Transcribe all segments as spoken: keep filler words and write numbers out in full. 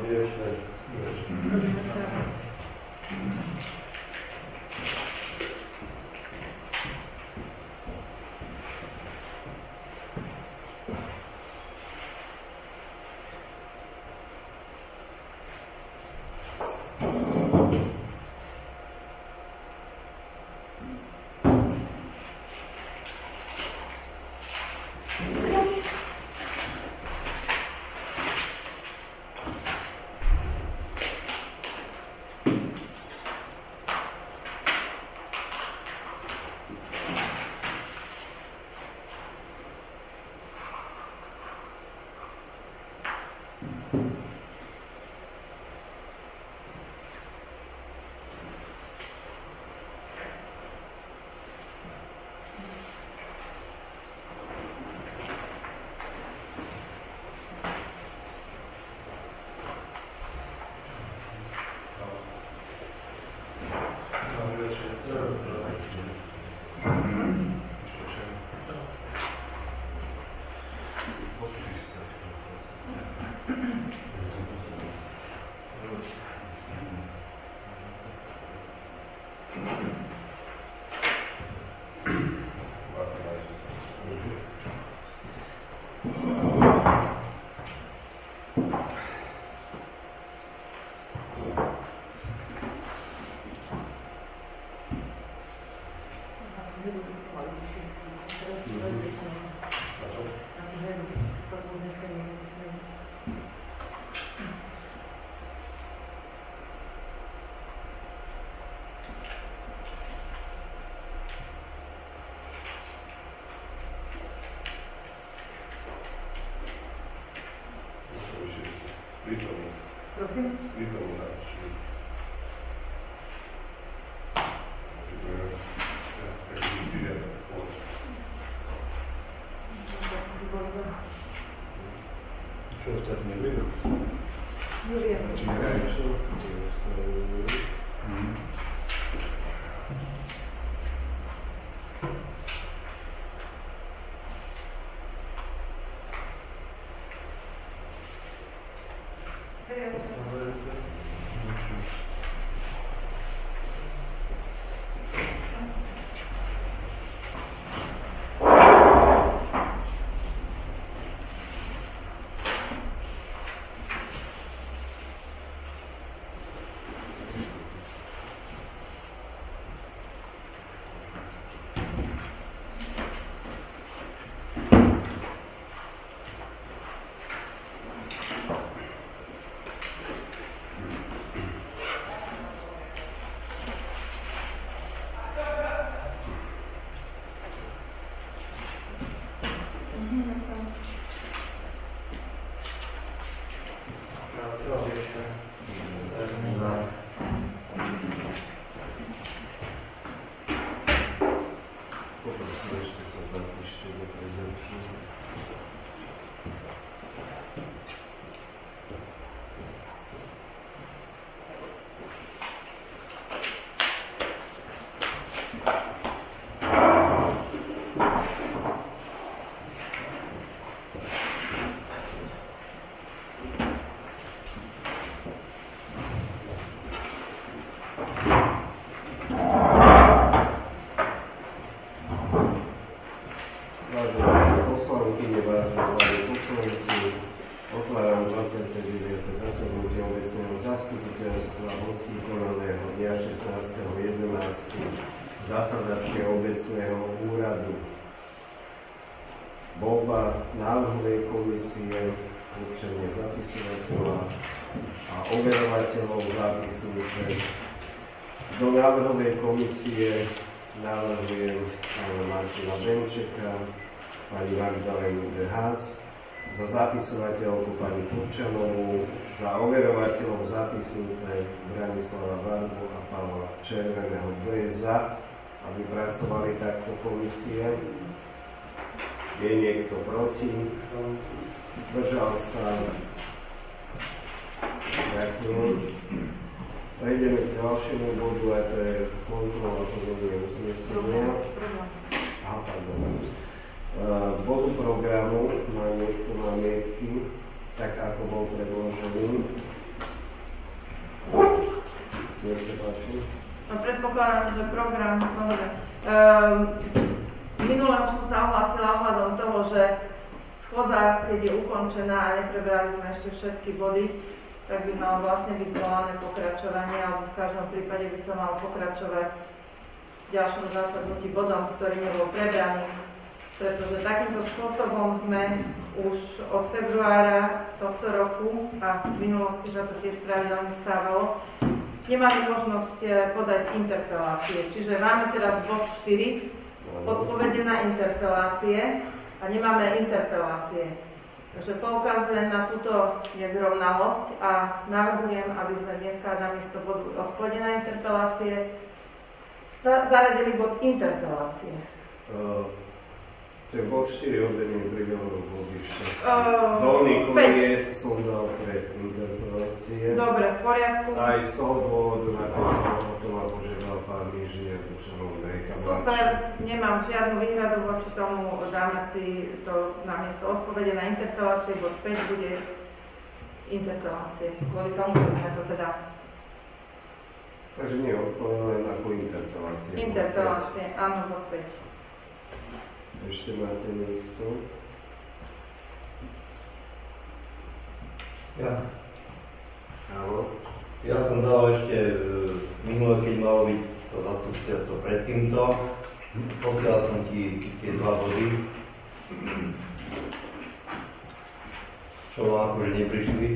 Prosím? Čo ostatní nevieme? Nevieme. Či nevieme, čo? Zasadačne obecného úradu. Voľba návrhovej komisie, určenie zapisovateľa a overovateľov zápisnice. Do návrhovej komisie navrhujem pána Martina Benčeka, pani Magdalénu de Haas, za zapisovateľku pani Turčanovú, za overovateľov zápisnice Branislava Barbu a Pavla Červeného. Kto je za, aby pracovali takto komisie? Je niekto proti? Držal sa? Ďakujem. Prejdeme k ďalšiemu bodu, a to je kontrola plnenia uznesenia. Aha, pardon. Bodu programu má niekto námietky, tak ako bol predložený. Nech sa páči. No, predpokladám, že program, dobre. Um, minule už som sa ohlásila ohľadom toho, že schôdza, keď je ukončená a neprebrali sme ešte všetky body, tak by malo vlastne byť volané pokračovanie, alebo v každom prípade by som mal pokračovať v ďalšom zasadnutí bodom, ktorý nebol prebraný. Pretože takýmto spôsobom sme už od februára tohto roku, a v minulosti sa to tiež pravidelne stávalo, nemali možnosť podať interpelácie. Čiže máme teraz bod štyri, odpovede na interpelácie, a nemáme interpelácie. Takže poukazujem na túto nezrovnalosť a navrhujem, aby sme dneska namiesto bodu odpovede na interpelácie zaradili bod interpelácie. Uh, ten bod štyri odvedenie príbehového body ešte. Uh, Dolný koniec som dal pre interpelácie. Dobre, v poriadku. Aj z toho dôvodu, na ktorého to ma požiadal pán inžinier Dušanov Rejka. Super, nemám žiadnu výhradu voči tomu, dáme si to namiesto odpovede na interpelácie, bod päť bude interpelácie. Kvôli tomu sme to teda... Takže nie odpovedané len ako interpelácie. Interpelácie, áno, bod päť. Ešte máte niekto? Ja. Áno. Ja som dal ešte minule, keď malo byť to zastupiteľstvo pred týmto, posielal som ti tie dva body, čo vám akože neprišli.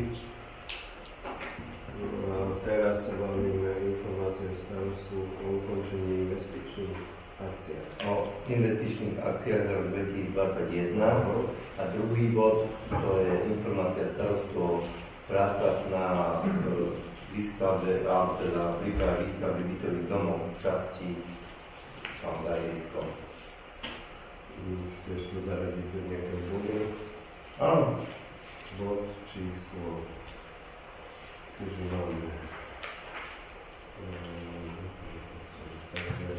No, teraz sa bavíme informácie starostu o ukončení investičných akciách. O investičných akciách za rok dvetisícdvadsaťjeden a druhý bod, to je informácia starostu o prácach na výstavbe, alebo teda príprave výstavby bytových domov v časti tam za Irisko. Chceš to zaradiť do nejakého bodu? Áno. Bod číslo, keďže máme. Takže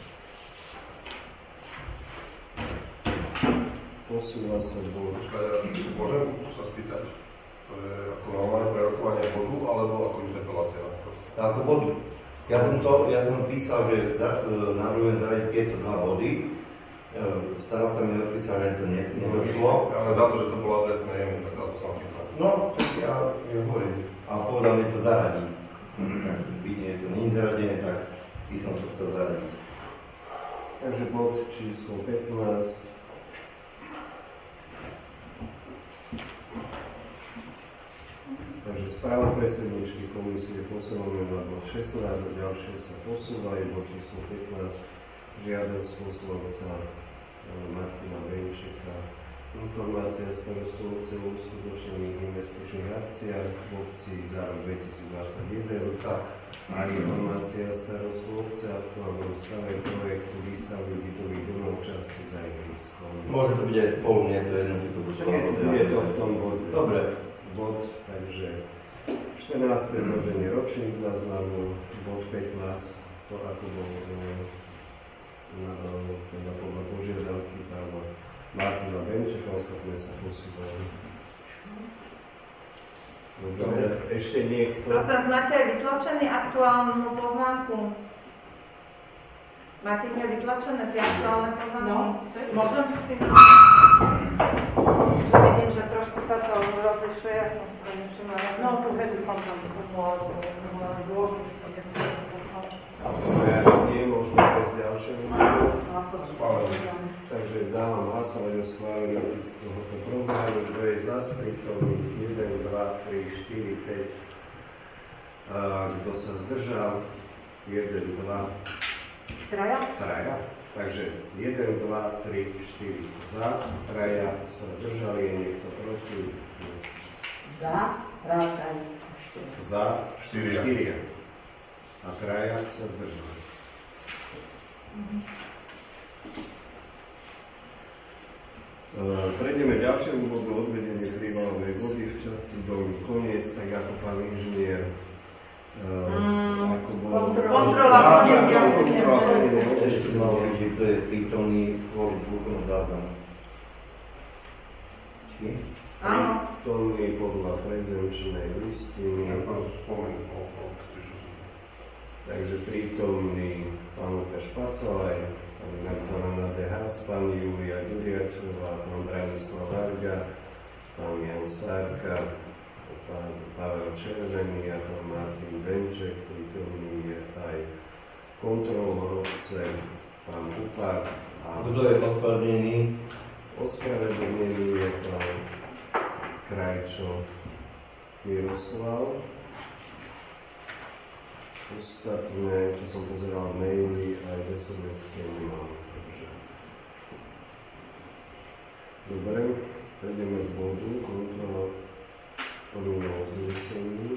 posúva sa bod. Môžem sa spýtať? To je ako normálne prerokovanie bodu, alebo ako interpelácia na starostu? Ako bodu. Ja som to, ja som písal, že za, e, navrhujem zaradiť tieto dva body. E, starosta mi odpísal, že to ne, nedošlo. Ale za to, že to bolo adresné jemu, tak za to som pýtal. No, však ja ju hovorím. A povedal mi to zaradí. Tak vidím, že to nie je zaradené, tak by som to chcel zaradiť. Takže bod číslo pätnásť. Takže správa predsedničky komisie posúvame na bod šestnásť a ďalšie sa posúvajú. Bod číslo pätnásť, žiadosť poslanca Martina Benčeka, informácia starostu obce o uskutočnených investičných akciách v obci za rok dvetisícdvadsaťjeden a informácia starostu obce o aktuálnom stave projektu výstavby bytových domov časti za Ihriskom. Môže to byť aj spolu, nie je to jedno, či to bude. Je to v tom bode. Dobre. Bod, takže štrnásť predloženie ročných záznamov, bod pätnásť, to ako bolo nadal, teda podľa požiadavky pána Martina Benčeka, ostatné sa posúvajú. Dobre, ešte niekto? Prosím, máte aj vytlačený aktuálnu poznámku? Máte aj vytlačené tie aktuálne poznámky? No, môžem si... Vidím, že trošku sa to rozlišuje, ja som sa nevšimla. No, tu vedú som tam dôvod. Nie, môžeme prejsť ďalšiemu. Takže dávam hlasovať o schválení tohoto programu. Kto je za prítomný? jeden, dva, tri, štyri, päť. Kto sa zdržal? jeden, dva, Traja? traja. Takže jeden, dva, tri, štyri za, traja sa zdržali, je niekto proti? Za, rátaj. Za, Štyria. štyria. A traja sa zdržali. Mhm. Uh, prejdeme ďalšiemu bodu, odvedenie prívalovej vody v časti Dolný koniec, tak ako pán inžinier uh, Mm, ako bolo... kontrola plnenia. Kontrola plnenia. Ešte malo byť, že kto je prítomný kvôli zvukom záznamu. Či? Áno. Prítomný podľa prezemčnej listiny. Ja to spomenul, o, o, čo som. Takže prítomný pán Lukáš Pacalaj, pani Magdalena de Haas, pani Julia Duriačová, pán Branislav Varga, pán Jan Sárka, pán Pavel Červený a pán Martin Benček. Prítomný je aj kontrolor obce, pán Upár. Kto je ospravedlnený? Ospravedlnený je pán Krajčo Miroslav. Ostatné, čo som pozeral maily, aj es em esky nemám. Takže... Dobre, prejdeme k bodu, kontrola plného uznesení.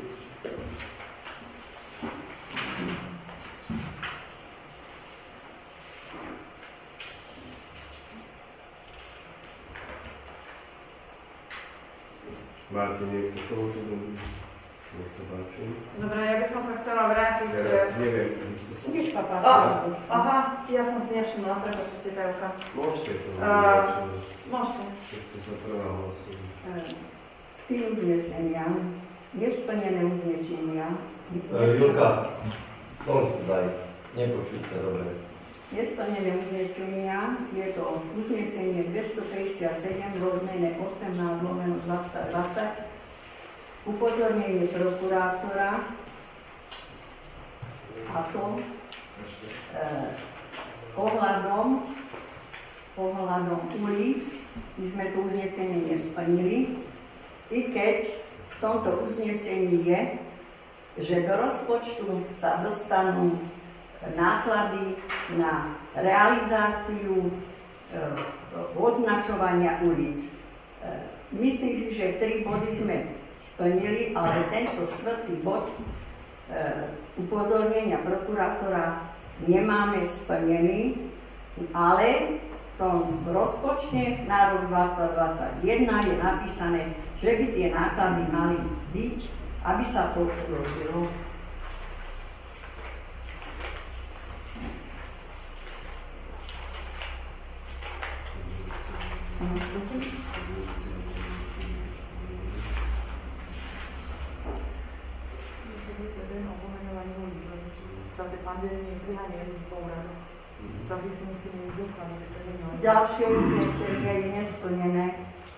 Máte niekto k tomuto bodu? Nech sa páči. Dobre, ja by som sa chcela vrátiť... Teraz neviem, vy ste sa... Nech sa páči. Oh, aha, ja som si nevšimla, prepáčte, Kajovka. Môžete to Uh, uh, Môžete. keď ste sa prvá hlasili. Tí uznesenia, nesplnené uznesenia, Julka, slovo daj. Nepočujte, dobre. nesplnené uznesenia, je to uznesenie dvestopäťdesiatsedem, rozmene osemnásť lomeno dvadsať dvadsať, upozornenie prokurátora, a to eh, ohľadom, ohľadom ulic, my sme to uznesenie nesplnili, i keď v tomto uznesení je, že do rozpočtu sa dostanú náklady na realizáciu e, označovania ulic. E, myslím si, že tri body sme splnili, ale tento štvrtý bod e, upozornenia prokurátora nemáme splnený, ale v tom rozpočte na rok dvadsať dvadsaťjeden je napísané, že by tie náklady mali byť, aby sa to urobilo. Ďalšie uznesenie je nesplnené.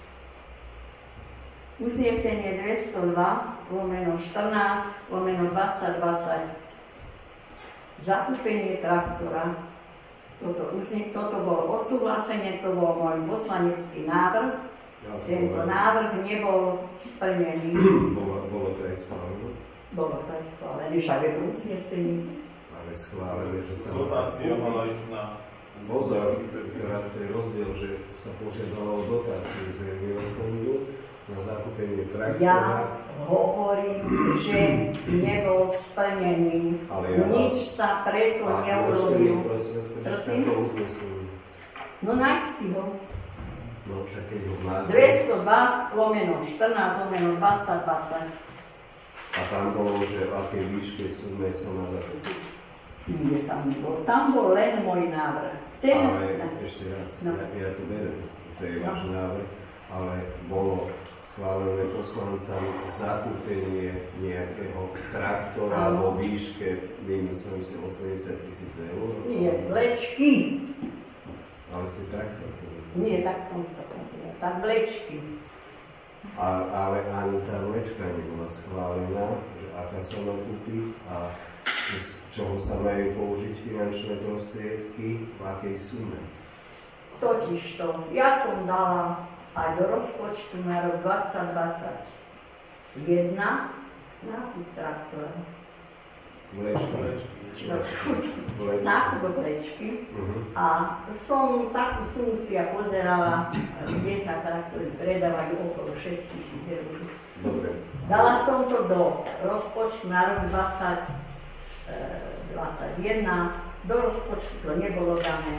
Uznesenie dvestodva lomeno štrnásť lomeno dvadsať dvadsať. Zakúpenie traktora. Toto, uzne, toto bolo odsúhlasenie, to bol môj poslanecký návrh. Tento návrh nebol splnený. Bolo, bolo to aj schválené? Bolo to aj schválené, však je to uznesenie. Ale schválené, že sa... Dotácia mala ísť na... Pozor, teraz to je rozdiel, že sa požiadalo o dotáciu z jedného fondu na zakúpenie traktora. Ja hovorím, že nebol splnený. Ale ja Nič sa preto A neurobil. prosím, Prosím? to uznesenie. No nájsť si ho. No však keď ho máte. dvestodva lomeno štrnásť lomeno dvadsať dvadsať. A tam bolo, že v akej výške sume sa má zakúpiť. Nie, tam nebol. Tam bol len môj návrh. Ten... Ale ešte raz, No. ja, ja to beriem, to je No. váš návrh, ale bolo schválené poslancami zakúpenie nejakého traktora Áno. vo výške, vymyslím si, osemdesiat tisíc eur. Nie, vlečky. Ale ste traktor. Nie, tak som to povedal. Tak vlečky. A, ale ani tá vlečka nebola schválená, že aká sa má kúpiť a z čoho sa majú použiť finančné prostriedky, v akej sume. Totižto, ja som dala aj do rozpočtu na rok dvadsať dvadsaťjeden nákup traktora. Vlečka. Vlečka. Nákup vlečky. Uh-huh. A som takú sumu si ja pozerala, kde sa traktory predávajú okolo šesť tisíc eur. Dobre. Dala som to do rozpočtu na rok dvadsať dvadsaťjeden, do rozpočtu to nebolo dané.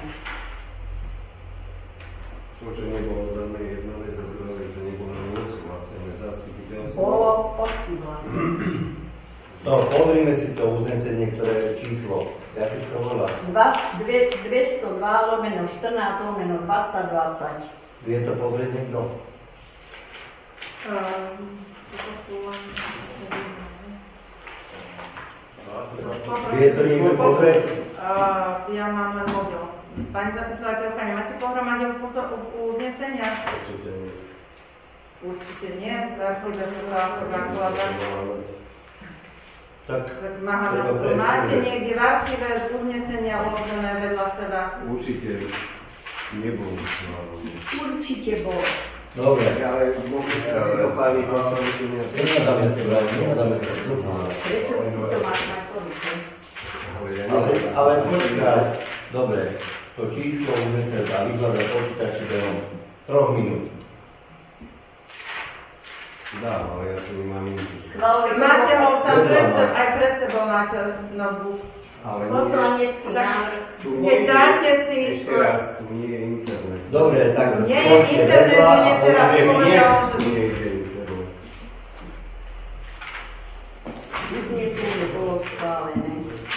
To, že nebolo dané jedna vec a druhá vec, že nebolo odsúhlasené zastupiteľstvo. Bolo odsúhlasené. No, pozrime si to uznesenie, ktoré je číslo. Ja keď to volá. dvestodva lomeno štrnásť lomeno dvadsať dvadsať. Vie to pozrieť niekto? Um, toto sú len... A Je to niekto pozrieť? Uh, ja mám len mobil. Pani zapisovateľka, nemáte pohromade uznesenia? Určite nie. Určite nie. Zaklada sa zaklada. Tak, Máte niekde v archíve uznesenia uložené vedľa seba? Určite nebol schválený. Určite bol. dobre. Ale môžu sa si dopáliť poslankyňa. Nenadáme sa brať, nenadáme sa to zváľať. Prečo to máš mať poručenie? Ale, ale počkaj, dobre, to číslo uznesenia dá vyhľadať počítači behom troch minút. Dá, ale ja to nemám nikdy. Máte ho tam pred sebou, aj pred sebou máte notebook. Ale nie, Poslanecký návrh. tu Keď nie je- dáte si... Ešte raz, tu nie je internet. Dobre, tak Nie je skončte internet, vedľa nie a teraz povieme povedal. nie. Nie je internet. Uznesenie bolo schválené.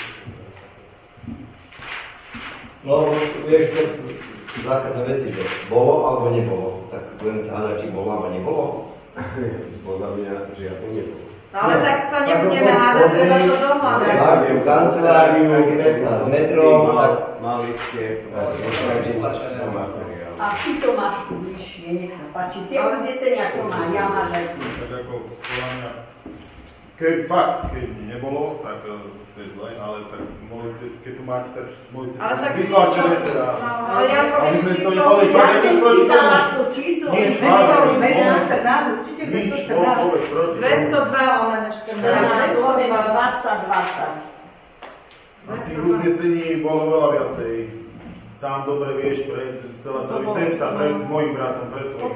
No, vieš, to sú základné veci, že bolo alebo nebolo. Tak budem sa hádať, či bolo alebo nebolo. Podľa mňa žiadne nebolo. Ale tak sa Tak nebudeme to hádať, pozri, treba to dohľadať. Máš tu kanceláriu, pätnásť metrov, tak Mali ste vytlačené do materiálu. A ty to máš tu bližšie, nech sa páči. Tie uznesenia, čo má, ja máš aj tu. Tak ako podľa mňa, keď fakt, keď nebolo, tak eh, to je zle, ale tak mohli ste, keď tu máte, tak mohli ste Ale však vytlačené číslo- teda. no, ale ja Aby poviem sme to číslo, neboli, ja fakt, Ja je som to si proti dala tomu. to číslo Nie, dvesto štrnásť, určite Nič, dvesto bol štrnásť. vôbec proti. dvestodva lomeno štrnásť, lomeno dvadsať dvadsať. A tých uznesení bolo veľa viacej. Sám dobre vieš, pred celá celá cesta, pred môjim bratom, pred tvojim.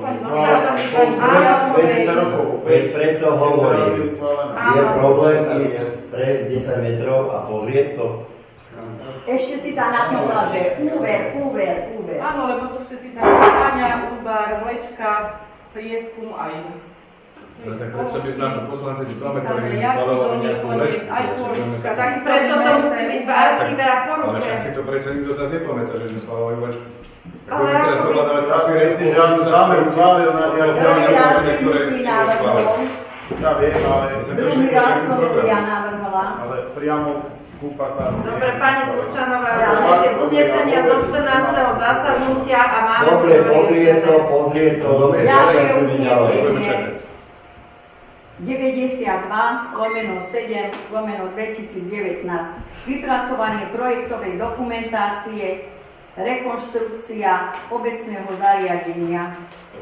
desať rokov. veď preto hovorím, je schválené. je problém ísť prejsť desať metrov a pozrieť to. Ešte si tam napísal, že úver, úver, úver. Áno, lebo tu ste si tam Táňa, Úbar, Vlečka, Prieskum aj... No tak prečo by sme poslanci z Prome, ktorí Samozrejme, by ja schvalovali to nejakú nie, lečku, aj prečo budeme Pôlička, sa- Tak preto to musí byť v archíve a Ale poruke. však si to prečo nikto z nás nepamätá, že sme schvalovali lečku. Tak Ale budeme teraz ako by- dohľadávať Ja si papiere, myslím, že ani zámer schválil na Prvý nejaké... raz niektoré si nutný návrh bol, Ja viem, ale... druhý raz som ja navrhla. Ale priamo kúpa sa... Dobre, pani Turčanová, Ja. máte uznesenia zo štrnásteho zasadnutia a máme... Dobre, pozrie to, pozrie to, dobre, Ďalšie pokračujme ďalej. uznesenie deväťdesiatdva lomeno sedem lomeno dvetisícdevätnásť. Vypracovanie projektovej dokumentácie, rekonštrukcia obecného zariadenia.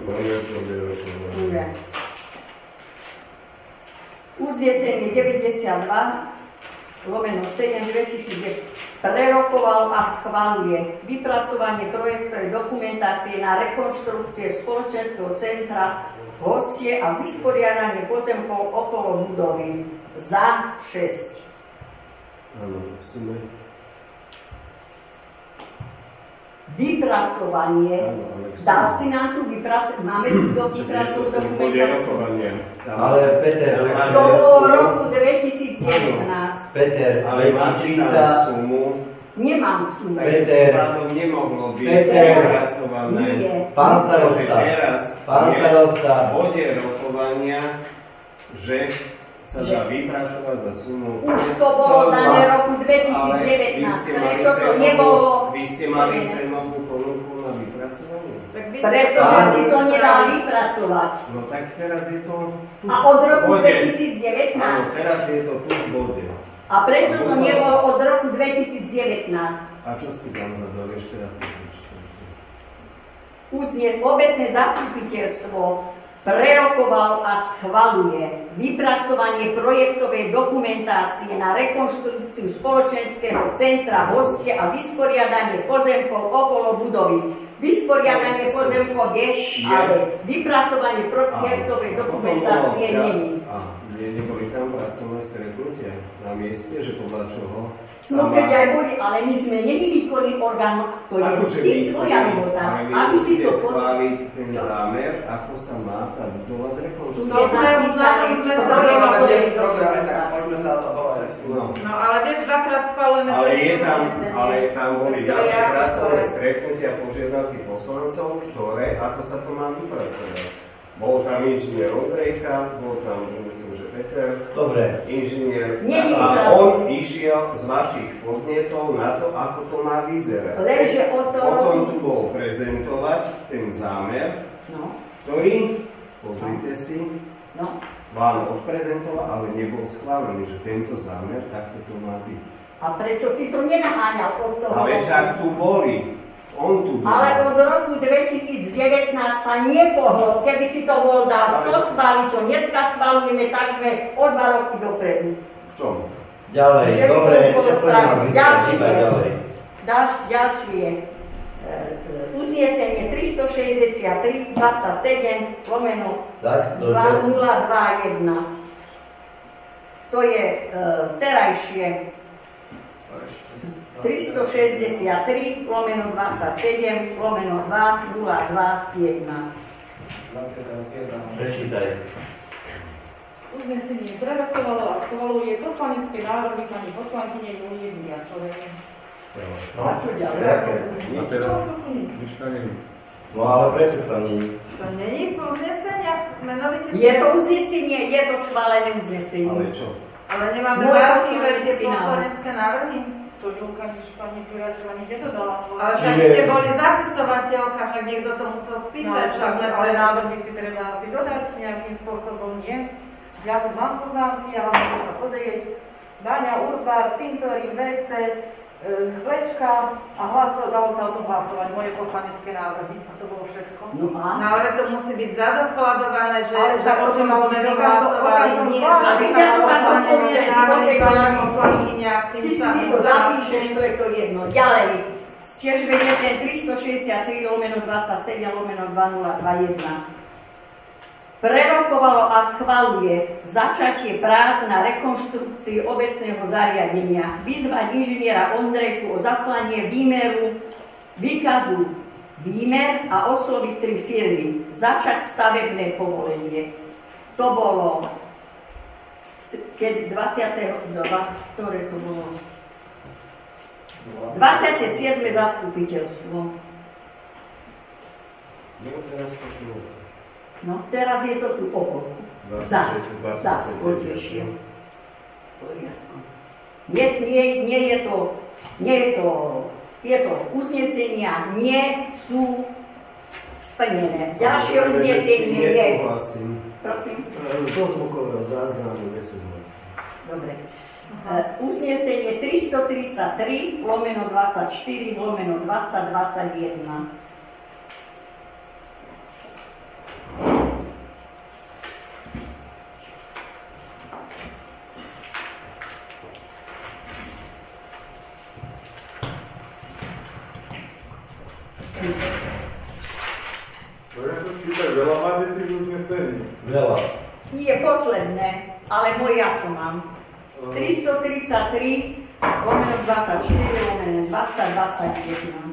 Úver. Uznesenie deväťdesiatdva lomeno sedem dvetisícdeväť prerokoval a schvaluje vypracovanie projektovej dokumentácie na rekonštrukcie spoločenského centra, hostie a vysporiadanie pozemkov okolo budovy za šesť. Áno, v sume. Vypracovanie. Áno, ale v sume. Dal si nám tu vypracovať, máme tu do vypracovať dokumentáciu. Ale Peter, To bolo v roku dvetisícdevätnásť. Peter, Ale ale mám číta, číta sumu, Nemám sumu. Peter. to nemohlo byť Peter. vypracované. Nie. Pán Že starosta, teraz pán je starosta, v bode rokovania, že sa Že- dá vypracovať za sumu. Už to bolo dané roku dvetisícdevätnásť. Ale vy ste mali Prečo to cenovú- nebolo? Vy ste mali cenovú ponuku na vypracovanie. Tak vy Pretože Áno. si to nedal vypracovať. No tak teraz je to tu A od roku v bode. Áno, dvetisícdevätnásť. teraz je to tu v bode. A prečo to nebolo od roku dvetisícdevätnásť? A čo si tam zadal ešte raz? to prečítajte. Uznie obecné zastupiteľstvo prerokoval a schvaluje vypracovanie projektovej dokumentácie na rekonštrukciu spoločenského centra, hostie a vysporiadanie pozemkov okolo budovy. Vysporiadanie pozemkov je, ale vypracovanie projektovej dokumentácie Potom bolo- není. A nie, neboli tam pracovné stretnutia na mieste, že podľa čoho No keď aj boli, ale my sme není výkonný orgán, to je akože vždy vy, tvoja robota. ale vy Aby si musíte to schváliť ten zámer, ako sa má tá budova zrekonštruovať. No, sme napísali v projektovej Môžeme sa o tom hovoriť. No. No ale vieš, dvakrát schválujeme Ale je trestné tam, uznesenie. ale tam boli To ďalšie ja- pracovné stretnutia požiadavky poslancov, ktoré, ako sa to má vypracovať. Bol tam inžinier Ondrejka, bol tam, myslím, že Peter. Dobre. Inžinier. Nie, a on išiel z vašich podnetov na to, ako to má vyzerať. Lenže o to... Potom tu bol prezentovať ten zámer, No, ktorý, pozrite si, no. vám odprezentoval, ale nebol schválený, že tento zámer takto to má byť. A prečo si to nenaháňal od toho? Ale však tu boli. On tu bol. Ale od roku dvetisícdevätnásť sa nepohol, keby si to bol dal. To schváli, čo dneska schválujeme, takže o dva roky dopredu. V čom? Ďalej, Že by dobre, to bolo nepoďme správne. blízko, Ďalšie. iba ďalej. Ďalš, ďalšie e, e, uznesenie tristošesťdesiattri dvadsaťsedem lomeno Dá si to, dva nula dva jeden. To je e, terajšie tristošesťdesiattri lomeno dvadsaťsedem lomeno dva nula dva jeden. prečítaj. Uznesenie prerokovalo a schvaluje poslanecké návrhy pani poslankyne Julie Diačovej. No, A čo ďalej? A teraz nič tam nie je. no ale prečo tam nie je? To není v uzneseniach, menovite... Je to uznesenie, je to schválené uznesenie. Ale čo? Ale nemáme Môj v archíve tie poslanecký návrh. poslanecké návrhy. To Julka, nič pani Diačová nikde dodala. Ale však Čiže- ste boli zapisovateľka, však niekto to musel No, spísať, však však sme ale pre návrhy si treba asi dodať nejakým spôsobom, nie? Ja tu mám poznámky, ja vám to podejesť. Baňa, Urbár, Cintorín, vé cé, Chlečka a hlaso, dalo sa o tom hlasovať, moje poslanecké návrhy. A to bolo všetko. No No áno. ale to musí byť zadokladované, že, Ale že však o čom to sme malo vyhlasovali, byť nie, okolo- že A by keď ja sa to mám poslanecké odpovedať, návrhy do tej pani pani poslankyňa, k tým Ty si sa si to zapíšeš, to je to jedno. Ďalej. Tiež vedete tristošesťdesiattri lomeno dvadsaťsedem lomeno dva nula dva jeden. Prerokovalo a schvaluje začatie prác na rekonštrukcii obecného zariadenia. Vyzvať inžiniera Ondrejku o zaslanie výmeru, výkazu výmer a osloviť tri firmy. Začať stavebné povolenie. To bolo keď dvadsiateho ktoré to bolo? dvadsiate siedme zastupiteľstvo. No, teraz to tu. No, teraz je to tu okolo. Zas, zas, odliešie. Nie, nie, nie je to, nie je to, tieto uznesenia nie sú splnené. Ďalšie uznesenie je... Nesúhlasím. Prosím. Do zvukového záznamu nesúhlasím. Dobre. Uh, uznesenie tristotridsaťtri lomeno dvadsaťštyri lomeno dvadsať dvadsaťjeden. No ja to čítam, veľa máte tých uznesení. Veľa. Nie posledné, ale moje ja čo mám. tristotridsaťtri lomeno dvadsaťštyri lomeno dvadsať dvadsaťjeden.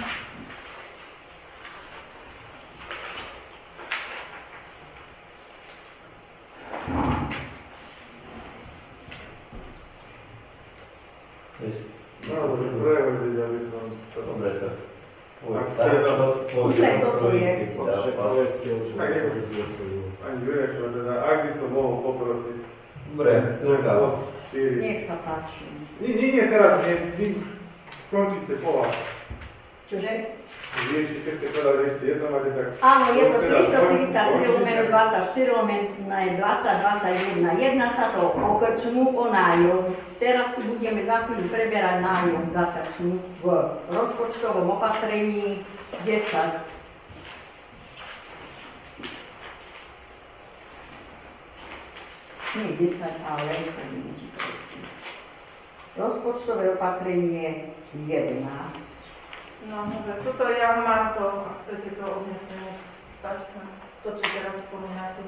No, môžem prevediť, aby som to... Dobre, tak. Tak, Tak, teda- to- to- Už len toto je. keď ti dá Však pas. povedzte, o čom Tak je. je uznesenie. Ani Jurečo, teda, ak by som mohol poprosiť. Dobre, Julka. Šíriť. Nech sa páči. Nie, nie, nie, teraz nie, vy už skončíte povať. Čože? Vy ešte chcete povedať ešte jedno, máte tak... Áno, je to Teda, tristotridsaťtri skončíte. lomeno dvadsaťštyri lomeno dvadsať dvadsaťjeden. Jedná sa to o krčmu, o nájom. Teraz si budeme za chvíľu preberať nájom za krčmu v rozpočtovom opatrení desať. Nie desať, ale rozpočtové opatrenie jedenásť. No, dobre, toto ja mám to, ak chcete to odnesenie, páči sa, to, čo teraz spomínate.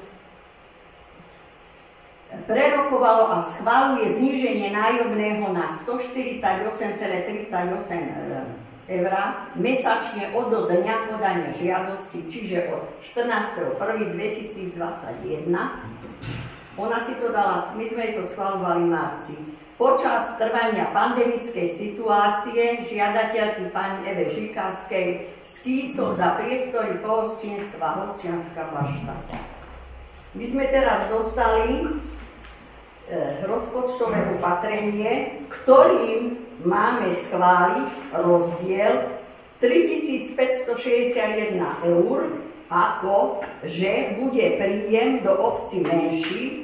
Prerokovalo a schváluje zníženie nájomného na stoštyridsaťosem celá tridsaťosem eur mesačne od dňa podania žiadosti, čiže od štrnásteho prvého dvetisícdvadsaťjeden. Ona si to dala, my sme jej to schvaľovali v marci. Počas trvania pandemickej situácie žiadateľky pani Eve Žikavskej skýco za priestory pohostinstva Hostianská bašta. My sme teraz dostali e, rozpočtové opatrenie, ktorým máme schváliť rozdiel tritisícpäťstošesťdesiatjeden eur, ako že bude príjem do obcí menší,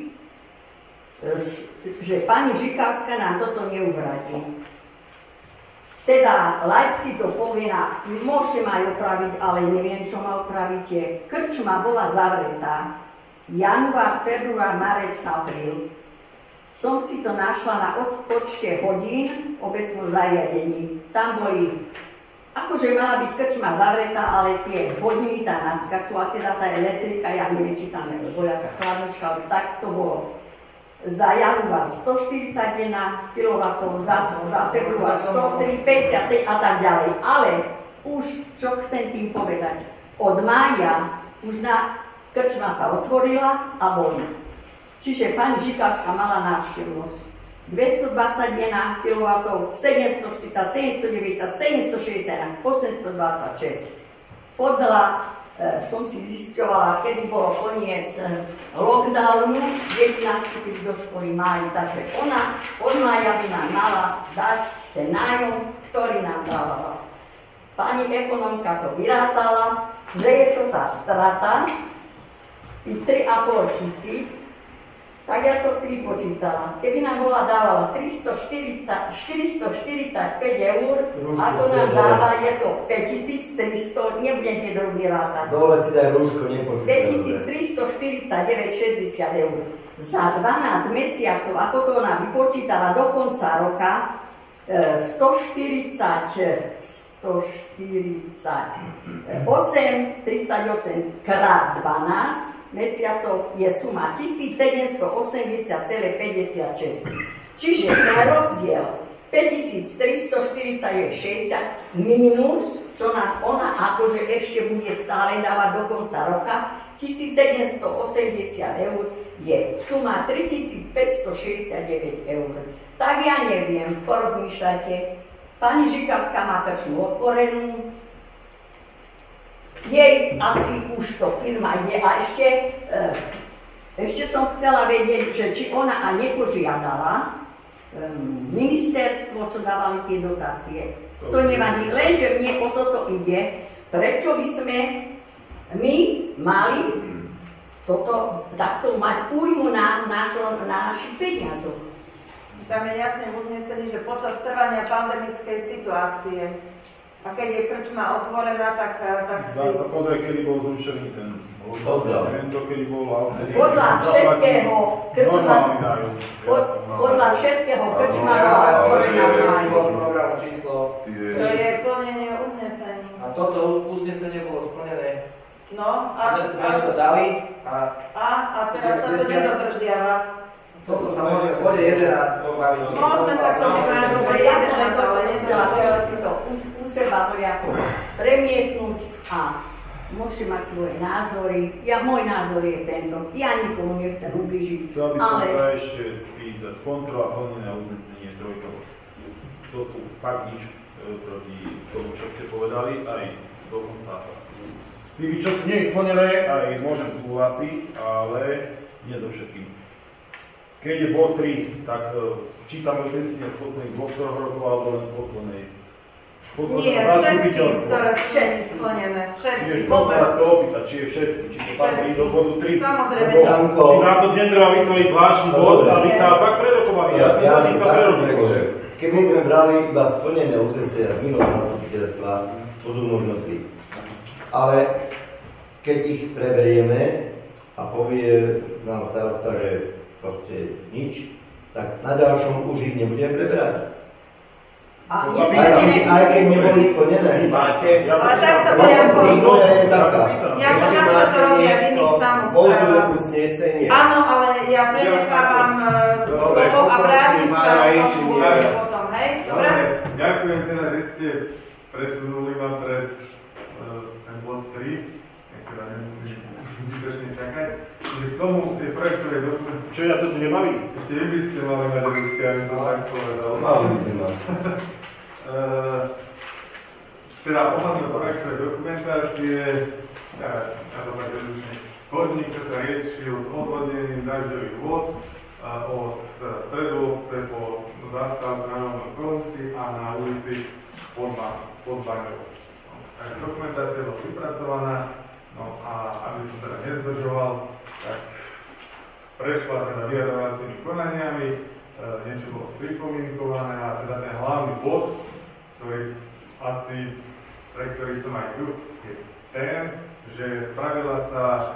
že pani Žikavská nám toto neuhradí. Teda laicky to povie, môžete ma aj opraviť, ale neviem, čo ma opravíte. Krčma bola zavretá. Január, február, marec, apríl. Som si to našla na odpočte hodín v obecnom zariadení. Tam boli, akože mala byť krčma zavretá, ale tie hodiny tam naskačú, a teda tá elektrika, ja neviem, či tam bola taká chladnička, ale tak to bolo. Za január stoštyridsaťjeden kilowattov, za, za február stotri, päťdesiatsedem a tak ďalej. Ale už, čo chcem tým povedať, od mája už na krčma sa otvorila a boli. Čiže pani Žikavská mala návštevnosť. dvestodvadsaťjeden kilowattov, sedemstoštyridsať, sedemstodeväťdesiat, sedemstošesťdesiat, osemstodvadsaťšesť. Podľa e, som si zisťovala, keď bolo koniec e, lockdownu, deti nastúpili do školy máji, takže ona od mája by nám mala dať ten nájom, ktorý nám dávala. Pani ekonomka to vyrátala, že je to tá strata, tých tri a pol tisíc, tak ja som si vypočítala. Keby nám bola dávala štyristoštyridsaťpäť eur, ako nám dáva, je to päťtisíctristo, nebudem tie drogy rátať. Dole si daj rúško, nepočítaj. päťtisíctristoštyridsaťdeväť šesťdesiat eur. Za dvanásť mesiacov, ako to ona vypočítala do konca roka, stoštyridsaťosem tridsaťosem krát dvanásť mesiacov je suma tisícsedemstoosemdesiat celá päťdesiatšesť. Čiže ten rozdiel päťtisíctristoštyridsaťdeväť šesťdesiat minus, čo nás ona akože ešte bude stále dávať do konca roka, tisícsedemstoosemdesiat eur je suma tritisícpäťstošesťdesiatdeväť eur. Tak ja neviem, porozmýšľajte. Pani Žikavská má krčmu otvorenú, jej asi už to firma je a ešte, e, ešte som chcela vedieť, že či ona a nepožiadala e, ministerstvo, čo dávali tie dotácie. To nevadí, lenže mne o toto ide, prečo by sme my mali toto takto mať újmu na, našo, na našich peniazoch. Tam je jasne uznesení, že počas trvania pandemickej situácie, a keď je krčma otvorená, tak, tak si... Dá sa pozrieť, kedy bol zrušený ten lockdown. Neviem to, kedy bol, ale... Podľa všetkého krčma... Podľa všetkého krčma bola otvorená v máji. Program číslo... To je plnenie uznesení. A toto uznesenie bolo splnené. No, až... Sme to dali a... A, a teraz sa to nedodržiava. Toto sa môže v bode jedenásť pobaviť. Môžeme sa k tomu vrátiť, Dobre, ja som len toto nechcela, chcela si to u, u seba nejako premietnúť a môžete mať svoje názory. Ja, môj názor je tento. Ja nikomu nechcem ubližiť, Chcel by som ale... sa ešte spýtať. Kontrola plnenia uznesenie trojka. To sú fakt nič e, proti tomu, čo ste povedali, aj dokonca. S tými, čo nie je splnené, aj môžem súhlasiť, ale nie so všetkým. Keď je bod tri, tak uh, čítame uznesenia z posledných dvoch, troch rokov, alebo len z poslednej. Nie, všetky, ktoré všetky splnené, všetky. Čiže to sa chcel opýtať, či je všetky, či to patrí do bodu tri. Samozrejme. Lebo, či na to netreba vytvoriť zvláštny bod, aby sa fakt prerokovali. Ja, ja, aby sa prerokovali. Keby sme brali iba splnené uznesenia z minulého zastupiteľstva, budú možno tri. Ale keď ich preberieme a povie nám starosta, že proste nič, tak na ďalšom už ich nebudem prebrať. A To Aj sa keď, aj keď neboli splnené. Máte, ja Ale sa tak sa pýtam. budem povedať. To je taká. Ja to tak sa to robia v iných samosprávach. Uznesenie. Áno, ale ja prenechávam Dobre, slovo a vrátim poprosím, sa Mára k tomu inžiniera. bodu potom, hej? Dobre? Ďakujem teda, že ste presunuli ma pred uh, ten bod tri. teda nemusím zbytočne čakať. Čiže k tomu tie projektové dokumenty... Čo ja to tu nebaví? Ešte vy by ste mali mať ručky, aby som tak povedal. Mali by sme mať. Teda ohľadne projektové dokumentácie, ja to tak jednoduchne, chodník, čo sa riešil s odvodením dažďových vôd od stredu obce po zástavku na Novnom konci a na ulici pod Baňou. Takže dokumentácia bola vypracovaná, no a aby som teda nezdržoval, tak prešla teda vyjadrovacími konaniami, e, niečo bolo pripomienkované a teda ten hlavný bod, ktorý asi, pre ktorý som aj tu, je ten, že spravila sa e,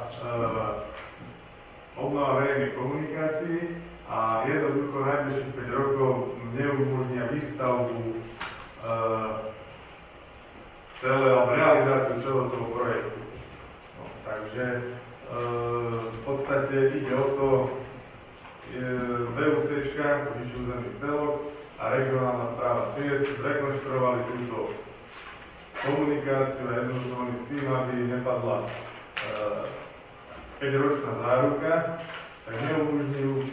obnova verejnej komunikácií a jednoducho najbližších päť rokov neumožnia výstavbu e, celého realizáciu celého toho projektu. No, takže e, v podstate ide o to VUCčka, vyšší územný celok a regionálna správa ciest zrekonštruovali túto komunikáciu a jednoducho s tým, aby nepadla e, päťročná záruka, tak neumožňujú e,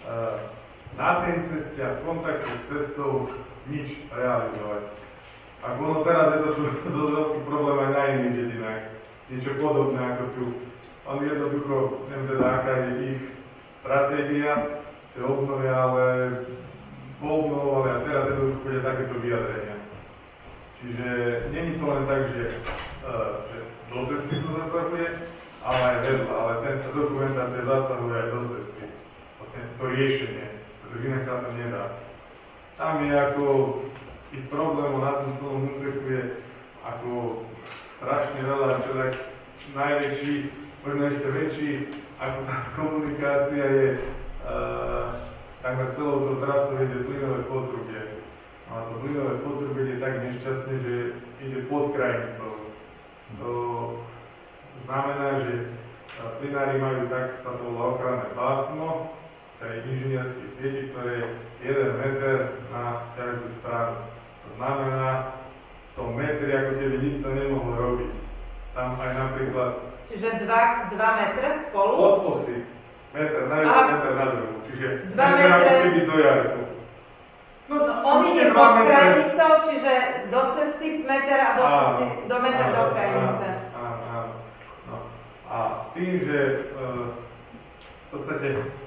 na tej ceste a v kontakte s cestou nič realizovať. Ak ono teraz je to tu dosť veľký problém aj na iných dedinách, niečo podobné ako tu. Oni jednoducho, neviem teda, aká je ich stratégia, že obnovia, ale poobnovovali a teraz jednoducho je takéto vyjadrenia. Čiže není to len tak, že, uh, že do cesty to zasahuje, ale aj vedľa, ale tento dokumentácia zasahuje aj do cesty. Vlastne to riešenie, pretože inak sa to nedá. Tam je ako tých problémov na tom celom úseku je ako strašne veľa, čo tak najväčší, možno ešte väčší, ako tá komunikácia je uh, takmer celou tou trasou ide plynové potrubie. A to plynové potrubie je tak nešťastne, že ide pod krajinicou. To znamená, že plynári majú tak, sa to volá ochranné pásmo, tej inžinierskej sieti, ktoré je jeden meter na každú stranu. To znamená, v tom metri ako keby nič sa nemohlo robiť. Tam aj napríklad... Čiže dva metre spolu? Od osy. Meter na jeden, meter na druhú. Čiže dva meter ako keby do jarku. No, on ide pod krajinicou, čiže do cesty meter a do, cesty, do metra do krajnice. Áno, áno. No. A s tým, že e, v podstate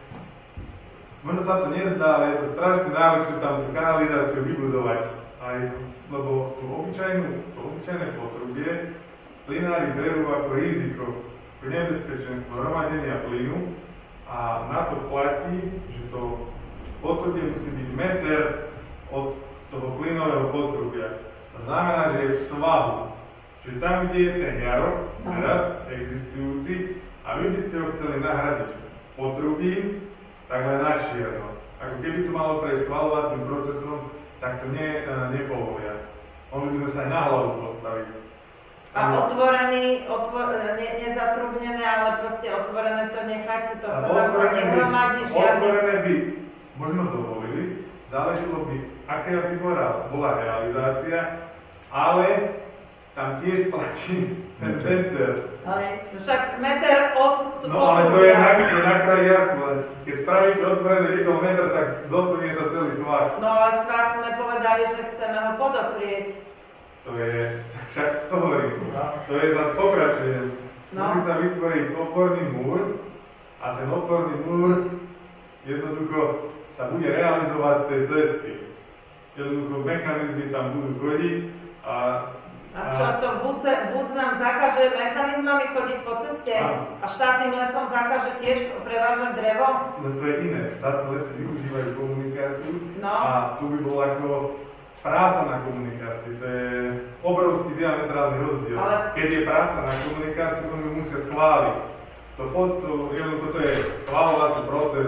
možno sa to nezdá, ale je to strašne náročné tam tú kanalizáciu vybudovať. Aj, lebo tú obyčajnú, to obyčajné potrubie plynári berú ako riziko, ako nebezpečenstvo hromadenia plynu a na to platí, že to potrubie musí byť meter od toho plynového potrubia. To znamená, že je v svahu. Čiže tam, kde je ten jarok, teraz existujúci, a vy by ste ho chceli nahradiť potrubím, tak len na čierno. Ako keby to malo prejsť schvaľovacím procesom, tak to ne, nepovolia. Mohli by sme sa aj na hlavu postaviť. A otvorený, otvor, ne, nezatrubnené, ale proste otvorené to nechať, to sa tam sa nehromadí žiadny. Otvorené by možno dovolili, záležilo by, aká by bola, bola realizácia, ale tam tiež platí ten meter. Ale však meter od... No ale to je na, na kraj jarku, keď spravíte otvorený rýchlo meter, tak zosunie sa celý svah. No ale svah sme povedali, že chceme ho podoprieť. To je, však to hovorím, to je za pokračenie. No. Musí sa vytvoriť oporný múr a ten oporný múr jednoducho sa bude realizovať z tej cesty. Jednoducho mechanizmy tam budú chodiť a... A čo to, buď, buď nám zakáže mechanizmami chodiť po ceste a, a štátnym lesom zakáže tiež prevážať drevo? No to je iné. Štátne lesy využívajú komunikáciu no. A tu by bol ako práca na komunikácii. To je obrovský diametrálny rozdiel. Ale... Keď je práca na komunikáciu, oni musia schváliť. To, to, jednoducho to je schváľovací proces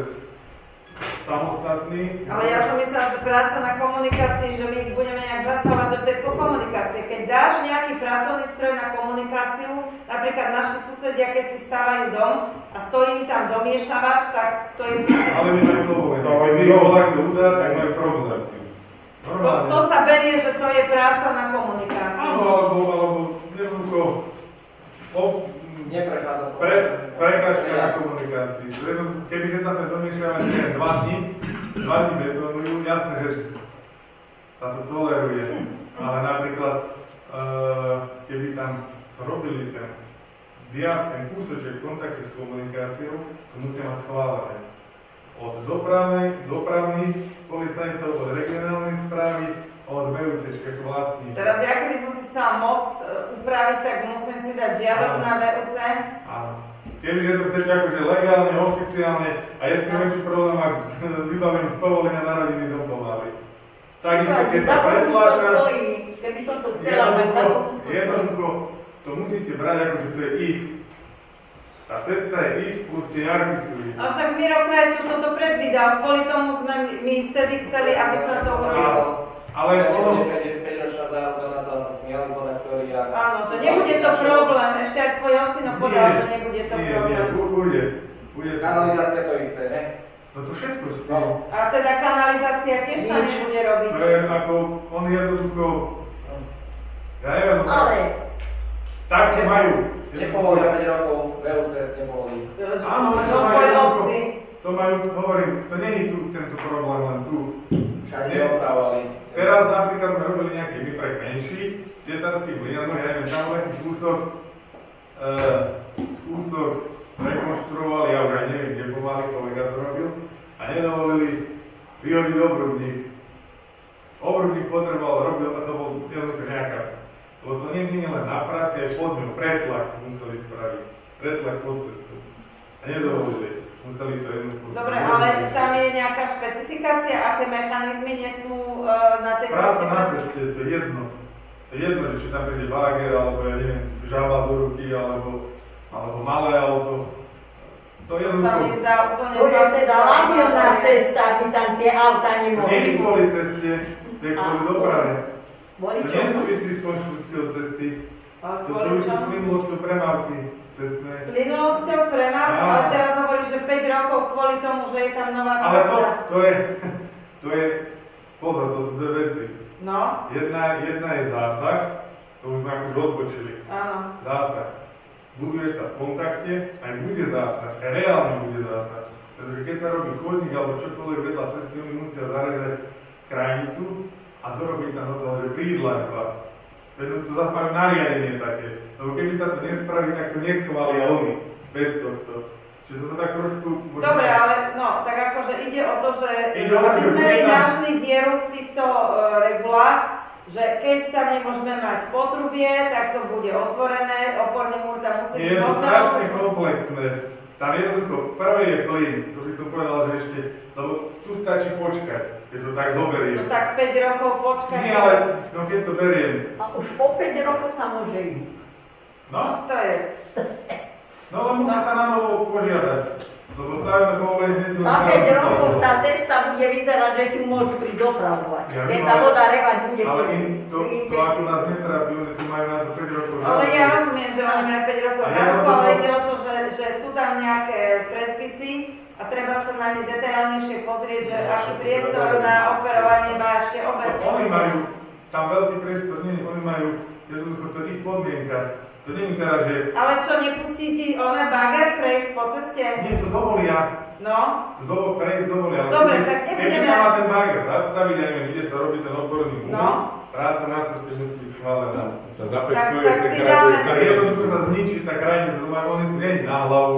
samostatný. Ale ja som myslela, že práca na komunikácii, že my ich budeme nejak zastávať do tej komunikácie. Keď dáš nejaký pracovný stroj na komunikáciu, napríklad naši susedia, keď si stávajú dom a stojí tam domiešavač, tak to je... Ale my majú povolenie. Keď by ho takto udá, tak majú komunikáciu. To, to sa berie, že to je práca na komunikáciu. Áno, alebo, alebo jednoducho ob, komplikácií. Keby sa tam domýšľali neviem, dva dní, dva dní betonujú, jasné, že sa to toleruje, ale napríklad uh, keby tam robili ten viac, ten kúsoček v kontakte s komunikáciou, to musia mať schválené. Od dopravnej, dopravných policajtov, od regionálnej správy, od vé ú cé ako vlastní. Teraz ja keby som si chcela most upraviť, tak musím si dať žiadosť na vé ú cé? Áno. Kebyže to chceš akože legálne, oficiálne a je s tým väčší problém, ak vybavím z povolenia narodiny dom pomaly. Takisto, keď sa pretláča, keby som to chcela mať, jednoducho, to musíte brať ako, že to je ich. Tá cesta je ich, plus tie jarky sú ich. A však Miro Krajčo toto predvídal, kvôli tomu sme my vtedy chceli, aby sa to urobilo. Ale ono... päťročná záruka na to sa smiali podaktori a... Áno, že nebude to problém, ešte aj tvoj ocino podal, že nebude to nie, problém. Nie, bude, bude. Kanalizácia to isté, ne? No to všetko sú. No. A teda kanalizácia tiež sa nebude robiť. To je ako, on jednoducho... Ja neviem, ale... Tak to majú. Nepovolia päť rokov, vé ú cé nepovolí. Áno, to majú, to majú, hovorím, to nie je tu tento problém, len tu. Všade opravovali. Teraz napríklad sme robili nejaký vyprek menší, Ciesarský Bliano, ja neviem, tam len kúsok, e, kúsok rekonštruovali, ja už aj neviem, kde pomaly kolega to robil, a nedovolili vyhodiť obrubník. Obrubník potreboval, robil, a to bol jednoducho nejaká, lebo to nie je len na práci, aj pod ňou, pretlak museli spraviť, pretlak pod cestu. A nedovolili. Museli to jednoducho... Dobre, ale tam je nejaká špecifikácia, aké mechanizmy nesmú uh, na tej ceste? Práca na ceste, to je jedno. To je jedno, že či tam príde váger, alebo ja neviem, žaba do ruky, alebo, alebo malé auto. To je To sa mi jednoducho... zdá úplne... To je teda labilná cesta, aby tam tie auta To nie je nemohli. kvôli ceste, to je kvôli A, doprave. Kvôli To čo? nesúvisí s konštrukciou cesty. A To kvôli súvisí čo? s minulosťou premávky cestnej. Minulosťou premávky, Áno. ale teraz hovoríš, že päť rokov kvôli tomu, že je tam nová Ale to, cesta. to je, to je, pozor, to sú dve veci. No, Jedna, jedna je zásah, to už sme akože odbočili. áno. Zásah. Buduje sa v kontakte, aj bude zásah, aj reálne bude zásah. Pretože keď sa robí chodník alebo čokoľvek vedľa cesty, oni musia zarezať krajnicu a dorobiť tam do toho, že prídlažba. Pretože to zase majú nariadenie také. Lebo keby sa to nespraví, tak to neschvália oni. Bez tohto. Čiže to sa tak trošku... Dobre, ale no, tak akože ide o to, že Ide o to, aby že sme keď tam- našli dieru v týchto uh, regulách, že keď tam nemôžeme mať potrubie, tak to bude otvorené, oporný múr tam musí Nie, byť je to možno- strašne komplexné. Tam jednoducho, prvé je plyn, to by som povedal, že ešte, lebo tu stačí počkať, keď to tak zoberiem. No tak päť rokov počkať. Nie, ale no keď to beriem, A už po päť rokov sa môže ísť. no, To je. no ale musí sa na novo požiadať, lebo stavíme povolenie hneď do Za päť zdravotného rokov stavu. tá cesta bude vyzerať, že ti môžu prísť opravovať. Ja Keď viem, tá ale- voda revať bude Ale plne. im to, to ako nás netrápi, oni tu majú na to päť rokov. Ale záruku. ja rozumiem, že oni majú päť rokov A ja záruku, to- ale ide o to, že, že sú tam nejaké predpisy a treba sa na ne detailnejšie pozrieť, že aký priestor na operovanie má ešte obec. No, oni majú tam veľký priestor, nie, oni majú jednoducho to ich podmienka. To nie je teraz, že Ale čo, nepustí ti ona bager prejsť po ceste? nie, to dovolia. No, To dovol, prejsť dovolia. ale Dobre, keď- tak nebudeme- Keď má ten bager zastaviť, ja neviem, ide sa robiť ten odborný múr, No. práca na ceste musí byť schválená. Sa Tak- zapetkuje, tak ten si kraj dáme- bude Tak celý. jednoducho sa zničí tá krajina, to majú oni si nie na hlavu.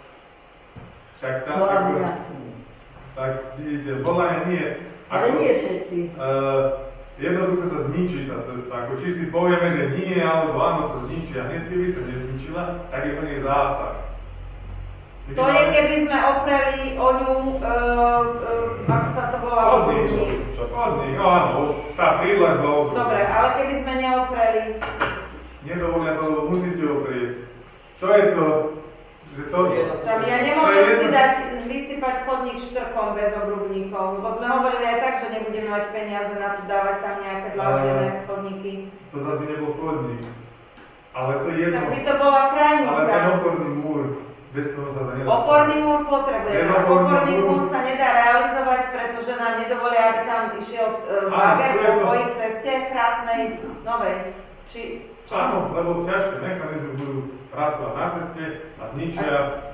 Však tam, To tak, ale tak vidíte, podľa mňa nie. Ale nie všetci. Uh, jednoducho sa zničí tá cesta. Ako či si povieme, že nie, alebo áno, sa zničí a hneď keby sa nezničila, tak je to nie zásah. My to tu je, máme- keby sme opreli o ňu, uh, uh, ako sa to volá, Chodník, obrubník. čo chodník, no áno, tá prídlažba obrubník. Dobre, ale keby sme neopreli, Nedovolia to, lebo musíte oprieť. To je to, že to... tam ja to je nemôžem si jedno- dať, vysypať chodník štrkom bez obrubníkov, lebo sme hovorili aj tak, že nebudeme mať peniaze na to dávať tam nejaké dlaždené chodníky. To zase nebol chodník. Ale to je jedno. Tak by to bola Ale ten krajnica. oporný múr, bez toho sa to nedá. Oporný múr potrebujeme. Bez A oporný oporný múr- múr sa nedá realizovať, pretože nám nedovolia, aby tam išiel uh, Áno, bager to je po to. svojich ceste krásnej, novej. Či čo? Áno, lebo ťažké mechanizmy budú pracovať na ceste a zničia.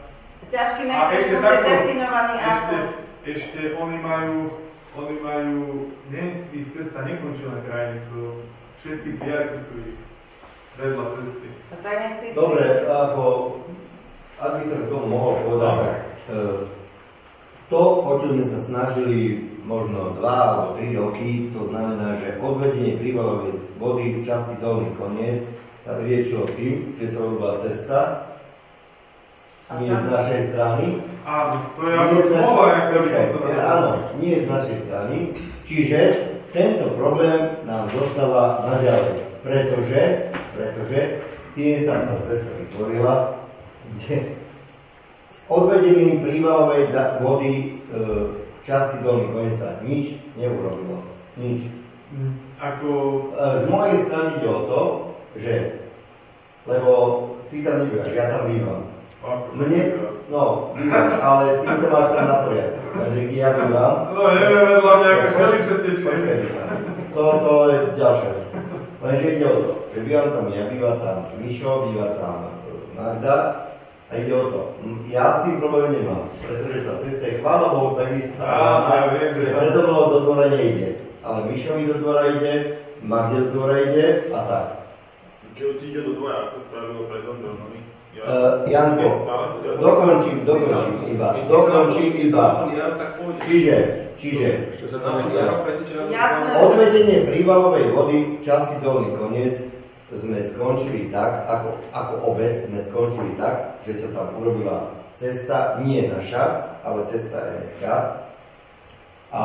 Ťažký A mechanizmus ešte je takto, definovaný ešte, ako... ešte oni majú, oni majú, ne, ich cesta nekončí na krajnicu, všetky diaľky sú ich vedľa cesty. A tak nech si... Dobre, ako, ak by som k tomu mohol povedať, tak e, to, o čo sme sa snažili možno dva alebo tri roky, to znamená, že odvedenie prívalovej vody v časti Dolný Koniec sa vyriešilo tým, že sa robila cesta, nie z našej strany. Áno, to je ako slova, ako áno, nie z našej strany. Čiže tento problém nám zostáva naďalej, pretože, pretože tým sa tá cesta vytvorila, kde s odvedením prívalovej vody e, v časti Dolný Koniec sa nič neurobilo. Nič. Ako... E, z mojej strany ide o to, že, lebo ty tam nebývaš, ja tam bývam. Mne, no, bývaš, ale ty to máš tam na poriadku. Takže kde ja bývam... No, neviem, vedľa mňa ako želice tečie. To, to je ďalšia vec. Lenže ide o to, že bývam tam ja, býva tam Mišo, býva tam Magda a ide o to. Ja s tým problém nemám, pretože tá cesta je, chvála Bohu, tak vystávaná, že preto bolo do dvora nejde. Ale Mišovi do dvora ide, Magde do dvora ide a tak. Keď ti ide do dvora, ak sa spravilo pred Londronom, Uh, Janko, dokončím, dokončím iba, dokončím iba. Čiže, čiže, odvedenie prívalovej vody v časti Dolný Koniec sme skončili tak, ako, ako obec sme skončili tak, že sa tam urobila cesta, nie naša, ale cesta en es ká. A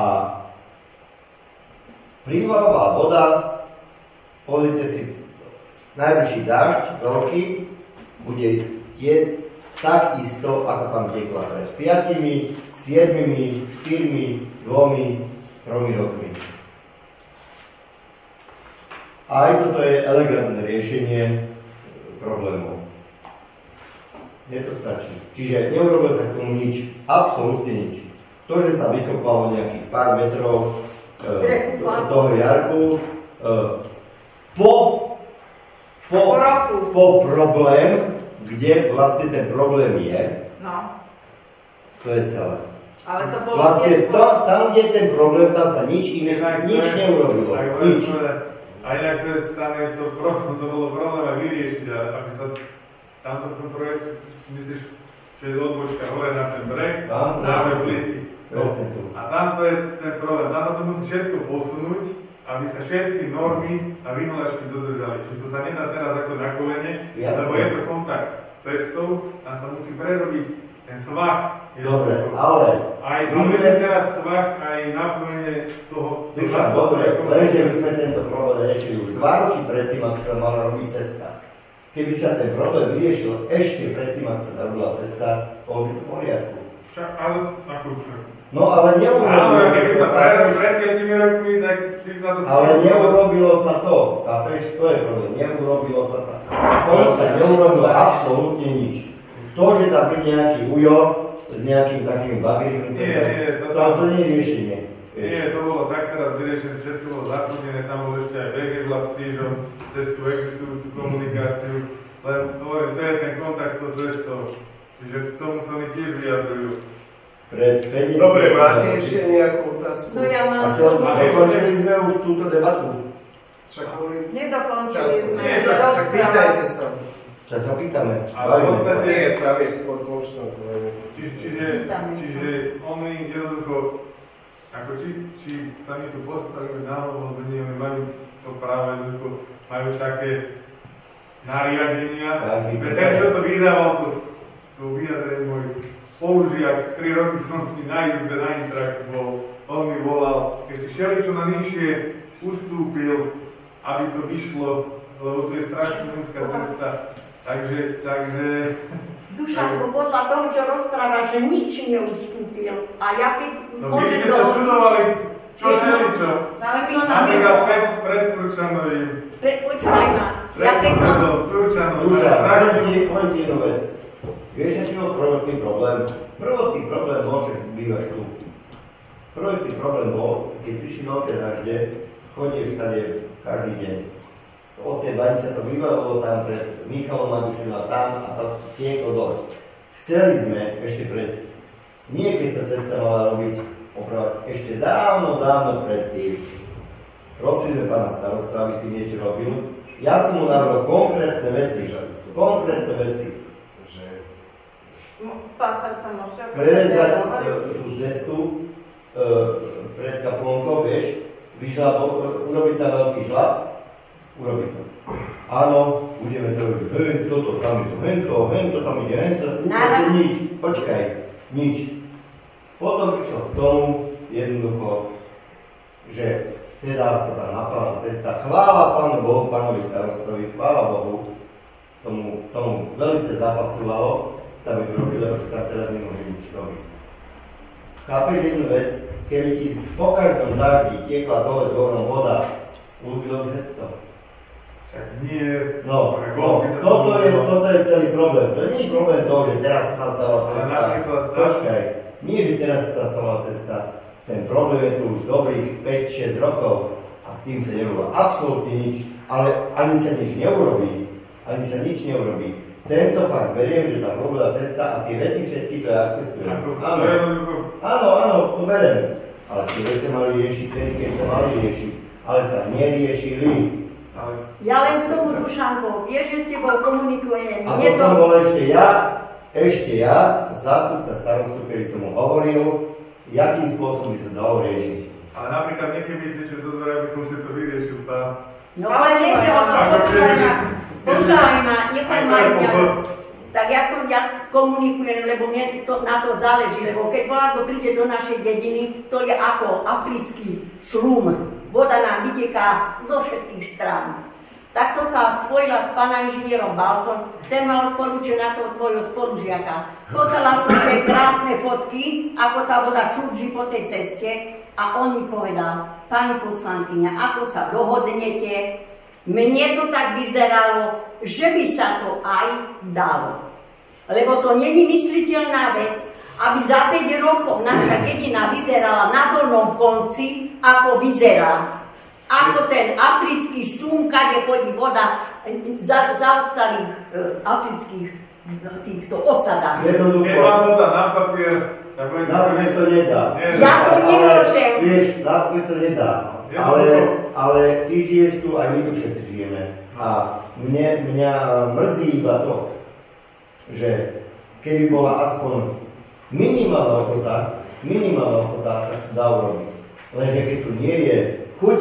prívalová voda, pozrite si, najbližší dážď, veľký, bude tiesť tak isto, ako tam tekla pred piatimi, siedmimi, štyrmi, dvomi, tromi rokmi. A aj toto je elegantné riešenie problémov. Mne to stačí. Čiže neurobil sa k tomu nič, absolútne nič. To, že tam vykopalo nejakých pár metrov e, toho jarku, e, po Po, po problém, kde vlastne ten problém je, no. To je celé. Ale to bolo vlastne to, tam, kde ten problém, tam sa nič iné, nič neurobilo. Nič. A inak to je, tam je to, to bolo problém aj vyriešiť, aby sa tamto ten projekt, myslíš, že je odbočka hore na ten breh, dáme plieky. A tamto je ten problém, tam sa to musí všetko posunúť, aby sa všetky normy a vyhlášky dodržali. Čiže to sa nedá teraz ako na kolene, lebo je to kontakt s cestou a sa musí prerobiť ten svah. Dobre, ale... Aj máme teraz svah, aj napojenie toho... Dušan, dobre, lenže my sme tento problém riešili už dva roky predtým, ak sa mala robiť cesta. Keby sa ten problém vyriešil ešte predtým, ak sa robila cesta, bolo by to v poriadku. Však, ale ako... No ale neurobilo ale, sa to. Pred piatimi rokmi, tak by sa to... Ale neurobilo sa to. Chápeš, to je problém. Neurobilo sa to. To sa neurobilo absolútne nič. To, že tam príde nejaký ujo s nejakým takým bagrinom, nie, nie, to, to, to nie je riešenie. Nie, to bolo tak teraz vyriešené, všetko bolo zaplnené, tam bol ešte aj vegedla, krížom, cez tú existujúcu komunikáciu, len to je ten kontakt s tou cestou. Čiže k tomu sa mi tiež vyjadrujú. Dobre, máte ešte nejakú otázku? No ja mám... A čo, dokončili sme už túto debatu? Však boli... Nedokončili sme. Nie, tak pýtajte sa. Čo sa pýtame? Ale v podstate... Nie, tam je skôr končná. Čiže, čiže oni jednoducho, ako či, či sa mi tu postavíme na hlavu, alebo nie, oni majú to práve jednoducho, majú také nariadenia. Ten, čo to vydával, to, to vyjadrenie môj použiak, tri roky som si na izbe, na intrak bol, on mi volal, ešte všeličo na nižšie ustúpil, aby to vyšlo, lebo to je strašne úzka cesta. Takže, takže... Dušanko, podľa toho, čo rozpráva, že nič neustúpil. A ja keď no, môžem dohodnúť... No my sme čudovali, čo všeličo. Ale my máme... Napríklad pred, pred Turčanovým. Pred, počúvaj ma. Ja keď som... Duša, poviem ti jednu vec. Vieš, aký bol prvotný problém? Prvotný problém bol, že bývaš tu. Prvotný problém bol, keď prišli veľké dažde, chodíš tady každý deň. Od tej bani sa to vyvalilo tam pred Michalom Magušinom a tam a to tieklo dole. Chceli sme ešte pred, nie keď sa cesta mala robiť opravať, ešte dávno, dávno predtým. Prosíme pána starosta, aby si niečo robil. Ja som mu navrhol konkrétne veci, konkrétne veci. Že Pán starosta, môžete? Prerezať tú cestu e, pred kaplnkou, vieš, vyžlab, urobiť tam veľký žlab, urobiť to. Áno, budeme to robiť, hej, toto, tam je to, hento, hento, tam ide, hento, nič, počkaj, nič. Potom prišlo k tomu jednoducho, že teda sa tam naplala cesta, chvála Pánu Bohu, pánovi starostovi, chvála Bohu, tomu, tomu veľmi zapasovalo, tam je to robilo, lebo tam teraz nemôže nič robiť. Chápeš jednu vec, keby ti po každom daždi tiekla dole dvorom voda, ľúbilo by sa to? Však nie. No, no toto, je, toto je celý problém. To nie je problém toho, že teraz sa tam stala cesta. Počkaj, nie, že teraz sa tam stala cesta. Ten problém je tu už dobrých päť šesť rokov a s tým sa nerobí absolútne nič. Ale ani sa nič neurobí. Ani sa nič neurobí. Tento fakt beriem, že tam robila cesta a tie veci všetky to ja akceptujem. Áno, áno, áno, to beriem. Ale tie veci mali riešiť, keď sa mali riešiť. Ale sa neriešili. Ja len s tomu, Dušanko, vieš, že s tebou komunikujem. A to som bol ešte ja, ešte ja, zástupca starostu, ktorý som mu hovoril, jakým spôsobom by sa dalo riešiť. Ale napríklad niekedy niečo dozvedá, aby som si to vyriešil sám. No ale nejde o to, počúvaj ma, počúvaj ma, nechaj ma viac. Tak ja som viac komunikujem, lebo mne to, na to záleží, lebo keď bola to príde do našej dediny, to je ako africký slum. Voda nám vyteká zo všetkých strán. Tak som sa spojila s pána inžinierom Balkom, ten mal odporúčil na toho tvojho spolužiaka. Pozala som tie krásne fotky, ako tá voda čudží po tej ceste a on mi povedal, pani poslankyňa, ako sa dohodnete, mne to tak vyzeralo, že by sa to aj dalo. Lebo to není mysliteľná vec, aby za päť rokov naša dedina vyzerala na dolnom konci, ako vyzerá. Ako ten africký slum, kde chodí voda za zaostalých e, afrických týchto osadách. Keď mám voda na papier, tak na papier to nedá. Ja to nemôžem. Vieš, na papier to nedá. Ale, ale ty žiješ tu, aj my tu všetci žijeme. A mne, mňa mrzí iba to, že keby bola aspoň minimálna ochota, minimálna ochota, tak sa dá urobiť. Lenže keď tu nie je chuť,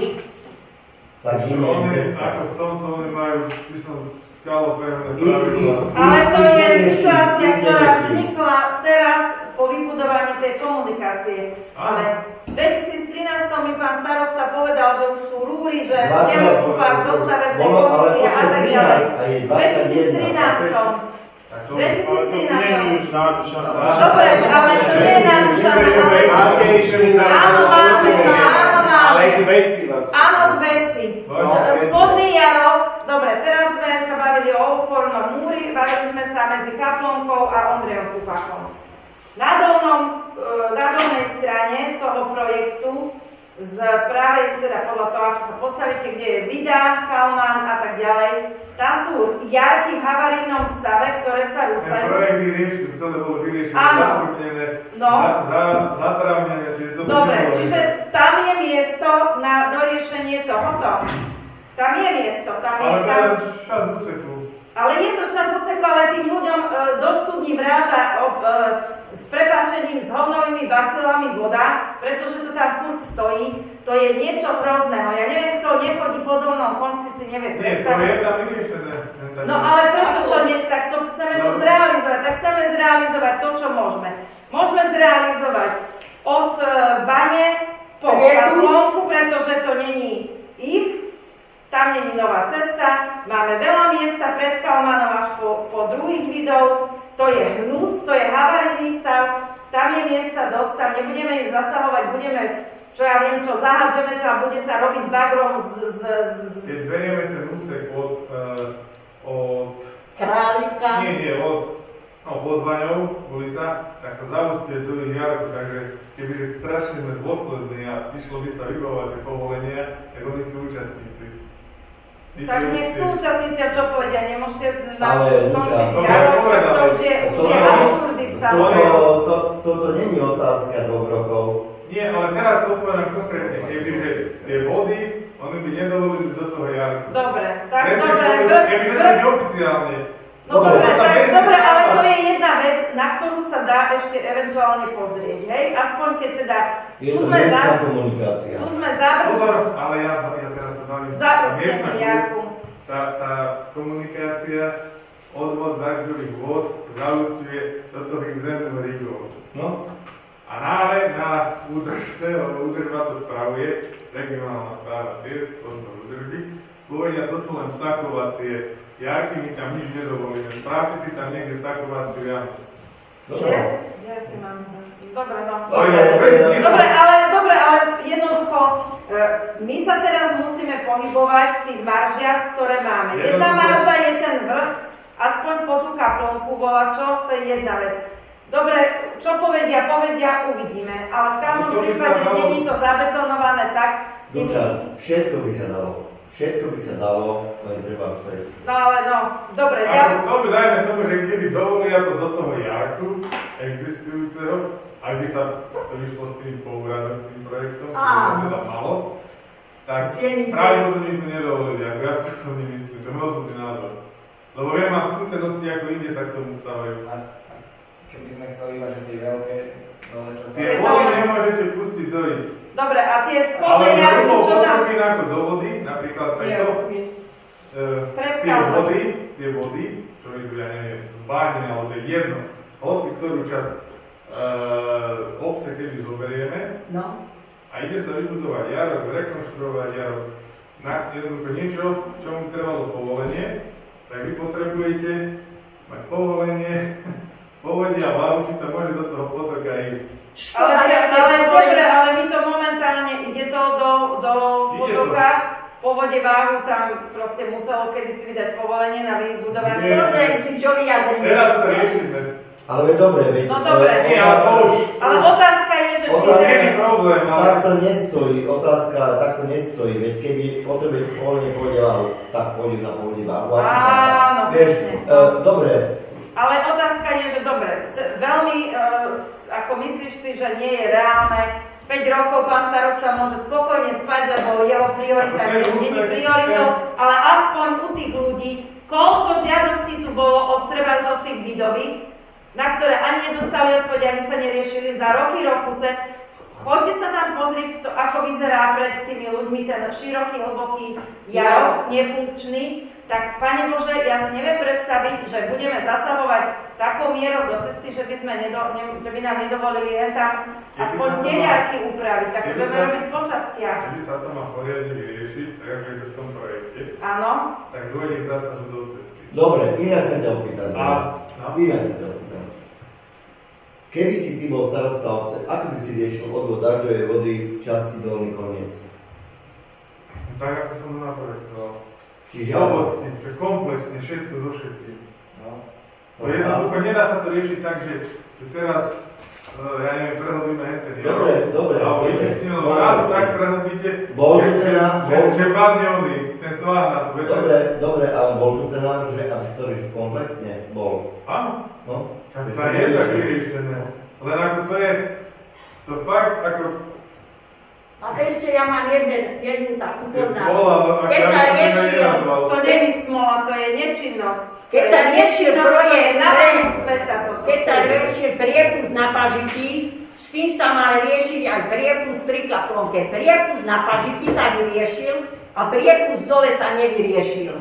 tak iné je ako v tomto, oni majú, by som skalo pevné pravidla. Ale to je situácia, ktorá vznikla teraz po vybudovaní tej komunikácie. Ale v dvetisíctrinásť mi pán starosta povedal, že už sú rúry, že budeme kúpať v zostave tej komisie a tak ďalej. V dvetisíctrinásť. dvetisíctrinásť. Dobre, ale to nie je narúšané, ale áno, máme, áno, máme. Áno, veci. Spodný Jarok, dobre, teraz sme sa bavili o opornom múri, bavili sme sa medzi Kaplonkou a Ondrejom Kupákom. Na dolnom, na dolnej strane toho projektu z práve, teda podľa toho, ako sa postavíte, kde je Vida, Kalman a tak ďalej, tam sú jarky v havarijnom stave, ktoré sa rúcajú. Ten projekt vyriešiť, celé bolo vyriešené, zakrútené, no. zatravnené, čiže to dobre, čiže tam je miesto na doriešenie tohoto. Tam je miesto, tam je... Ale tam... to je čas úseku. Ale je to čas úseku, ale tým ľuďom e, do studní vráža e, s prepáčením, s hovnovými bacilami voda, pretože to tam furt stojí. To je niečo hrozného. Ja neviem, kto nechodí po dolnom konci, si nevie predstaviť. Nie, to je tam vyriešené. No ale prečo to nie? Tak to chceme to zrealizovať. Tak chceme zrealizovať to, čo môžeme. Môžeme zrealizovať od e, bane po kaplonku, pretože to není ich. Tam není nová cesta, máme veľa miesta pred Kalmanom až po, po druhých vidov, to je hnus, to je havarijný stav, tam je miesta dosť, tam nebudeme ich zasahovať, budeme, čo ja viem, čo zahádzeme tam, bude sa robiť bagrom z... z, z... Keď berieme ten úsek od... Uh, od... Králika? Nie, nie, od... No, pod Vaňou, ulica, tak sa zaústie do ich jarku, takže keby strašne sme dôslední a išlo by sa vybavovať tie povolenia, tak oni sú účastníci. Tak nech sú účastníci, čo povedia, nemôžete na Ale, skončiť Duša, dialog, to- čo to už je, už je to- absurdista. Toto, to, toto není otázka dvoch rokov. Nie, ale teraz to poviem konkrétne, keby že tie body, oni by nedovolili do toho jarku. Dobre, tak Presne, dobre, keby- br- Keby to br- neoficiálne. no Dobre, dobre, to sa tak, vedie, dobre, to ale sa- to je jedna vec, na ktorú sa dá ešte eventuálne pozrieť, hej? Aspoň keď teda, Je tu to sme za, mestská komunikácia. tu sme zabrali, Pozor, ale ja, ja teraz sa bavím. za tá miestna usnenie Jarku. Tá, tá komunikácia, odvod dažďových vôd zaústuje do toho ich zemnú rigov. No, A nále na údržbe, lebo údržba to spravuje, regionálna správa tiež, to to údržby, povedia, to sú len sakovacie jarky, my tam nič nedovolíme. Spravte si tam niekde sakovaciu jamu. Že? Ja si mám... Dobre, no. Dobre, Dobre, ale, dobre, ale jednoducho, e, my sa teraz musíme pohybovať v tých maržiach, ktoré máme. Jedna Jednoducho. marža je ten vrch, aspoň po tú kaplnku volačo, to je jedna vec. Dobre, čo povedia, povedia, uvidíme. Ale v každom To by sa prípade dalo- nie je to zabetonované tak, Duša, všetko by sa dalo. Všetko by sa dalo, len treba chcieť. no ale no, dobre, A ja... to by dajme tomu, že keby dovolia to do toho jarku existujúceho, ak by sa to vyšlo s tým poúradom, s tým projektom, ktorý Áno. sa teda malo, tak S jedným- pravdepodobne to nedovolili, ako ja si to nemyslím, to je môj osobný názor. Lebo viem, mám skúsenosti, ako inde sa k tomu stávajú. A čo by sme chceli mať, že tie veľké dole, čo Tie Je vody to- nemôžete pustiť do ich. Dobre, a tie Ale spodné jarky, hrubou čo tam... potrubí ako do vody, napríklad sa Nie, to, my- e, tie Predkladám. vody, tie vody, čo idú, ja neviem, z bážne, ale to je jedno, hoci ktorú časť e, obce, keby zoberieme, No, a ide sa vybudovať jarok, rekonštruovať jarok, na jednoducho niečo, čomu trvalo povolenie, tak vy potrebujete mať povolenie, povodia hlavu, či to môže do toho potoka ísť. Ale, škoda, ja ale keď dobre, ale my to momentálne, ide to do, do Ide potoka, po vode váhu tam proste muselo kedysi vydať povolenie na vybudovanie. Nie. Pozriem si, čo vyjadrím. Teraz to riešime. Ale veď dobre, veď... No dobre, e, nie, ale to otázka- už- Ale otázka je, že či... Otázka- Nie je problém, ale... Takto nestojí, otázka takto nestojí, veď keby potrebuješ povolenie pôjde váhu, tak pôjde na pôjde váhu. Áno, Vieš, presne. e, dobre, Ale otázka je, že dobre, c- veľmi, e, ako myslíš si, že nie je reálne, päť rokov pán starosta môže spokojne spať, lebo jeho priorita nie nie je prioritou, ale aspoň u tých ľudí, koľko žiadostí tu bolo od treba od tých vidových, na ktoré ani nedostali odpoveď, ani sa neriešili za roky, rokuse. Choďte sa tam pozrieť, to, ako vyzerá pred tými ľuďmi ten široký, hlboký jarok, nefunkčný. Tak, Pane Bože, ja si neviem predstaviť, že budeme zasahovať takou mierou do cesty, že by, sme nedo, ne, že by nám nedovolili len tam aspoň tie jarky upraviť. Tak Keby budeme sa- robiť po častiach. Keby sa to má poriadne vyriešiť, tak ako je to v tom projekte, Áno. tak dôjde k zásahu do cesty. dobre, inak sa ťa opýtam. A, no. Inak sa ťa opýtam. Keby si ty bol starosta obce, ako by si riešil odvod dažďovej vody v časti Dolný Koniec? Tak ako som to naprojektoval. Čiže Robotne, že komplexne, všetko so všetkým. No. To jednoducho nedá sa to riešiť tak, že, že teraz, uh, ja neviem, prehlbíme henten Dobre, dobre, alebo dobre. idete s ním, lebo raz tak prehlbíte, Bol že, tu že, teda, že, bol- že padne oný, ten svár na tú večer. Dobre, dobre, ale bol tu ten návrh, že aby to riešil komplexne? Bol. Áno, No? tak to je tak vyriešené. Len ako to je, to fakt ako... A ešte ja mám jeden, jednu takú Je poznámku. smola, ale ako Keď ja sa by som riešil, nenazval. To nie je smola, to je nečinnosť. Keď sa riešil Nečinnosť, to je projekt návrh pre- sveta. toto. keď sa riešil priepust na Pažiti, s tým sa mal riešiť aj priepust pri Kaplonke. Priepust na Pažiti sa vyriešil a priepust dole sa nevyriešil.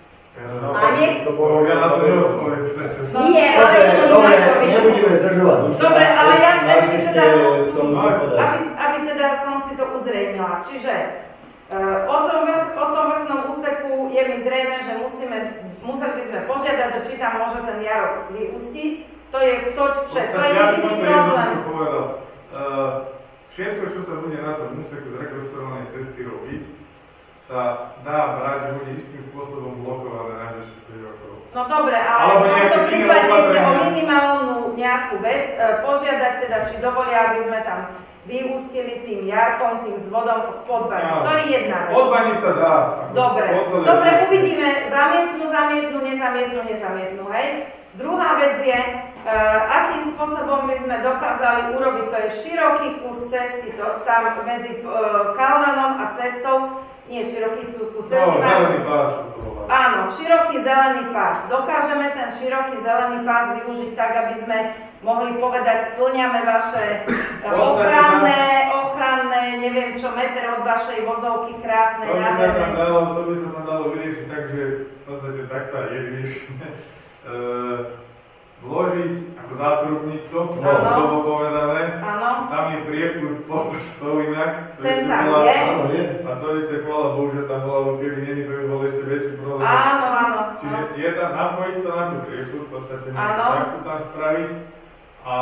A nie? To bolo, ja na to neodpoviem. No, Nie, Dobre, ale dobre, nebudeme zdržovať. Duša. Dobre, ale ja máš ešte ešte teda- k tomu čo povedať. aby, aby teda som si to uzrejmila. Čiže uh, o, tom, vrch- o tom vrchnom úseku je mi zrejme, že musíme, museli by sme požiadať, že či tam môže ten jarok vyústiť. To je toť všetko. To je Ja by som jediný to problém. jednoducho povedal. Uh, všetko, čo sa bude na tom úseku z rekonstruovanej cesty robiť, sa dá brať, že bude istým spôsobom blokované na štyri rokov. No dobre, ale Alebo v tomto nejaké iné prípade ide o opatrenia. minimálnu nejakú vec, e, požiadať teda, či dovolia, aby sme tam vyústili tým jarkom, tým zvodom spod bani. To je jedna vec. Od bani sa dá. Dobre, dobre, uvidíme, zamietnú, zamietnú, nezamietnú, nezamietnú, hej. Druhá vec je, uh, akým spôsobom my sme dokázali urobiť, to je široký kus cesty, to, tam medzi uh, Kalvanom a cestou, nie široký kus cesty. No, zelený pás. Áno, široký zelený pás. Dokážeme ten široký zelený pás využiť tak, aby sme mohli povedať, spĺňame vaše ochranné, ochranné, neviem čo, meter od vašej vozovky krásnej, to by sa nádherné. tam dalo, to by sa tam dalo vyriešiť tak, že v podstate takto je vyriešené. Uh, vložiť ako zátrubník to, bolo povedané. Áno. Tam je priekus pod cestou inak. Ten tam je. A to ešte chvála Bohu, že tam bola, lebo keby není, to by bol ešte väčší problém. Áno, áno. Čiže je tam napojiť to na tú prieku, v podstate áno. takú tam spraviť a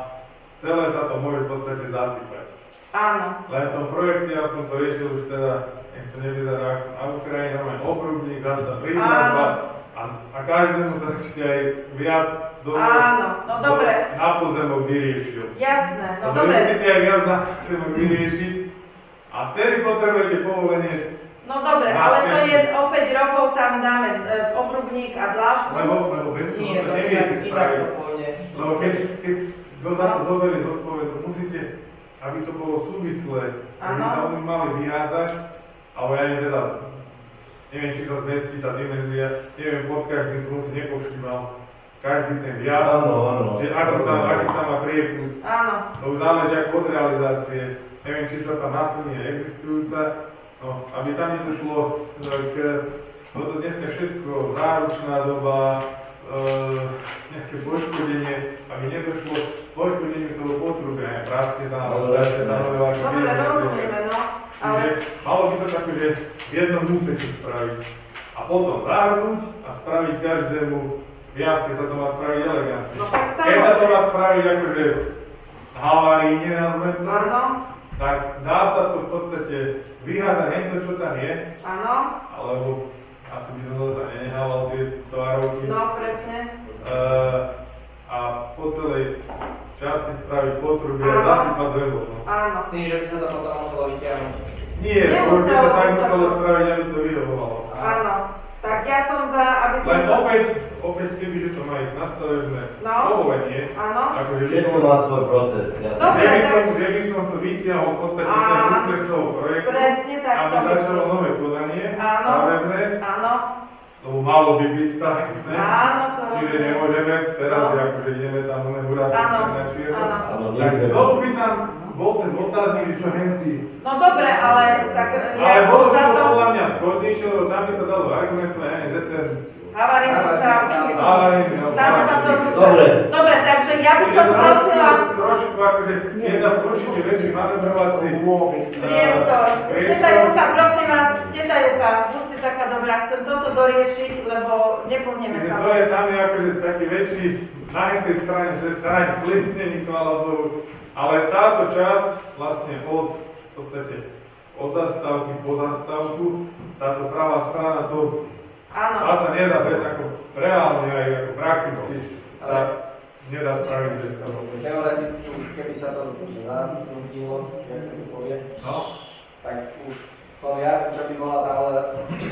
celé sa to môže v podstate zasypať. Áno. Len v tom projekte ja som to riešil už teda, nech to nevyzerá ako na Ukrajine, máme okrúbnik, dá sa prípravba a, a každému sa ešte aj viac do, áno, no do, dobre. na pozemok vyriešil. Jasné, no a dobre. musíte aj viac na pozemok vyriešiť a vtedy potrebujete povolenie. No dobre, ale to je o päť rokov tam dáme e, okrúbnik a dlážku. Lebo, lebo bez toho Nie, to to neviete inak spraviť. to pôjde. Lebo keď, keď kto za to zoberie zodpovednosť, musíte, aby to bolo súvislé, aby sa oni mali vyhádzať, ale ja teda, neviem, či sa zmestí tá dimenzia, neviem, pod každým som si nepovšímal, každý ten viac, že ako tam, aký tam má priekus, to už záleží ako od realizácie, neviem, či sa tam násilne existujúca, no, aby tam nedošlo k, no to dneska všetko, záručná doba, e, nejaké poškodenie, aby nedošlo poškodenie toho potrubia, práske tam, alebo práske tam, alebo ako dobre, rozumieme, no, ale... Malo by to tak, že v jednom úseku spraviť a potom zahrnúť a spraviť každému viac, keď sa to má spraviť elegantne. No, tak keď sa to má spraviť akože havaríne, nazvem to, tak dá sa to v podstate vyhádať len to, čo tam je, áno. alebo asi by som to tam nenehával tie tovarovky. No, presne. Uh, a po celej časti spraviť potrubie a zasypať zemou. No. Áno. S tým, že by sa to potom muselo vyťahnuť. Nie, to by sa tak muselo spraviť, aby to vyhovovalo. Áno. Tak ja som za, aby som... Len opäť, opäť kebyže to má ísť na stavebné no. povolenie, áno. Akože všetko má svoj proces. Dobre, ja by tak... som, ja by som to vytiahol v podstate ten úsek toho projektu, presne tak, aby začalo nové podanie, stavebné, áno. lebo malo by byť stavebné, áno, to čiže nemôžeme, teraz no. akože ideme tam oné hurásky na čierno, tak to by tam bol ten otáznik, čo hentí. No dobre, ale tak... Ale bolo to podľa mňa schodnejšie, lebo tam by sa dalo argumentovať, ja neviem, že ten... Havarijné strávky. Havarijné, no. Tam sa to... Dobre. Dobre, takže ja by som prosila... Trošku akože, je tam určite väčší manevrovací priestor. Teta Júka, prosím vás, teta Júka, buďte taká dobrá, chcem toto doriešiť, lebo nepohneme sa. To je tam akože taký väčší, na jednej strane, že strane slipnení, chvála Bohu, ale táto časť vlastne od, v podstate, od zastávky po zastávku, táto pravá strana, to áno. Tá sa nedá bez ako reálne aj ako prakticky sa nedá spraviť bez toho. Teoreticky už keby sa to zanútilo, že sa to povie, no. tak už to ja, čo by bola tá ale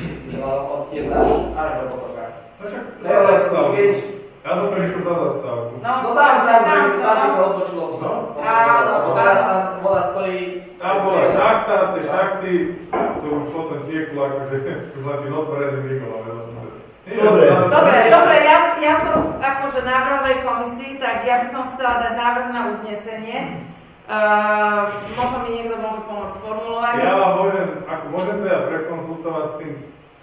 od tiezna až do potoka. Teoreticky, vieš, ja to prišiel za zastávku. No, no tam, tam, tam, tam by to odpočilo potom. Lebo teraz tam voda stojí... Tam bola šachta, z tej šachty, to už potom tieklo akože zlatým otvoreným rigom. Dobre. Dobre, dobre, ja, ja som akože návrhovej komisii, tak ja by som chcela dať návrh na uznesenie. Uh, možno mi niekto môže pomôcť formulovať. Ja vám môžem, ako môžem teda prekonzultovať s tým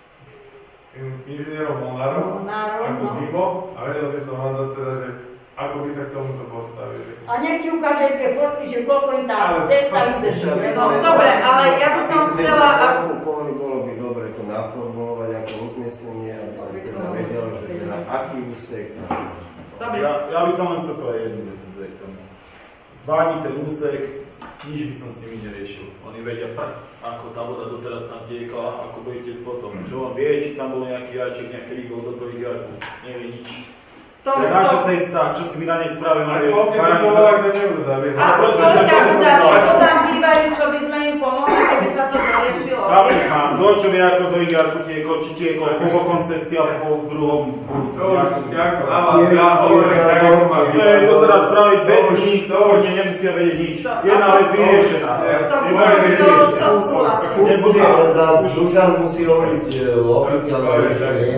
inžinierom Molnárom, ako mimo, a vedel by som vám dať teda, že ako by sa k tomuto postavili. A nech ti ukáže tie fotky, že koľko im tá cesta vydrží. No dobre, ale ja by som chcela... Bolo by dobre to naformulovať ako uznesenie, aby si teda vedel, že teda aký úsek. Ja, ja by som len chcel povedať jednu vec k tomu. Zváni ten úsek, nič by som s nimi neriešil. Oni vedia, ako tá voda doteraz tam tiekla, ako budete potom. Čo on vie, či tam bol nejaký rajček, nejaký rýgol do toho jarku, nevie nič. To, je naša cesta, čo si my na nej spravíme. Ale poďme to povolať, kde nebudú. A poďte udaví, čo tam bývajú, čo by sme im pomohli, keby sa to doriešilo. Chápeš ma, to čo vie ako do Igarku tieko, či tieko po bokom cesty alebo po druhom. To už, ako na vás, ja hovorím, ako má byť. To je to sa dá spraviť bez nich, to už nemusia vedieť nič. Jedna vec vyriešená. To by som to súhlasil. Nebude, ale za Dušan musí hovoriť oficiálne riešenie.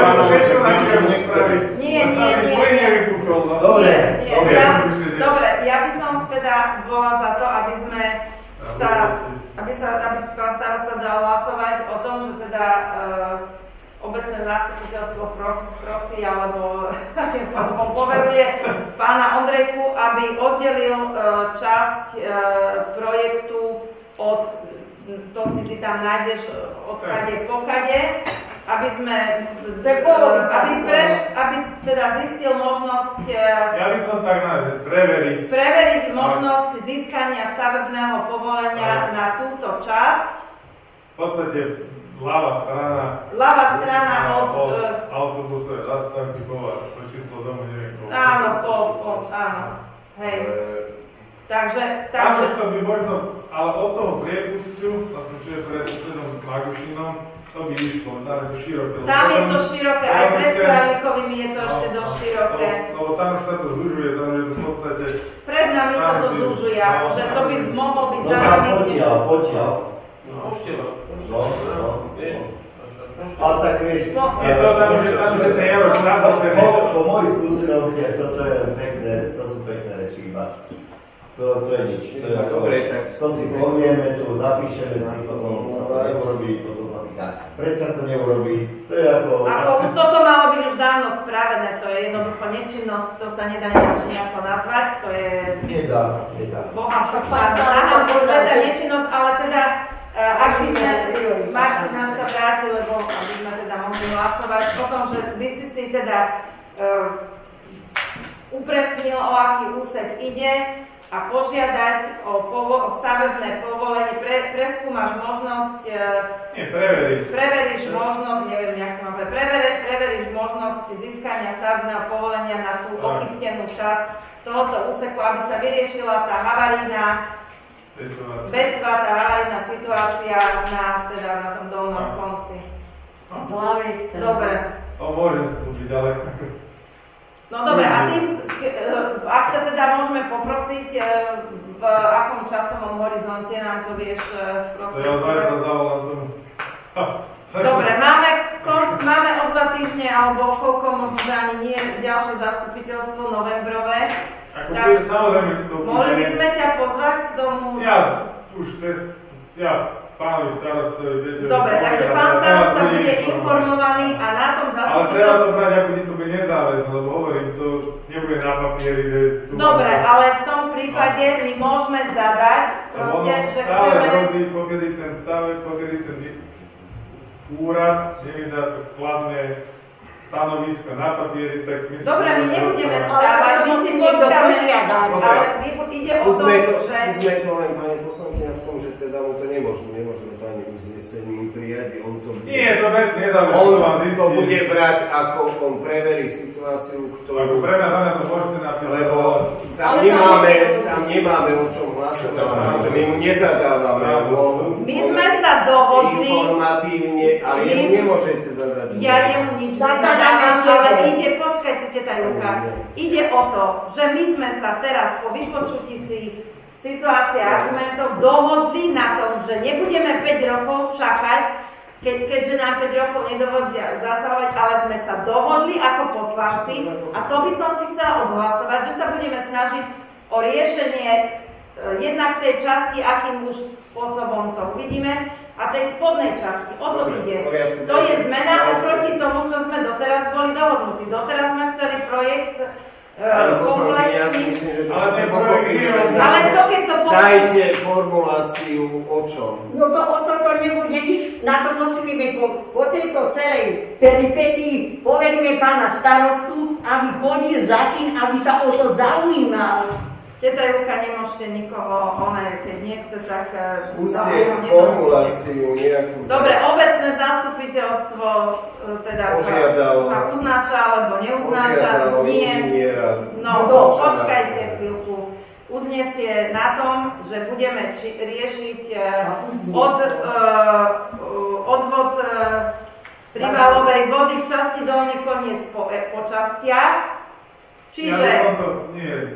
Nie, nie, nie, nie. Dobre, Nie, dobre. ja, dobre, ja by som teda bola za to, aby sme sa, aby sa, aby pán starosta dal hlasovať o tom, že teda uh, obecné zastupiteľstvo prosí, alebo takým spôsobom poveruje pána Ondrejku, aby oddelil uh, časť uh, projektu od, to si ty tam nájdeš, od kade po kade, aby sme, aby, preš, aby teda zistil možnosť, Ja by som tak nájde, preveriť. preveriť možnosť získania stavebného povolenia na túto časť. V podstate ľavá strana. Ľavá strana od... od autobusovej zastávky Kováč, to číslo domu neviem koľko. Áno, po, po, áno, hej. Takže, Tam takže... už to by možno, ale od toho priepustiu, vlastne čo je pred susedom s Magušinom, to by išlo, tam je to široké. Tam je to široké, aj pred Králíkovými je to ešte dosť široké. Lebo tam sa to zužuje, tam je to v podstate... Pred nami sa to zužuje, že to by mohlo byť No tam potiaľ, potiaľ. No, poštiaľ. No, no. A tak vieš, Je to tam, že tam je ten euro, tam po, to po, po mojich skúsenostiach toto je pekné, to sú pekné reči iba. To, to je nič, to je ako, Dobre, tak to si povieme tu, napíšeme si, potom sa to neurobí, potom sa týka, prečo to neurobí, to je ako... Ako toto malo byť už dávno spravené, to je jednoducho nečinnosť, to sa nedá nejako nazvať, to je... Nedá, nedá. Boha posledná nečinnosť, ale teda, uh, ak by sme, Martin nás sa vrátil, lebo aby sme teda mohli hlasovať o tom, že by si si teda uh, upresnil, o aký úsek ide, a požiadať o, povo- o stavebné povolenie, pre, preskúmaš možnosť, e, Nie, preveríš. preveríš možnosť, neviem, jak to mám povedať, preveri, preveríš možnosť získania stavebného povolenia na tú ochytenú časť tohoto úseku, aby sa vyriešila tá havarijná betva, tá havarijná situácia na, teda na tom dolnom konci. Z ľavej strany. Dobre. To môžem slúžiť, ale... No dobre, a tým, ak sa teda môžeme poprosiť, v akom časovom horizonte nám to vieš sprostredkovať? To ja zajtra zavolám tomu. Dobre, máme, konc, máme o dva týždne, alebo koľko, možno že ani nie, ďalšie zastupiteľstvo novembrové. Ako Tak, bude, samozrejme, to bude... mohli by sme ťa pozvať k tomu? Ja, už cez... Ja, pánovi starostovi, viete... Dobre, takže pán starosta bude informovaný a na tom Ale zastupiteľstvo... treba to brať, ako to bude nezáväzné, lebo hovorím, to nebude na papieri, že... Tu Dobre, máme- ale v tom prípade my môžeme zadať, Lebo proste, ono že stále chceme... hrozí, pokedy ten stavek, pokedy ten úrad nevydá to kladné stanovisko na papieri, tak my... Dobre, my nebudeme Ale stávať, my si niekto počkáme, požiadať. ale ide o to, Skúsme to, že... skúsme to len, pani poslankyňa, v tom, že teda mu to nemôžeme, nemôžeme to ani uznesením prijať, on to bude... Nie, to vec nezávisle, On to vám to zistí. bude brať, ako on preverí situáciu, Ako ktorú... pre mňa za mňa to môžete napísať. Lebo tam Ale nemáme, tam- tam nemáme o čom hlasovať, No, pretože my mu nezadávame úlohu. My sme sa dohodli, Informatívne, ale My- jemu nemôžete zadať. ja jemu nič Zasadáme nezadávam, tebe. ale ide, počkajte, teta Júka, ide o to, že my sme sa teraz po vypočutí si situácie a argumentov dohodli na tom, že nebudeme päť rokov čakať, keď, keďže nám päť rokov nedovolia zasahovať, ale sme sa dohodli ako poslanci a to by som si chcela odhlasovať, že sa budeme snažiť o riešenie e, jednak tej časti, akým už spôsobom to uvidíme, a tej spodnej časti. O to ide. To je zmena oproti tomu, čo sme doteraz boli dohodnutí. Doteraz sme chceli projekt Pani e, poslankyňa, ja si komplexný. myslím, že to Ale všetci ten pochopili. projekt je- Ale čo keď to po... Dajte formuláciu o čom. No to o toto nebude nič, na to musíme po, po tejto celej peripetii poveríme pána starostu, aby chodil za tým, aby sa o to zaujímal. Teta Júka, nemôžete nikoho, ona keď nechce, tak... Skúste formuláciu nejakú... Dobre, obecné zastupiteľstvo teda sa, sa uznáša alebo neuznáša, nie. No, počkajte chvíľku. Uznesie na tom, že budeme či, riešiť od, odvod prívalovej vody v časti Dolný Koniec po, po častiach. Čiže... Ja to nie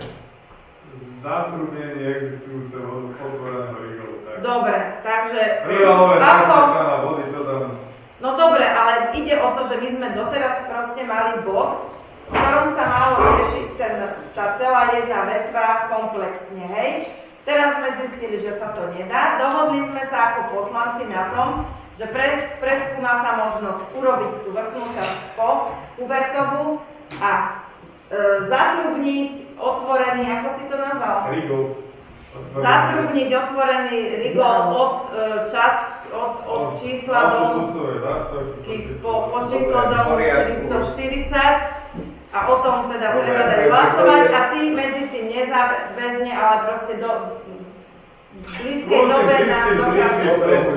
zatrudnenie existujúceho otvoreného rigolu. Dobre, takže... Prívalové ako... vody to tam... No dobre, ale ide o to, že my sme doteraz proste mali bod, v ktorom sa malo riešiť ten, tá celá jedna vetva komplexne, hej? Teraz sme zistili, že sa to nedá. Dohodli sme sa ako poslanci na tom, že pres, preskúma sa možnosť urobiť tú vrchnú časť po Hubertovú a e, zatrubniť otvorený, ako si to nazval? Rigol. Zatrubniť otvorený rigol od e, čas, od, od čísla do po, po číslo do tristoštyridsať a o tom teda treba dať hlasovať a ty medzi tým nezáväzne, ale proste do blízkej dobe nám dokážeš.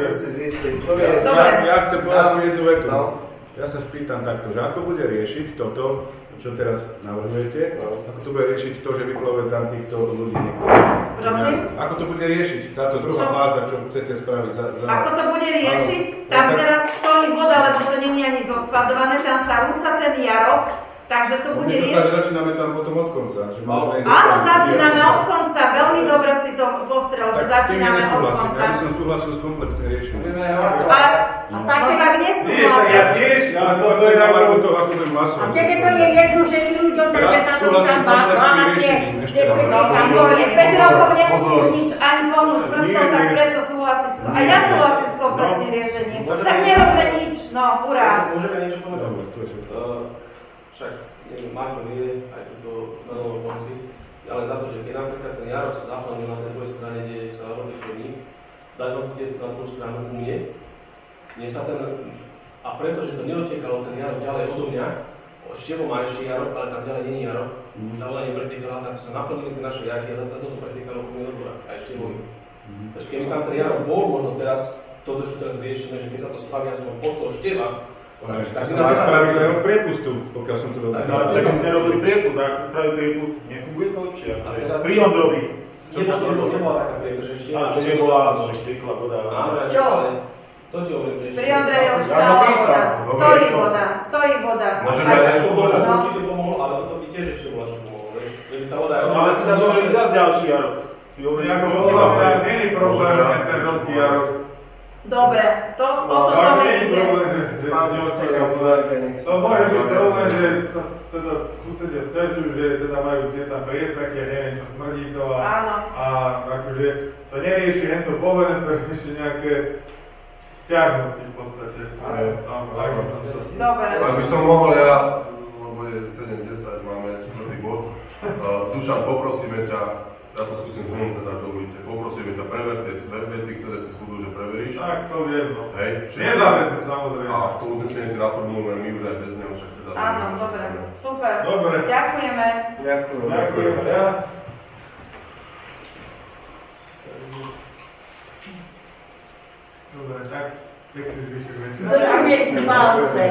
Dobre, ja chcem povedať jednu vetu. Ja sa spýtam takto, že ako bude riešiť toto, čo teraz navrhujete, ako to bude riešiť to, že vyplovuje tam týchto ľudí niekoho. Prosím? Ako to bude riešiť táto druhá fáza, čo chcete spraviť za... za... Ako to bude riešiť? Tam teraz stojí voda, lebo to nie je ani zoskladované, tam sa rúca ten jarok, takže to bude riešiť. My sa začíname tam potom od konca. Že áno, začíname od konca, veľmi dobre si to postrel, že začíname od konca. Ja by som súhlasil s komplexným riešením. A tak tak nesúhlasil. Ja tiež, ale to je na to, ako ten hlasovať. A tebe to je jedno, že tí ľuďom, takže sa to tam vládne, že Výborne, päť rokov nemusíš nič ani pomôcť prstom, tak preto súhlasíš. A ja súhlasím s komplexným riešením. Tak nerobme nič, no, hurá. Môžeme niečo povedať? Však, neviem, Marko vie aj túto danovú pomoci, ale za to, že keď napríklad ten jarok sa zaplnil na tej druhej strane, kde sa robí chodník, zažil bude na tú stranu u mne, mne sa ten, a pretože to neotekalo ten jarok ďalej odo mňa, števo má ešte jarok, ale tam ďalej nie je jarok, tá voda nepretekala, tak sa naplnili tie naše jarky a za to pretekalo u mne do dvora, a ešte boli. Takže keby tam ten jarok bol, možno teraz, toto, čo teraz riešime, že keď sa to spraví aspoň pod toho števa, tak sa má spraviť len priepustu, pokiaľ som to dobre. No, ale som nerobili priepust, ak sa spraví priepust, nefunguje to lepšie. Príhon robí. Nebola taká prietrž ešte. Áno, že nebola, že tekla voda. Čo? To ti hovorím, že ešte. Pri Ondrejov stála voda, stojí voda, stojí voda. Môžem aj to bolo, to určite pomohlo, ale toto by tiež ešte bola, čo pomohlo. Ale teda dovolili dať ďalší jarok. Ako voda, nie je problém, ten veľký jarok. Dobre, to, o to to mi ide. To môže byť problém, že sa teda susedia sťažujú, že teda majú tie tam priesaky a neviem čo smrdí to a, a akože to nerieši hento poverenstvo, ešte nejaké sťažnosti v podstate. Dobre. Ak by som mohol ja, lebo je sedem desať, máme štvrtý bod. Dušan, poprosíme ťa, ja to skúsim zhrnúť, teda dovolíte. Poprosíme ťa, prever tie veci, ktoré si súdu, že preveríš. Tak, to viem, no. Hej, nezáväzne, samozrejme. A to uznesenie si naformulujeme my už aj bez neho, však teda... Áno, dobre, super. Dobre. Ďakujeme. Ďakujem. Ďakujem, ja. Dobre, tak, pekný zvyšok večera. Držíme ti palce.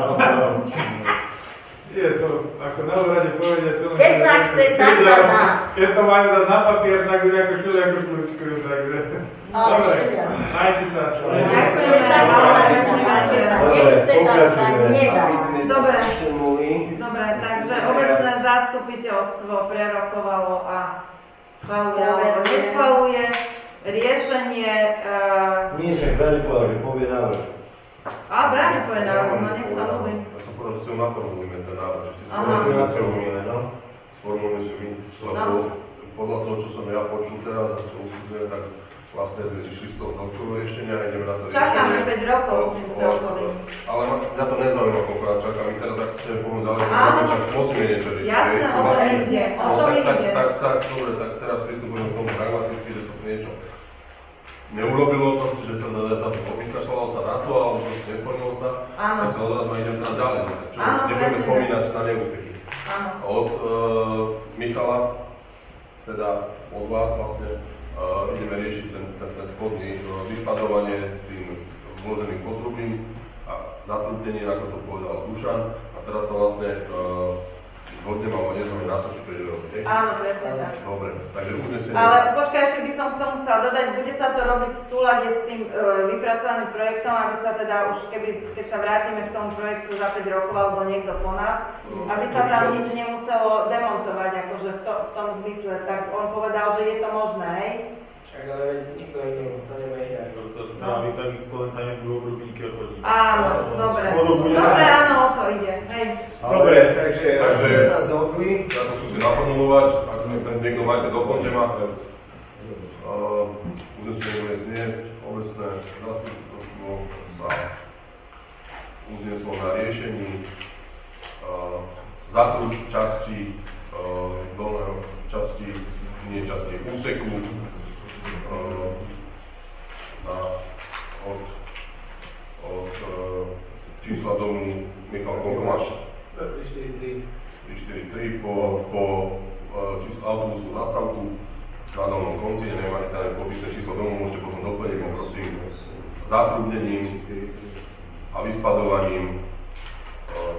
Je to, ako na úrade povedia, to... Keď sa chce, tak sa dá. Keď to majú dať na papier, tak už ako šli, ako šličkujú, takže... Dobre, majte sa. Keď sa nechce, tak sa nedá. Dobre, dobre, takže obecné zastupiteľstvo prerokovalo a schvaluje alebo neschvaluje riešenie... Nie, že Brani povedal, že povie návrh. A Brani povie návrh, no nech sa ľúbi. Ja som povedal, že si ho naformulujeme ten návrh, že si sformulujeme, no? Sformulujeme si my, lebo podľa toho, čo som ja počul teraz a čo usudzujem, tak vlastne sme zišli z toho celkového riešenia a ideme na to riešenie. Čakáme päť rokov s tým celkovým. Ale mňa to nezaujíma, koľko ja čakám. My teraz, ak chceme pomôcť ďalej, tak musíme niečo riešiť. Jasné, o to ide, o to ide. Tak sa, dobre, tak teraz pristupujeme k tomu pragmaticky, že sa to niečo neurobilo, to, že sa, sa to vykašľalo sa na to, alebo proste nesplnilo sa, tak sa odrazme idem teraz ďalej. Čo nebudeme spomínať na neúspechy. Od uh, Michala teda od vás vlastne uh, ideme riešiť ten, ten, ten spodný uh, vypadovanie tým vloženým potrubím a zatrubnenie, ako to povedal Dušan. A teraz sa vlastne uh, zhodneme alebo nezhodneme na to, čo príde robiť. Áno, presne tak. Dobre, takže uznesenie. Ale počkaj, ešte by som k tomu chcela dodať, bude sa to robiť v súlade s tým e, vypracovaným projektom, aby sa teda už, keby, keď sa vrátime k tomu projektu za päť rokov alebo niekto po nás, No, aby sa tam nič nemuselo demontovať, akože v, to, v tom zmysle, tak on povedal, že je to možné, hej? Však ale nikto iný to nevie ináč. To sa spraví takisto, len tam nebudú obrubníky od chodníka. Áno, dobre. Dobre, áno, o to ide, hej. Dobre, takže, takže sa zhodli. Ja to skúsim naformulovať, ak niekto máte, doplňte ma. Uh, uznesenie bude znieť, obecné zastupiteľstvo sa uzneslo na riešení uh, zatruč časti uh, dolného časti, nie časti úseku uh, na, od, od uh, čísla domu Michal Kokomáš tri štyri tri tri štyri tri po, po uh, číslo autobusnú zastávku na dolnom konci, neviem, ak sa popísne číslo domu, môžete potom doplniť, prosím, zatrubnením a vyspadovaním uh,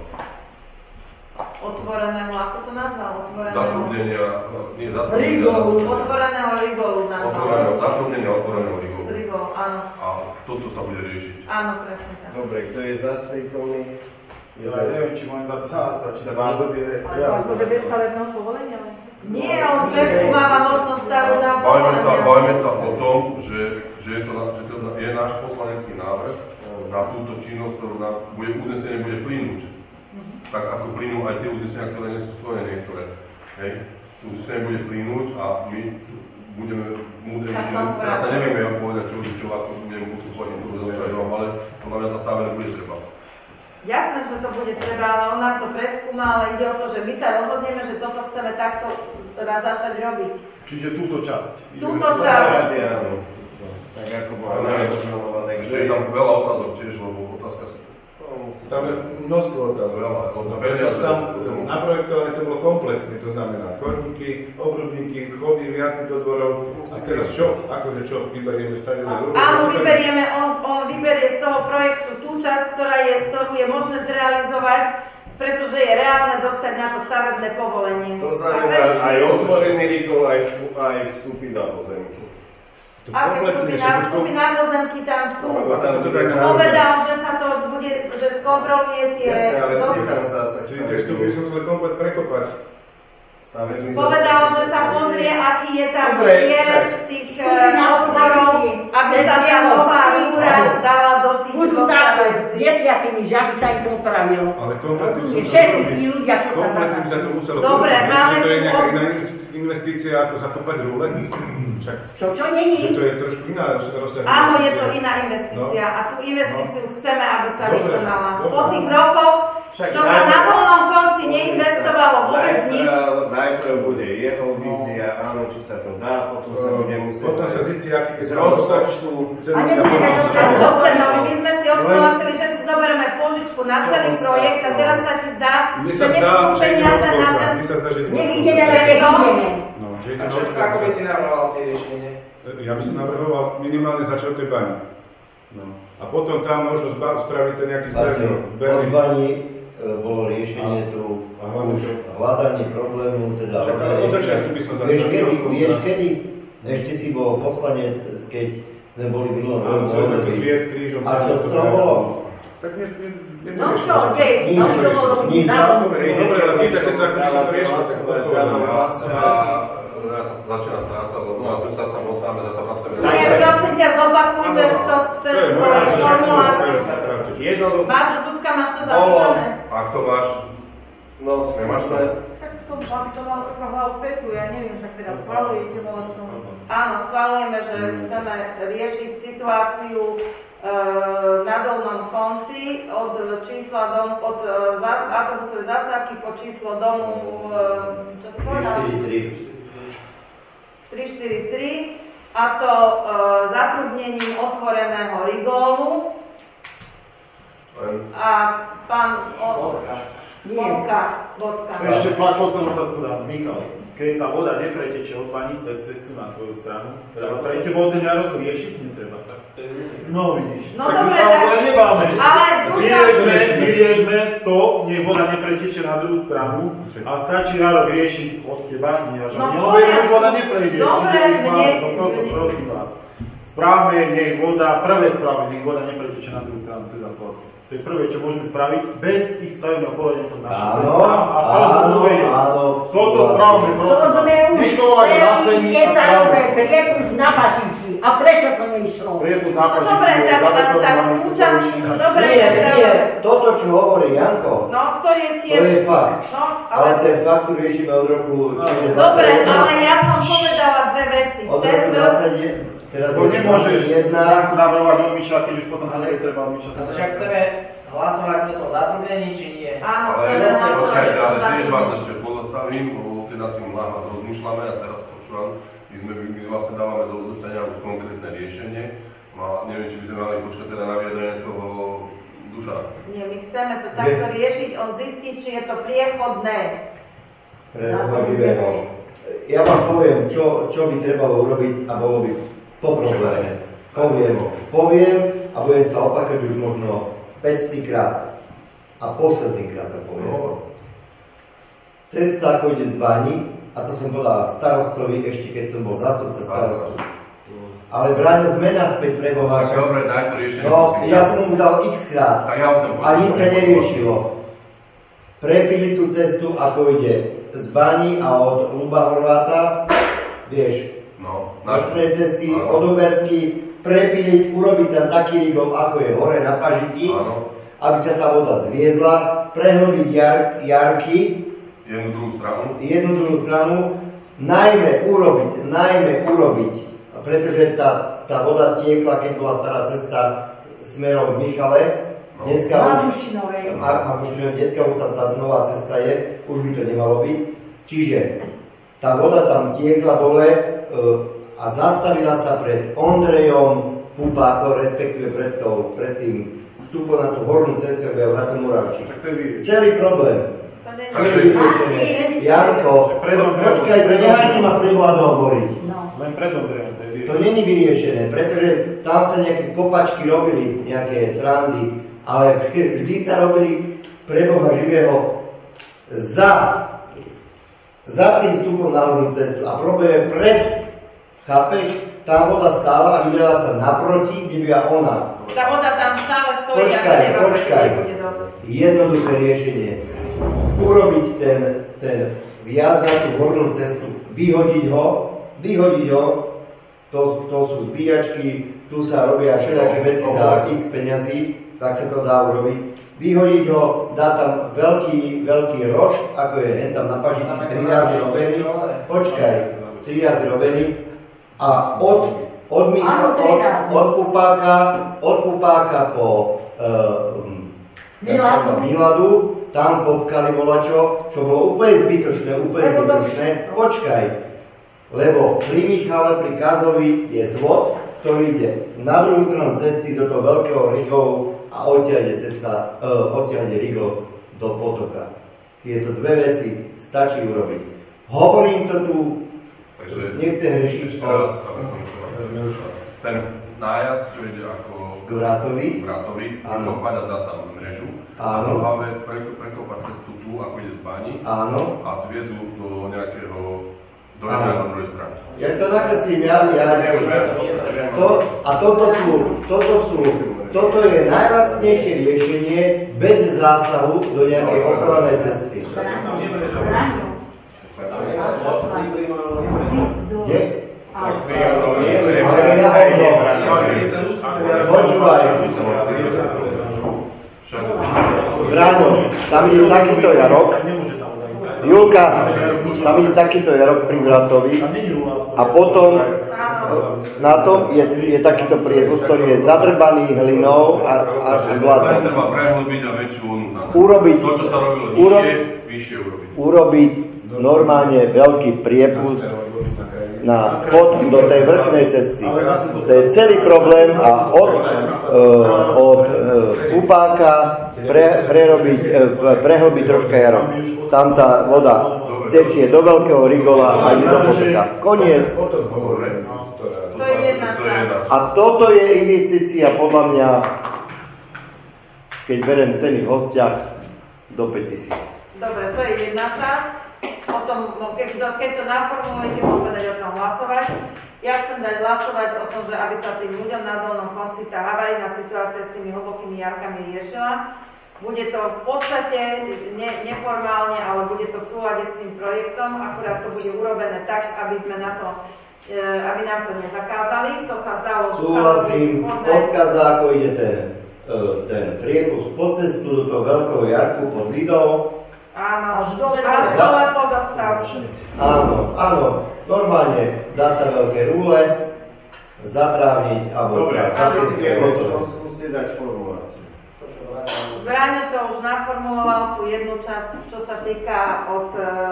Otvoreného, ako to nazval? Otvoreného... zatrubnenia, nie zatrubnenia, Rigolu. Otvoreného rigolu nazval. Otvoreného, zatrubnenia otvoreného rigolu. Rigol, áno. A toto sa bude riešiť. Áno, presne tak. Dobre, kto je za strejkovný? Ja neviem, či mám dať dá, začínať. Ale akože bez stavebného povolenia? Nie, on preskúmáva možnosť stavebného Bavíme sa, povolenia. bavíme sa o tom, že, že, je to, že to je náš poslanecký návrh na túto činnosť, ktorú na, bude, uznesenie bude plynúť. Tak ako plynú aj tie uznesenia, ktoré nie sú splnené niektoré. Hej. Uznesenie bude plynúť a my budeme múdrejšie, teraz sa nevieme ako povedať, čo, čo ako budeme postupovať, ktorú zastavenom, ale podľa mňa zastavené bude treba. Jasné, že to bude treba, ale on nám to preskúma, ale ide o to, že my sa rozhodneme, že toto chceme takto teda začať robiť. Čiže túto časť. Túto časť. Áno. Tak ako bolo navrhnované. Ešte je tam veľa otázok tiež, lebo otázka sú Tam je množstvo otázok. veľa. Tam naprojektované to bolo komplexné, to znamená korníky, obrubníky, vchody, viac do dvorov. A teraz čo? Akože čo? Vyberieme stadion na druhú? Áno, vyberieme, on, on vyberie z toho projektu tú časť, ktorá je, ktorú je možné zrealizovať, pretože je reálne dostať na to stavebné povolenie. To znamená aj otvorený rigol, aj, aj vstupy na pozemky. A keď vstupy na, vstupy na pozemky tam sú, Povedal, povedal, že sa to bude, že skontroluje tie... Jasne, ale dosky. je tam zásah. Čiže tie vstupy som chcel komplet prekopať. Povedal, že sa pozrie, aký je tam Dobre, prierez tých obzorov, aby sa tá nová rúra dala do tých Budú takto desiatými, že aby sa im to opravilo. Ale kompletne Rozumie, všetci tí ľudia, čo sa kompletne by tam... sa to muselo Dobre, urobiť, máme že to je tu- nejaká iná investícia, ako zakopať rúleky. Však, Čo, čo není? že to je trošku iná rozsah. Áno, je to iná investícia a tú investíciu chceme, aby sa Dobre, vykonala. dobre. Po tých rokoch, Však čo sa najprv- na dolnom konci neinvestovalo vôbec nič, Najprv, najprv bude jeho vízia, áno, či sa to dá, potom sa bude musieť... Potom sa zistí, aký je z rozpočtu. A nebudeme to a čo sa no, my sme si odsúhlasili, že si zoberieme pôžičku na celý projekt a teraz sa ti zdá, Mne že sa zdá, nebudú že ide peniaze do na konca. ten... Mne sa zdá, že ide do Nech konca. ideme, že nech ideme. No, že ide A do čo, konca. ako by si navrhoval tie riešenie? Ja by som navrhoval minimálne začať od tej bani. No. A potom tam možno zba- spraviť ten nejaký Máte, zberný. od bani e, bolo riešenie tu, A hlavne už to- hľadanie problému, teda Však ale od začiatku by som vieš začal. kedy, No. vieš kedy, ešte si bol poslanec, keď sme boli v minulom Áno, chceli sme to období. zviesť krížom. A čo z toho bolo? Tak dnes, No čo, dej, Nič, no čo bolo robiť? nič. Dobre, dobre, ale pýtate sa, ako by sa to riešilo, tak Dávame to hlasovať. A ja sa začína strácať, lebo nás sme sa samotnáme, zase pracujeme. Nie, prosím ťa, zopakuj ten to, ten svoj formuláciu. Jednoducho. Máš, Zuzka, máš to Bolo. zapísané? Ak to máš, No, nemáš to? Tak to, aby to malo trocha hlavu petu, ja neviem, však teda schvalujete moločnú. Áno, schvaľujeme, že chceme riešiť situáciu e, na dolnom konci od čísla dom, od e, za- autobusovej zastávky po číslo domu, e, čo si tri povedal? štyri tri. tri štyri tri a to e, zatrubnením otvoreného rigólu Len a pán o, Bodka, bodka. Ešte fakt poslednú otázku dám. Michal, keď tá voda nepreteče od Banice cez cestu na tvoju stranu, treba pre tebou ten jarok riešiť? Netreba. No vidíš. No dobre, tak... nebáme. Ale Vyriežme, vyriežme to, nech voda nepreteče na druhú stranu a stačí jarok riešiť od teba, nie až No, ani, lebo už voda neprejde. Dobre, Čiže už mne- máme to, toto, prosím vás. Správne, nech voda, prvé správne, nech voda nepreteče na druhú stranu cez asfalt. To je prvé, čo môžeme spraviť, bez tých stavebného povolenia to naše. Áno, áno, áno. Toto správne, To prosím. sme už chceli, keď sa robí priepust na Bažinti. A prečo to neišlo? Priepust na No dobre, tak, tak, tak, skúšam, dobre, Nie, tak, nie, toto, čo hovorí Janko, no to je tiež... to je fakt. No, Ale ale... ten fakt tu riešime od roku Dobre, ale dvadsaťjeden. ja som povedala dve veci. Od Ten roku byl- dvadsaťjeden, teraz To je nemôžeš dvadsaťjeden. navrhovať od Miša, keď už potom hľadajú treba od Miša. Však chceme hlasovať o tom zatrubnení, či nie? Áno, Ale chceme hlasovať počkajte, ale o tom tiež vás zatrubnení. ešte pozastavím, lebo keď nad tým hlavne rozmýšľame a teraz počúvam, my, sme, my vlastne dávame do uznesenia už konkrétne riešenie. No a neviem, či by sme mali počkať teda na vyjadrenie toho Dušana. Nie, my chceme to takto riešiť, on zistí, či je to priechodné. Pre toho živého. Ja vám poviem, čo, čo by trebalo urobiť a bolo by po probléme. Poviem, poviem a budem sa opakať už možno päťstý krát. A posledný krát to poviem. Cesta pôjde z Bani, a to som povedal starostovi ešte keď som bol zástupca starostu. Ale Braňo, sme naspäť pre Boha. Tak dobre, daj to riešenie. No, ja som mu dal x krát Tak ja chcem a nič sa neriešilo. Prepili tú cestu, ako ide z Bani a od Luba Horváta, vieš, No, nočné cesty, od Uberky, prepiliť, urobiť tam taký rigol, ako je hore na Pažiti, Áno. aby sa tá voda zviezla, prehlbiť jar, jarky, jednu druhú stranu. jednu druhú stranu, najmä urobiť, najmä urobiť, pretože tá, tá voda tiekla, keď bola stará cesta smerom k Michale, dneska už, Madušinovej. Ma- Madušinovej, dneska už tam tá nová cesta je, už by to nemalo byť, čiže tá voda tam tiekla dole e, a zastavila sa pred Ondrejom Pupákom, respektíve pred, tou, pred tým vstupom na tú hornú cestu, ako je Vratu Moravčík. Celý problém. Celý vyriešenie. Janko, počkajte, nehajte ma preboha dohovoriť. Len pred Ondrejom. To není vyriešené, pretože tam sa nejaké kopačky robili, nejaké srandy, ale vždy sa robili pre Boha živého za, za tým vstupom na hornú cestu. A problém je pred, chápeš, tá voda stála a vydala sa naproti, kde byla ona. Tá voda tam stále stojí a Počkaj, nedá sa počkaj. nebude dosť. Jednoduché riešenie. Urobiť ten, ten viac na tú hornú cestu, vyhodiť ho, vyhodiť ho, to, to sú zbíjačky, tu sa robia všelijaké veci za x peňazí, tak sa to dá urobiť. Vyhodiť ho, dá tam veľký, veľký rošt, ako je hen tam na Pažiti, tri razy robený, počkaj, tri razy robený, a od, od, Micha, od, od, Pupáka, od Pupáka po uh, Miladu, tam kopkali volačo, čo bolo úplne zbytočné, úplne zbytočné. Počkaj, lebo pri Michale, pri Kazovi je zvod, ktorý ide na druhú stranu cesty do toho veľkého Rigovu a odtiaľ ide cesta, uh, odtiaľ ide Rigov do potoka. Tieto dve veci stačí urobiť. Hovorím to tu, Takže nechcem riešiť ešte raz, aby som to ten nájazd, čo ide ako k Vratovi, k Vratovi, Áno. vykopať a dá tam mrežu. A Áno. druhá vec, pre- prekopať cestu tu, ako ide z Bani, Áno. a zviezu do nejakého, do Áno. jedného na druhej strane. Ja to nakreslím, ja, ja, to, a toto sú, toto sú, toto je najlacnejšie riešenie bez zásahu do nejakej opravnej cesty. Kde? Ale ja počúvaj. Bráno, tam ide takýto jarok. Julka, tam ide takýto jarok pri Vratovi. A potom na tom je, je takýto priepust, ktorý je zadrbaný hlinou a, a Len blátom. treba prehlbiť a väčšiu vonu tam. Urobiť, To, čo sa robilo uro, nižšie, vyššie urobiť. urobiť normálne veľký priepust na chod do tej vrchnej cesty. To je celý problém a od, uh, od uh, Upáka pre, prerobiť, uh, prehlbiť troška Jarok. Tam tá voda tečie do Veľkého Rigola a ide do potoka. Koniec. A toto je investícia podľa mňa, keď beriem ceny v hostiach, do päťtisíc. Dobre, to je jedna časť. Potom, keď, keď to naformulujete, môžeme dať o tom hlasovať. Ja chcem dať hlasovať o tom, že aby sa tým ľuďom na dolnom konci tá havarijná situácia s tými hlbokými jarkami riešila. Bude to v podstate ne, neformálne, ale bude to v súlade s tým projektom, akurát to bude urobené tak, aby sme na to, e, aby nám to nezakázali. To sa zdalo... Súhlasím, odkaz, ako ide ten, e, ten priepust po cestu do toho Veľkého Jarku pod Lidou. Áno, až dole, až dole po zastávku. Áno, áno, normálne dať tam veľké rúle, zatrávniť, alebo zapistiť hotovo. Skúste dať formuláciu. Bráňo to už naformuloval tú jednu časť, čo sa týka od,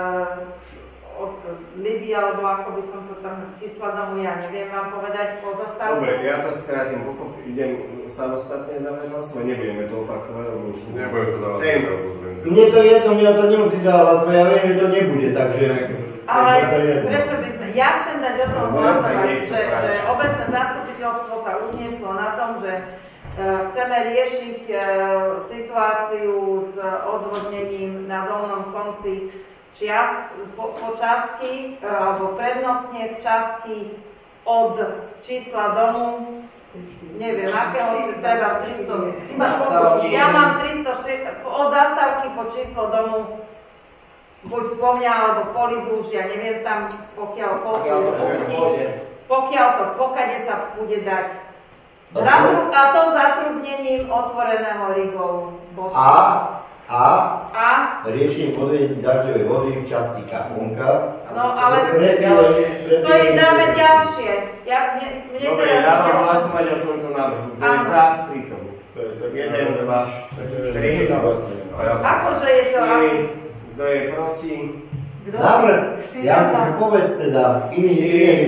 od Lidy, alebo ako by som to tam čísla domu, ja neviem vám povedať po zastávku. Dobre, ja to skrátim, pochop, idem samostatne dávať hlasovať, nebudeme to opakovať, lebo už... Nebudeme to dávať. Mne to jedno, mňa to nemusí dávať hlasovať, ja viem, že to nebude, takže... Ale prečo by sme... Ja chcem dať o tom hlasovať, že, že obecné zastupiteľstvo sa unieslo na tom, že chceme riešiť situáciu s odvodnením na dolnom konci čiast, po, po časti, alebo prednostne v časti od čísla domu, neviem, akého treba tristo, ja mám tristo, od zastávky po číslo domu, buď po mňa, alebo po Lidu, už ja neviem tam, pokiaľ, pokiaľ, pokiaľ to pokade sa bude dať. Zatru, a to zatrubnením otvoreného rigolu. A, a, a riešim podvedenie dažďovej vody v časti Kaponka. No ale to je dáme ďalšie. Ja, mne, mne Dobre, dávam hlasovať o tomto návrhu. To je za stritom. jeden, dva, tri. Akože je to aký? Kto je proti? Návrh, ja mi sa povedz teda, iný, iný, iný.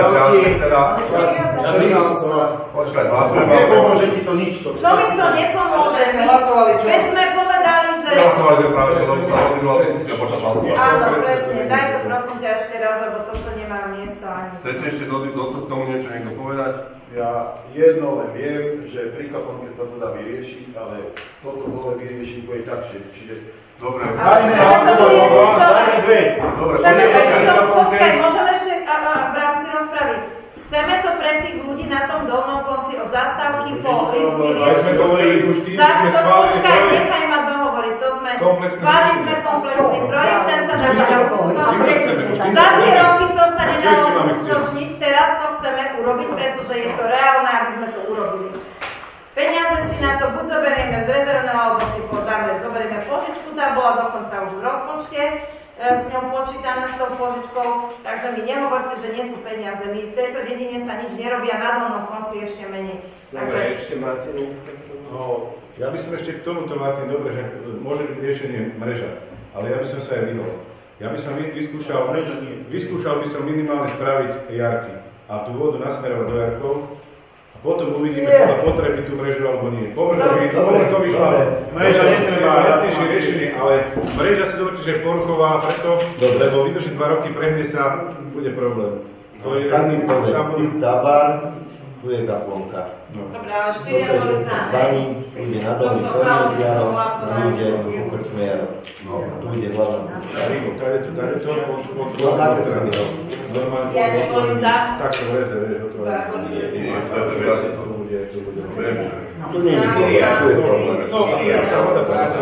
Počkaj, hlasujeme. Nepomôže ti to nič. Čo mi to nepomôže? Keď sme povedali, že... Hlasovali sme práve, že lebo sa rozhodla diskusia počas hlasovania. Áno, presne. Daj to prosím ťa ešte raz, lebo toto nemá miesto ani. Chcete ešte do, do, k tomu niečo niekto povedať? Ja jedno len viem, že pri Kaponke sa to dá vyriešiť, ale toto dole vyriešiť bude takšie. Čiže dobre. dajme hlasovať, dajme dve. Dobre, počkaj, môžeme ešte v rámci rozpravy. Chceme to pre tých ľudí na tom dolnom konci od zastávky po Lidu vyriešiť. Počkaj, nechaj ma dohovoriť, to sme, schválili sme komplexný projekt, ten sa nedá uskutočniť. Za tri roky to sa nedalo uskutočniť, teraz to chceme urobiť, pretože je to reálne, aby sme to urobili. Peniaze si na to buď zoberieme z rezervného, alebo si podáme, zoberieme požičku, tá bola dokonca už v rozpočte, s ňou počítané s tou požičkou, takže mi nehovorte, že nie sú peniaze. My v tejto dedine sa nič nerobia, na dolnom konci ešte menej. Dobre, ešte máte niekto? No, ja by som ešte k tomuto, Martin, dobre, že môže byť riešenie mreža, ale ja by som sa aj vyhol. Ja by som vyskúšal, vyskúšal by som minimálne spraviť jarky a tú vodu nasmerovať do jarkov. Potom uvidíme podľa potreby tú mrežu alebo nie. Povedal by, to vyšlo. Mreža netreba jasnejšie riešenie, ale mreža si dovolíte, že je porchová preto, lebo vydrží dva roky, prehne sa, bude problém. To je, tak mi povedz, ty stavár, tu je Kaponka. Dobre, ale štyria boli známe. Bude na dolný koniec Jaro, bude u Krčme Jaro. Tu bude hlavná cesta. Tady to, tady to, pod strany. Piati boli za. Tak to vreze, vieš, otvorene. Nie, to je to, že to bude, to bude. Tu nie je Kyria, tu je problém. No, Kyria, tá voda práca,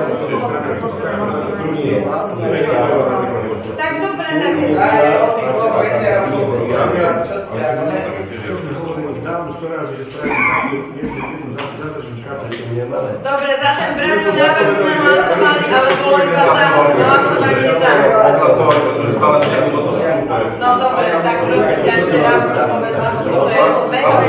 tu nie je. Tak dobre, tak je. Dávno sto razy, že spravím takú jednu zadržím škátu. Dobre, za ten Braňo návrh sme hlasovali, ale bolo iba za hlasovanie za. No dobre, tak prosím ťa ešte raz povedz, lebo toto je zmenový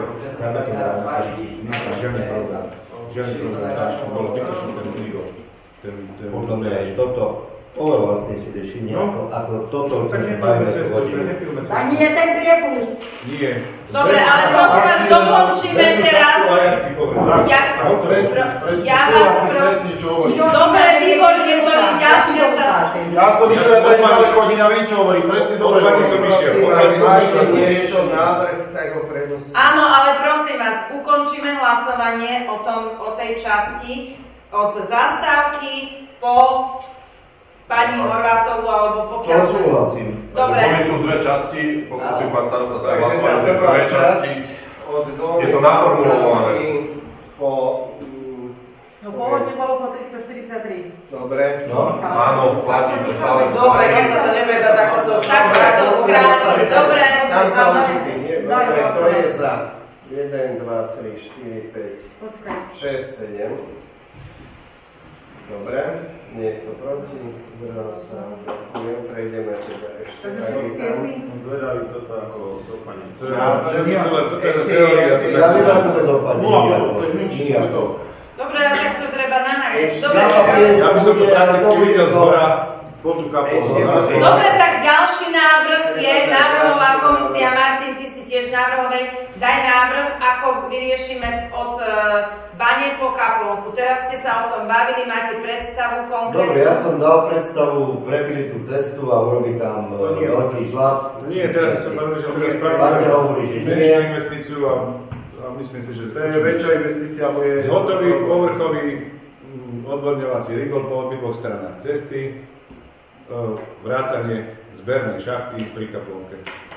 Žiadny problém. Žiadny problém. Bolo zbytočný ten únikov. ten, ten Podľa mňa aj toto oveľa lacnejšie riešenie, No. ako, ako toto, čo Tak sa nepilme bavíme cestu, tu hodinu. nepilme cestu. Tak nie je ten priepust. Nie. Dobre, ale prosím vás, dokončíme teraz. Ja, ja vás prosím. Dobre, výborne, to je ďalšia časť. Ja som išiel aj ďaleko, hodina viem, čo hovorí. Presne dobre. Odvadí som išiel. Áno, ale prosím vás, ukončíme hlasovanie o, tom, o tej časti od zastávky po pani Horvátovú alebo pokiaľ... To súhlasím. Dobre. Máme tu dve časti, poprosím pán starosta, tak Takže tá hlasovanie pre prvá dve časť časti. od Je to naformulované. po... No pôvodne bolo po tristoštyridsaťtri. Dobre. No. Áno, platí to stále. Dobre, keď sa to nevedá, tak sa to... Tak sa to skráti, dobre. Tam sa určite nie. Daj, Dobre, daj, to daj. je za jeden, dva, tri, štyri, päť, Počkaj. šesť, sedem. Dobre, niekto proti, zdržal sa, ďakujem, prejdeme teda ešte. Takže aj sú tam. siedmi. Som zvedavý toto ako dopadne. To je, to je, to je Ešte teória. je- Ja viem, ako to dopadne. Nula, nijako, to je nič, nijako. Dobre, tak to treba naháňať. Dobre, Ja čaká- viem, Ja by som to prakticky videl z hora, po tú kapu. Ešte hora. to- Dobre, tak ďalší návrh je návrhová komisia. Martin, ty si tiež návrhovej. Daj návrh, ako vyriešime od e, bane po kaplnku. Teraz ste sa o tom bavili, máte predstavu konkrétnu. Dobre, ja som dal predstavu prepiliť tú cestu a urobiť tam e, veľký žlab. Nie, teraz som povedal, že teraz Máte hovorí, že menšiu nie. investíciu a, a myslím si, že To je väčšia investícia, bo je... Zhotový povrchový mm, odvodňovací rigol po obidvoch stranách cesty, e, vrátanie zbernej šachty pri kaplnke.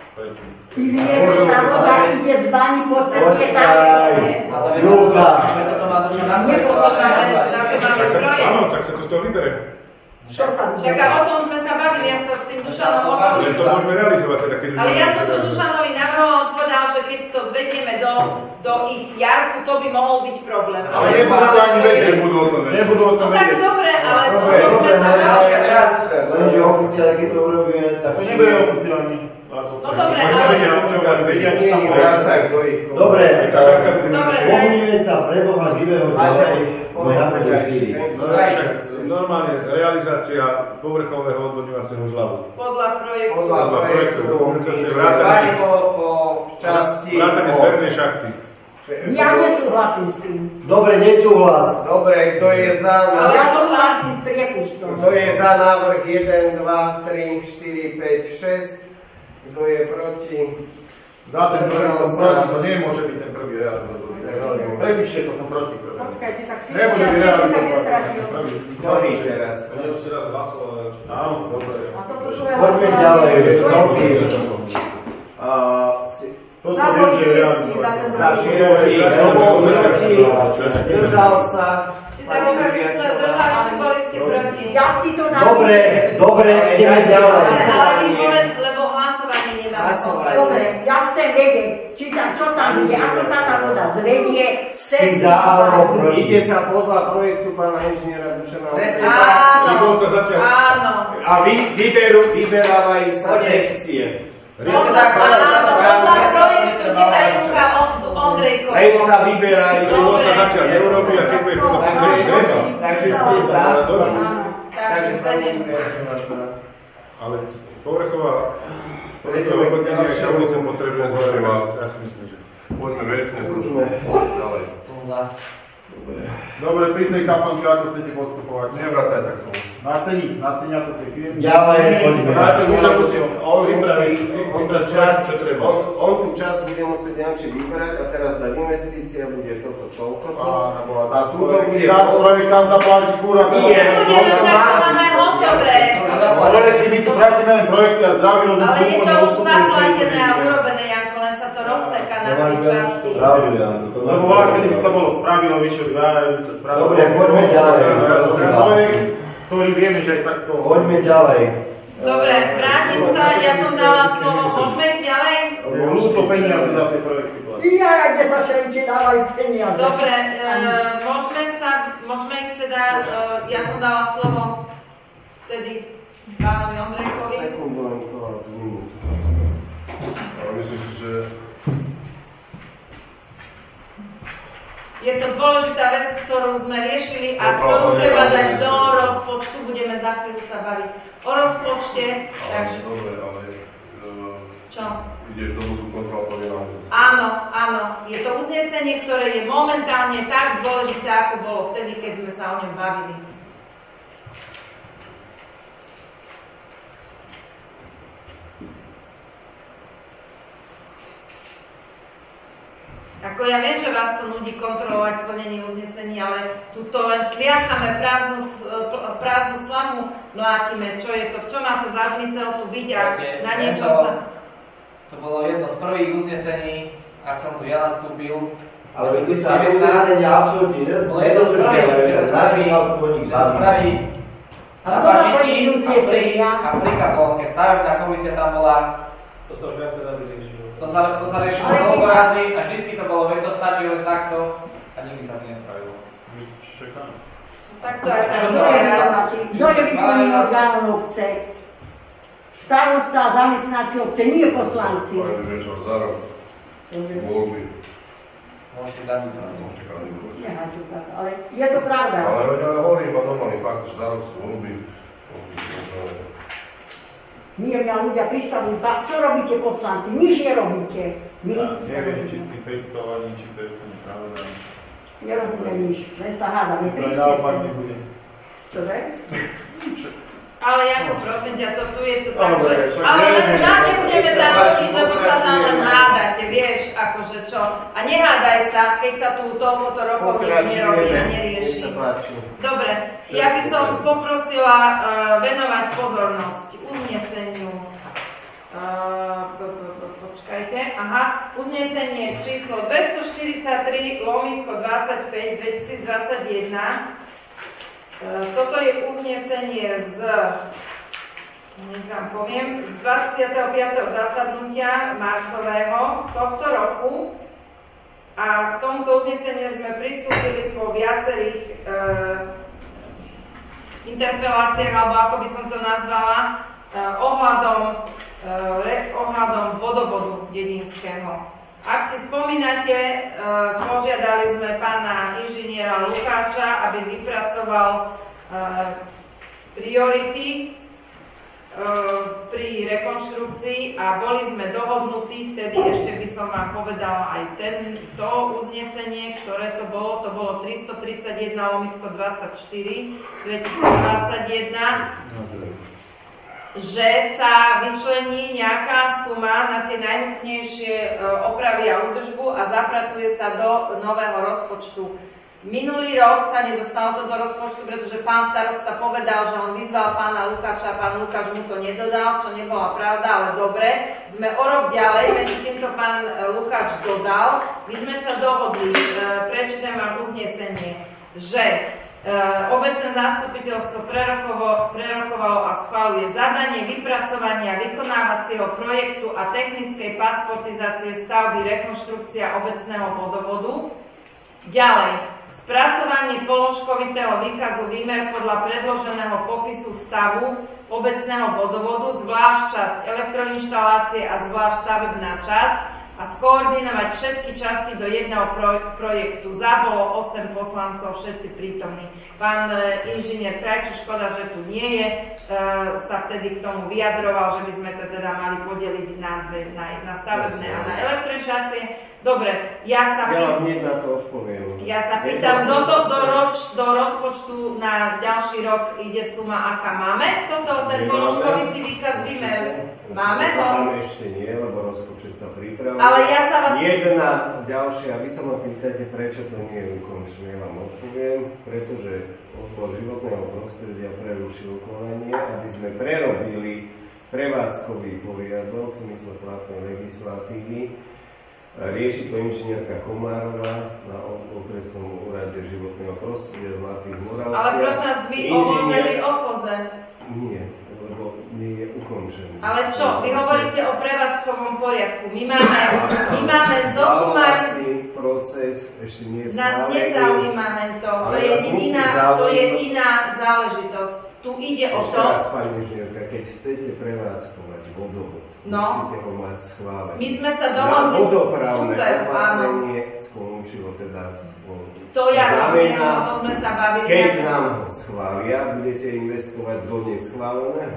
Ty vieš, že tá voda ide z bani po ceste tam. Počkaj, Júka. To má držať na Nepodľa na to máme zdroje. Áno, tak sa to z toho vybere. Čo sa Čaká, o tom sme sa bavili, ja sa s tým Dušanom o tom. Že to môžeme realizovať teda, keď už Ale ja máme som to teda- Dušanovi navrhol, on povedal, že keď to zvedieme do, do ich jarku, to by mohol byť problém. Ale nebudú to ani vedieť. Nebudú o tom vedieť. Nebudú o No tom tak vedieť. dobre, ale Dobre, potom sme dobre, sa ale- bavili. Lenže oficiálne, keď to urobíme, tak... To nebude oficiálny. No dobre, Oni ale- nevedia, čo vás vedia, čo Nie tam je povedať. zásah do ich komunity. Dobre, Dobre, daj. pomôžeme sa pre Boha živého ďalej. Sme na to štyri. No, však normálne realizácia povrchového odvodňovacieho žlabu. Podľa projektu. Podľa projektu, Vrátanie po, po časti... vrátanie po- zbernej šachty. Ja nesúhlasím s tým. Dobre, nesúhlas. Dobre, kto je za Ale ja návrh? súhlasím s priepustom. Kto je za návrh jeden, dva, tri, štyri, päť, šesť? Kto je proti? Za ten prvý som proti, to nemôže byť ten prvý realizátor. Prepíšte, to som proti. Počkajte, tak štyri. Nemôže byť realizátor. Ktorý teraz? Oni už teraz hlasovali. Áno, dobre. A toto sú Poďme ďalej, prosím. A, si- Toto viem, že je realizátor. Za šiestý, kto bol proti? Zdržal sa? Tak okamžite ste sa zdržali, či boli ste proti. Ja si to napíšem. Dobre, dobre, ideme ďalej. Ale, ale vy povedz, lebo hlasovanie nemáme. Hlasovanie. Dobre, ja chcem vedieť, či tam, čo tam bude, ako sa tá voda zvedie, Si cez za alebo proti? Ide sa podľa projektu pána inžiniera Dušana. Áno, Vybol sa zatiaľ. áno. A vy, vyberú, vyberávajú sa sekcie. Podľa, áno, podľa projektu teta Júka Ondrejková. Len sa vyberajú. Vybol sa zatiaľ neurobí a keď bude podľa Takže, projektu treba. takže ste za. Takže Takže pani sedem. Dušana sa. Ale povrchová povrchové odvodnenie sa ulica potrebuje zvažovať. Ja si myslím, že... Poďme vecne, Sme. ďalej. Som za. Dobre, pri tej kapanke, ako chcete postupovať? Nevracaj sa k tomu. Na cení, na cení ako tej firmy. Ďalej, poďme. Dáte už On ako musí, on musí, on tú časť, on, on tú časť bude musieť nejaký vybrať a teraz dá investícia, bude toto toľko. Áno, a A tu to bude... Tam spraví, kam tam platí kúra. Nie. Nebudeme, však to máme hotové. Projekty, my tu platíme len projekty a zdravý rozum. Ale je to už zaplatené a urobené, Janko, len sa to rozseká na Nemáš tri veľmi časti. pravdu, Janko. to máš Lebo veľa, kedy by pravdu. sa bolo spravilo, vyššie dva, by sa spravilo. Dobre, poďme ďalej. Projekt, ktorý vieme, že aj tak z toho... Poďme ďalej. Dobre, vrátim sa, ja som dala slovo, môžeme ísť ďalej? Ľúto peniaze za tie projekty. Ja, kde sa šrenči dávajú peniaze. Dobre, e, môžeme sa, môžeme ísť teda, e, ja som dala slovo vtedy pánovi Ondrejkovi. Sekundu, len to minútu. Ale myslím si, že Je to dôležitá vec, ktorú sme riešili a No, ktorú no, treba no, dať no, do rozpočtu, budeme za chvíľu sa baviť o rozpočte, takže... Dobre, ale... Čo? Ideš do bodu kontrola plnenia. Áno, áno. Je to uznesenie, ktoré je momentálne tak dôležité, ako bolo vtedy, keď sme sa o ňom bavili. Ako ja viem, že vás to nudí kontrolovať plnenie uznesení, ale tuto len tliachame prázdnu, prázdnu slamu, mlátime. Čo je to? Čo má to za zmysel tu byť a na niečo sa... To bolo jedno z prvých uznesení, ak som tu ja nastúpil. Ale vy ste sa uznesenia absolútne nedozreli, že začínal podnik spraví kapašity a prikaplonke. Stavebná komisia tam bola. To sa už viac razy riešilo. To sa, to sa riešilo mnoho razy a vždycky to bolo, veď to stačí len takto a nikdy sa to nespravilo. Čakáme. Takto aj tak. Kto je výkonný orgán obce? Starosta, zamestnanci obce, nie poslanci. Pani večer za rok. Voľby. Môžete dať Môžete kandidovať. Nehajte tak, ale je to pravda. Ale ja hovorím iba normálny fakt, že za rok sú voľby. Nie mňa ľudia pristavujú, tak čo robíte poslanci? Nič nerobíte. My Neviem, či s tým predstavovaním, či to je úplne pravda. nerobíme nič, len sa hádame. To je naopak nebude. Čože? Ale Janko, prosím ťa, to tu je to tak, že... Ale len ja nebudeme tam robiť, lebo sa tam len hádate, vieš, akože čo. A nehádaj sa, keď sa tu toľkoto rokov nič nerobí a nerieši. Dobre, ja by som poprosila uh, venovať pozornosť uzneseniu. Uh, po, po, po, počkajte, aha, uznesenie číslo dvestoštyridsaťtri lomítko dvadsaťpäť dvetisícdvadsaťjeden. Toto je uznesenie z, nekam poviem, z dvadsiateho piateho zasadnutia marcového tohto roku a k tomuto uzneseniu sme pristúpili po viacerých e, interpeláciách, alebo ako by som to nazvala, e, ohľadom, e, re, ohľadom vodovodu dedinského. Ak si spomínate, e, požiadali sme pána inžiniera Lukáča, aby vypracoval e, priority e, pri rekonštrukcii a boli sme dohodnutí, vtedy ešte by som vám povedala aj tento uznesenie, ktoré to bolo, to bolo tristotridsaťjeden lomítko dvadsaťštyri dvetisícdvadsaťjeden. Že sa vyčlení nejaká suma na tie najnutnejšie opravy a údržbu a zapracuje sa do nového rozpočtu. Minulý rok sa nedostalo to do rozpočtu, pretože pán starosta povedal, že on vyzval pána Lukáča a pán Lukáč mu to nedodal, čo nebola pravda, ale dobre. Sme o rok ďalej, medzi týmto pán Lukáč dodal. My sme sa dohodli, prečítam vám uznesenie, že Uh, obecné zastupiteľstvo prerokovalo a schvaľuje zadanie vypracovania vykonávacieho projektu a technickej pasportizácie stavby rekonštrukcia obecného vodovodu. Ďalej, spracovanie položkovitého výkazu výmer podľa predloženého popisu stavu obecného vodovodu, zvlášť časť elektroinštalácie a zvlášť stavebná časť, a skoordinovať všetky časti do jedného projektu. Za bolo osem poslancov, všetci prítomní. Pán e, inžinier Krajčo, škoda, že tu nie je, e, sa vtedy k tomu vyjadroval, že by sme to teda mali podeliť na, dve, na, na stavebné a na elektroinštalácie. Dobre, ja sa ja vám hneď na to odpoviem. Ja sa pýtam, do, to, do, roč, do rozpočtu na ďalší rok ide suma, aká máme? Toto, ten položkovitý výkaz výmer. Máme ho? Máme ešte nie, lebo rozpočet sa pripravuje. Ale ja sa vás... Jedna ďalšia, vy sa ma pýtate, prečo to nie je ukončené, vám odpoviem, pretože odbor životného prostredia prerušil konanie, aby sme prerobili prevádzkový poriadok v zmysle platnej legislatívy. Rieši to inžinierka Komárová na okresnom úrade životného prostredia Zlatých Moravciach. Ale prosím vás, vy ovozeli okoze. Nie, lebo nie je ukončený. Ale čo? Vy hovoríte o prevádzkovom poriadku. My máme, my máme zosumariz... proces ešte nie je Nás nezaujíma to. To je, iná, to je iná záležitosť. Tu ide o Ešte to... raz, pani inžinierka, keď chcete prevádzkovať vodovod, No. musíte ho mať schválený. My sme sa dohodli... Na vodoprávne Super, áno. opatrenie skončilo teda spolu. To ja rozumiem, znamená, o tom sme sa bavili. keď na- nám ho schvália, budete investovať do neschváleného.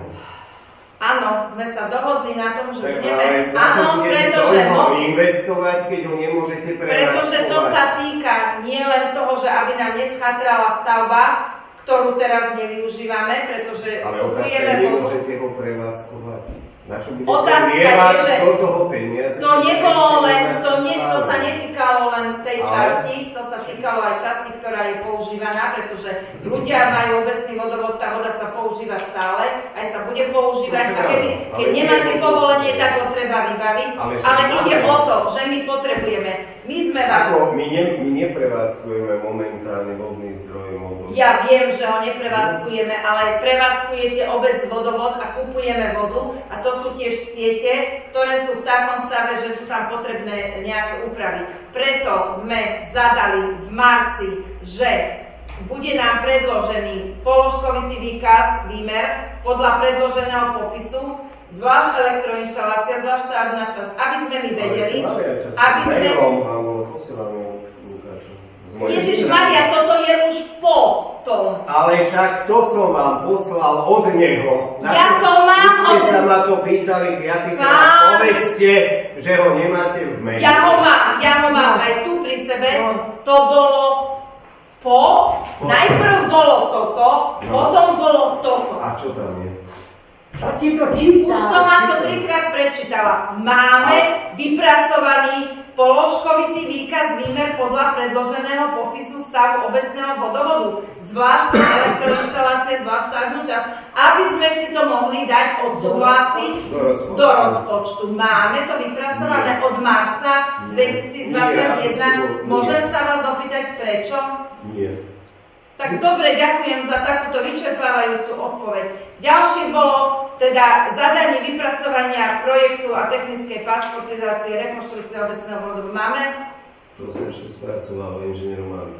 Áno, sme sa dohodli na tom, že Tak, budeme... ale na čo Áno, budete pretože... do mo- neho investovať, keď ho nemôžete prevádzkovať? Pretože to sa týka nie len toho, že aby nám neschatrala stavba, ktorú teraz nevyužívame, pretože Ale otázka kupujeme je, vodu. nemôžete ho prevádzkovať. Na čo budete Otázka je, lievať že do toho peniaze? to nebolo len, to, nie, to sa Ale- netýkalo len tej Ale- časti, to sa týkalo aj časti, ktorá je používaná, pretože ľudia majú obecný vodovod, tá voda sa používa stále, aj sa bude používať, a keby, keď Ale nemáte nie- povolenie, tak ho treba vybaviť, Ale však ale ide máme. o to, že my potrebujeme, my sme vás... Ako my, ne, my neprevádzkujeme momentálne vodný zdroj Moldovy. Ja viem, že ho neprevádzkujeme, ale prevádzkujete obec vodovod a kupujeme vodu a to sú tiež siete, ktoré sú v takom stave, že sú tam potrebné nejaké úpravy. Preto sme zadali v marci, že bude nám predložený položkovitý výkaz, výmer, podľa predloženého popisu, zvlášť elektroinštalácia, zvlášť stavebná časť, aby sme my vedeli, aby sme... Mailom vám bolo posielané Lukáčom. Z mojej Ježiš strany. Maria, toto je už po tom. Ale však to som vám poslal od neho. Na Ja čo- to mám Vy ste od- sa ma to pýtali piatýkrát. Pán- Povedzte, že ho nemáte v maili. Ja ho mám, ja ho mám aj tu pri sebe. To bolo po, najprv bolo toto, No. potom bolo toto. A čo tam je? Čo ti to číta? Už som vám to trikrát prečítala. Máme vypracovaný položkovitý výkaz výmer podľa predloženého popisu stavu obecného vodovodu, zvlášť elektroinštalácie, zvlášť stavebnú časť, aby sme si to mohli dať odsúhlasiť Do rozpočtu. do rozpočtu. Máme to vypracované od marca dvetisícdvadsaťjeden. Nie. Môžem sa vás opýtať prečo? Nie. Tak dobre, ďakujem za takúto vyčerpávajúcu odpoveď. Ďalšie bolo teda zadanie vypracovania projektu a technickej pasportizácie rekonštrukcie obecného vodovodu. Máme? To sa ešte spracovalo inžinierom Malikom.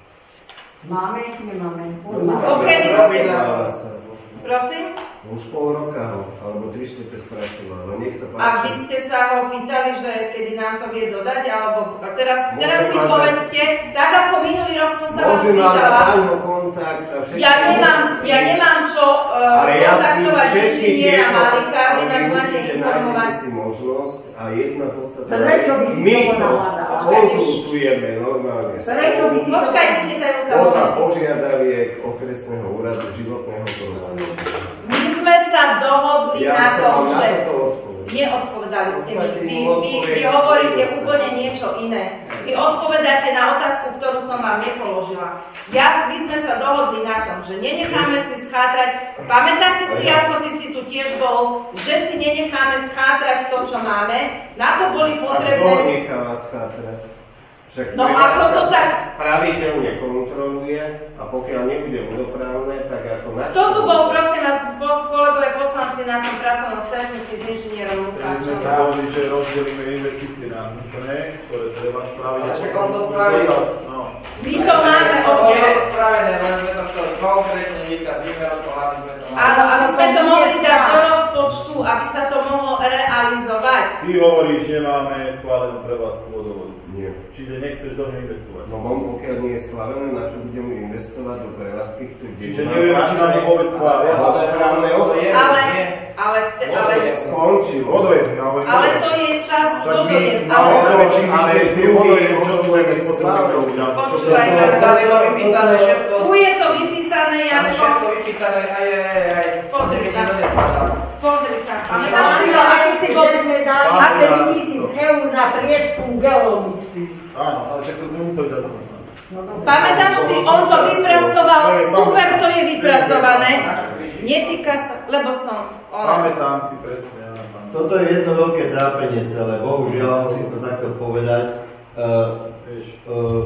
Máme, nemáme. OK, Spracováva sa. Prosím? Už pol roka ho, alebo tri štvrte spracovalo. Nech sa páči. A vy ste sa ho pýtali, že kedy nám to vie dodať, alebo a teraz, Môžem teraz mi vám povedzte, tak ako minulý rok som sa vás Môžem vám dať pýtala. áno kontakt a všetko. Ja nemám, ja nemám čo uh, Ale ja si kontaktovať všetky inžiniera tieto, Malika, vy nás ale máte určite informovať. nájdete si možnosť a jedna podstatná Prečo by vec, si my to to nahľadala? konzultujeme normálne. Prečo by si- Počkajte, Tetejúka, Podľa moment. požiadaviek okresného úradu životného prostredia. My sme sa dohodli Ja na som tom, vám na že toto odpovedal. neodpovedali ste mi. Vy, vy, vy Odpoveď. hovoríte úplne niečo iné. Vy odpovedáte na otázku, ktorú som vám nepoložila. Ja, my sme sa dohodli na tom, že nenecháme si schátrať. Pamätáte si, ako ty si tu tiež bol, že si nenecháme schátrať to, čo máme? Na to boli A kto potrebné... nechá vás chátrať? Však No pre ako vás to sa tak- pravidelne kontroluje a pokiaľ nebude vodoprávne, tak ako na... Kto tu bol, prosím vás, bol kolegové poslanci na tom pracovnom stretnutí s inžinierom Takže sme Lukáčom? sa dohodli, že rozdelíme investície na nutné, ktoré treba spraviť. Ale však on to spravil. No. My to máme od To je neho. spravené, len sme to chceli konkrétne výkaz výmerov, to aby sme to mali. Áno, aby sme to mohli dať do rozpočtu, aby sa to mohlo realizovať. Ty hovoríš, že máme schválenú prevádzku vodovodu. Nie. Čiže nechceš do nej investovať. No on pokiaľ nie je schválené, na čo budeme investovať do prevádzky, ktorý... Čiže nevieme, či nám to vôbec schvália. Vodoprávne obdobie. Ale, ale, vte, ale, Skončil. Vodojem, ale... ale to je čas Však my vodojem. na Ale, vodojem, ale ale ty vodojem, čo budeme spotrebiteľov udiať? Počúvaj, Tady to vypísané všetko. tu je to vypísané, Tam je Janko. všetko vypísané, aj, aj, aj, aj. Pozri sa. Nezpadá. Pozri sa. Ale Tam si to, aký si bol, sme dali na päť tisíc eur na prieskum geologický. Áno, ale však to sme museli dať. No dobre. Pamätáš si, on to vypracoval, super to je vypracované. Netýka sa, lebo som... on- Pamätám si presne, áno. pamätám. Toto je jedno veľké trápenie celé, bohužiaľ musím to takto povedať. Uh, Vieš, uh,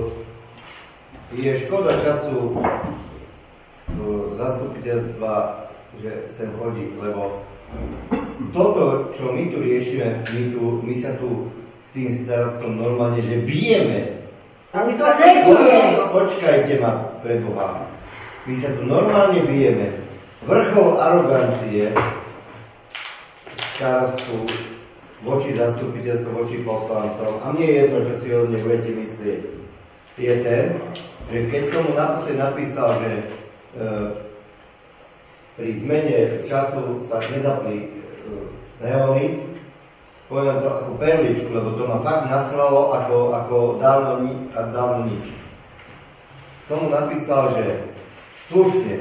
je škoda času uh, zastupiteľstva, že sem chodí, lebo toto, čo my tu riešime, my, tu, my sa tu s tým starostom normálne, že bijeme. Ale to nečuje. Počkajte ma, preboha. My sa tu normálne bijeme. vrchol arogancie starostu voči zastupiteľstvu, voči poslancom, a mne je jedno, čo si od nej budete myslieť, je ten, že keď som mu naposledy napísal, že e, pri zmene času sa nezapli e, neóny, poviem to ako perličku, lebo to ma fakt naslalo ako, ako dávno, ni, dávno nič. Som mu napísal, že slušne,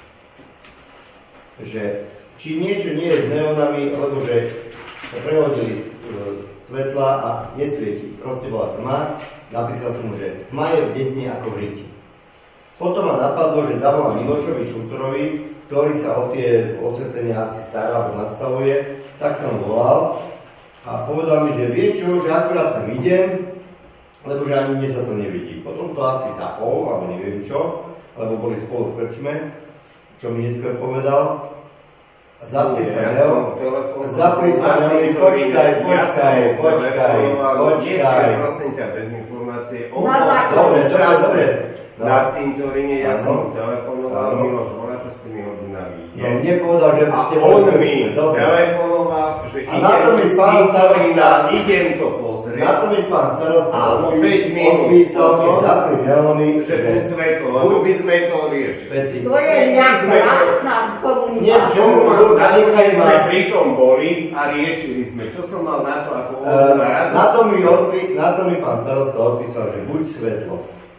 že či niečo nie je s neónami, lebo že sa prehodili svetla a nesvieti. Proste bola tma, napísal som mu, že tma je v dedine ako v riti. Potom ma napadlo, že zavolám Milošovi Šultorovi, ktorý sa o tie osvetlenia asi stará alebo nastavuje, tak som volal a povedal mi, že vieš čo, že akurát tam idem, lebo že ani mne sa to nevidí. Potom to asi zapol, alebo neviem čo, lebo boli spolu v krčme, čo mi neskôr povedal. Zapli sa, Leo, zapli sa, Leo, počkaj, počkaj, počkaj, počkaj. Prosím ťa, bez informácie. Dobre, dobre. Na cintoríne ja som telefonoval, Miloš Vora, čo s tými hodinami ide. No, mne povedal, že a ste on mi telefonoval, že idem do cintorína, idem to pozrieť. Na to mi pán starosta odpísal, keď zapli neóny, že buď svetlo, lebo by sme to riešili. To je jasná komunikácia. Keď sme pri tom boli a riešili sme, čo som mal na to ako odborná radosť. Na to mi pán starosta odpísal, že buď svetlo.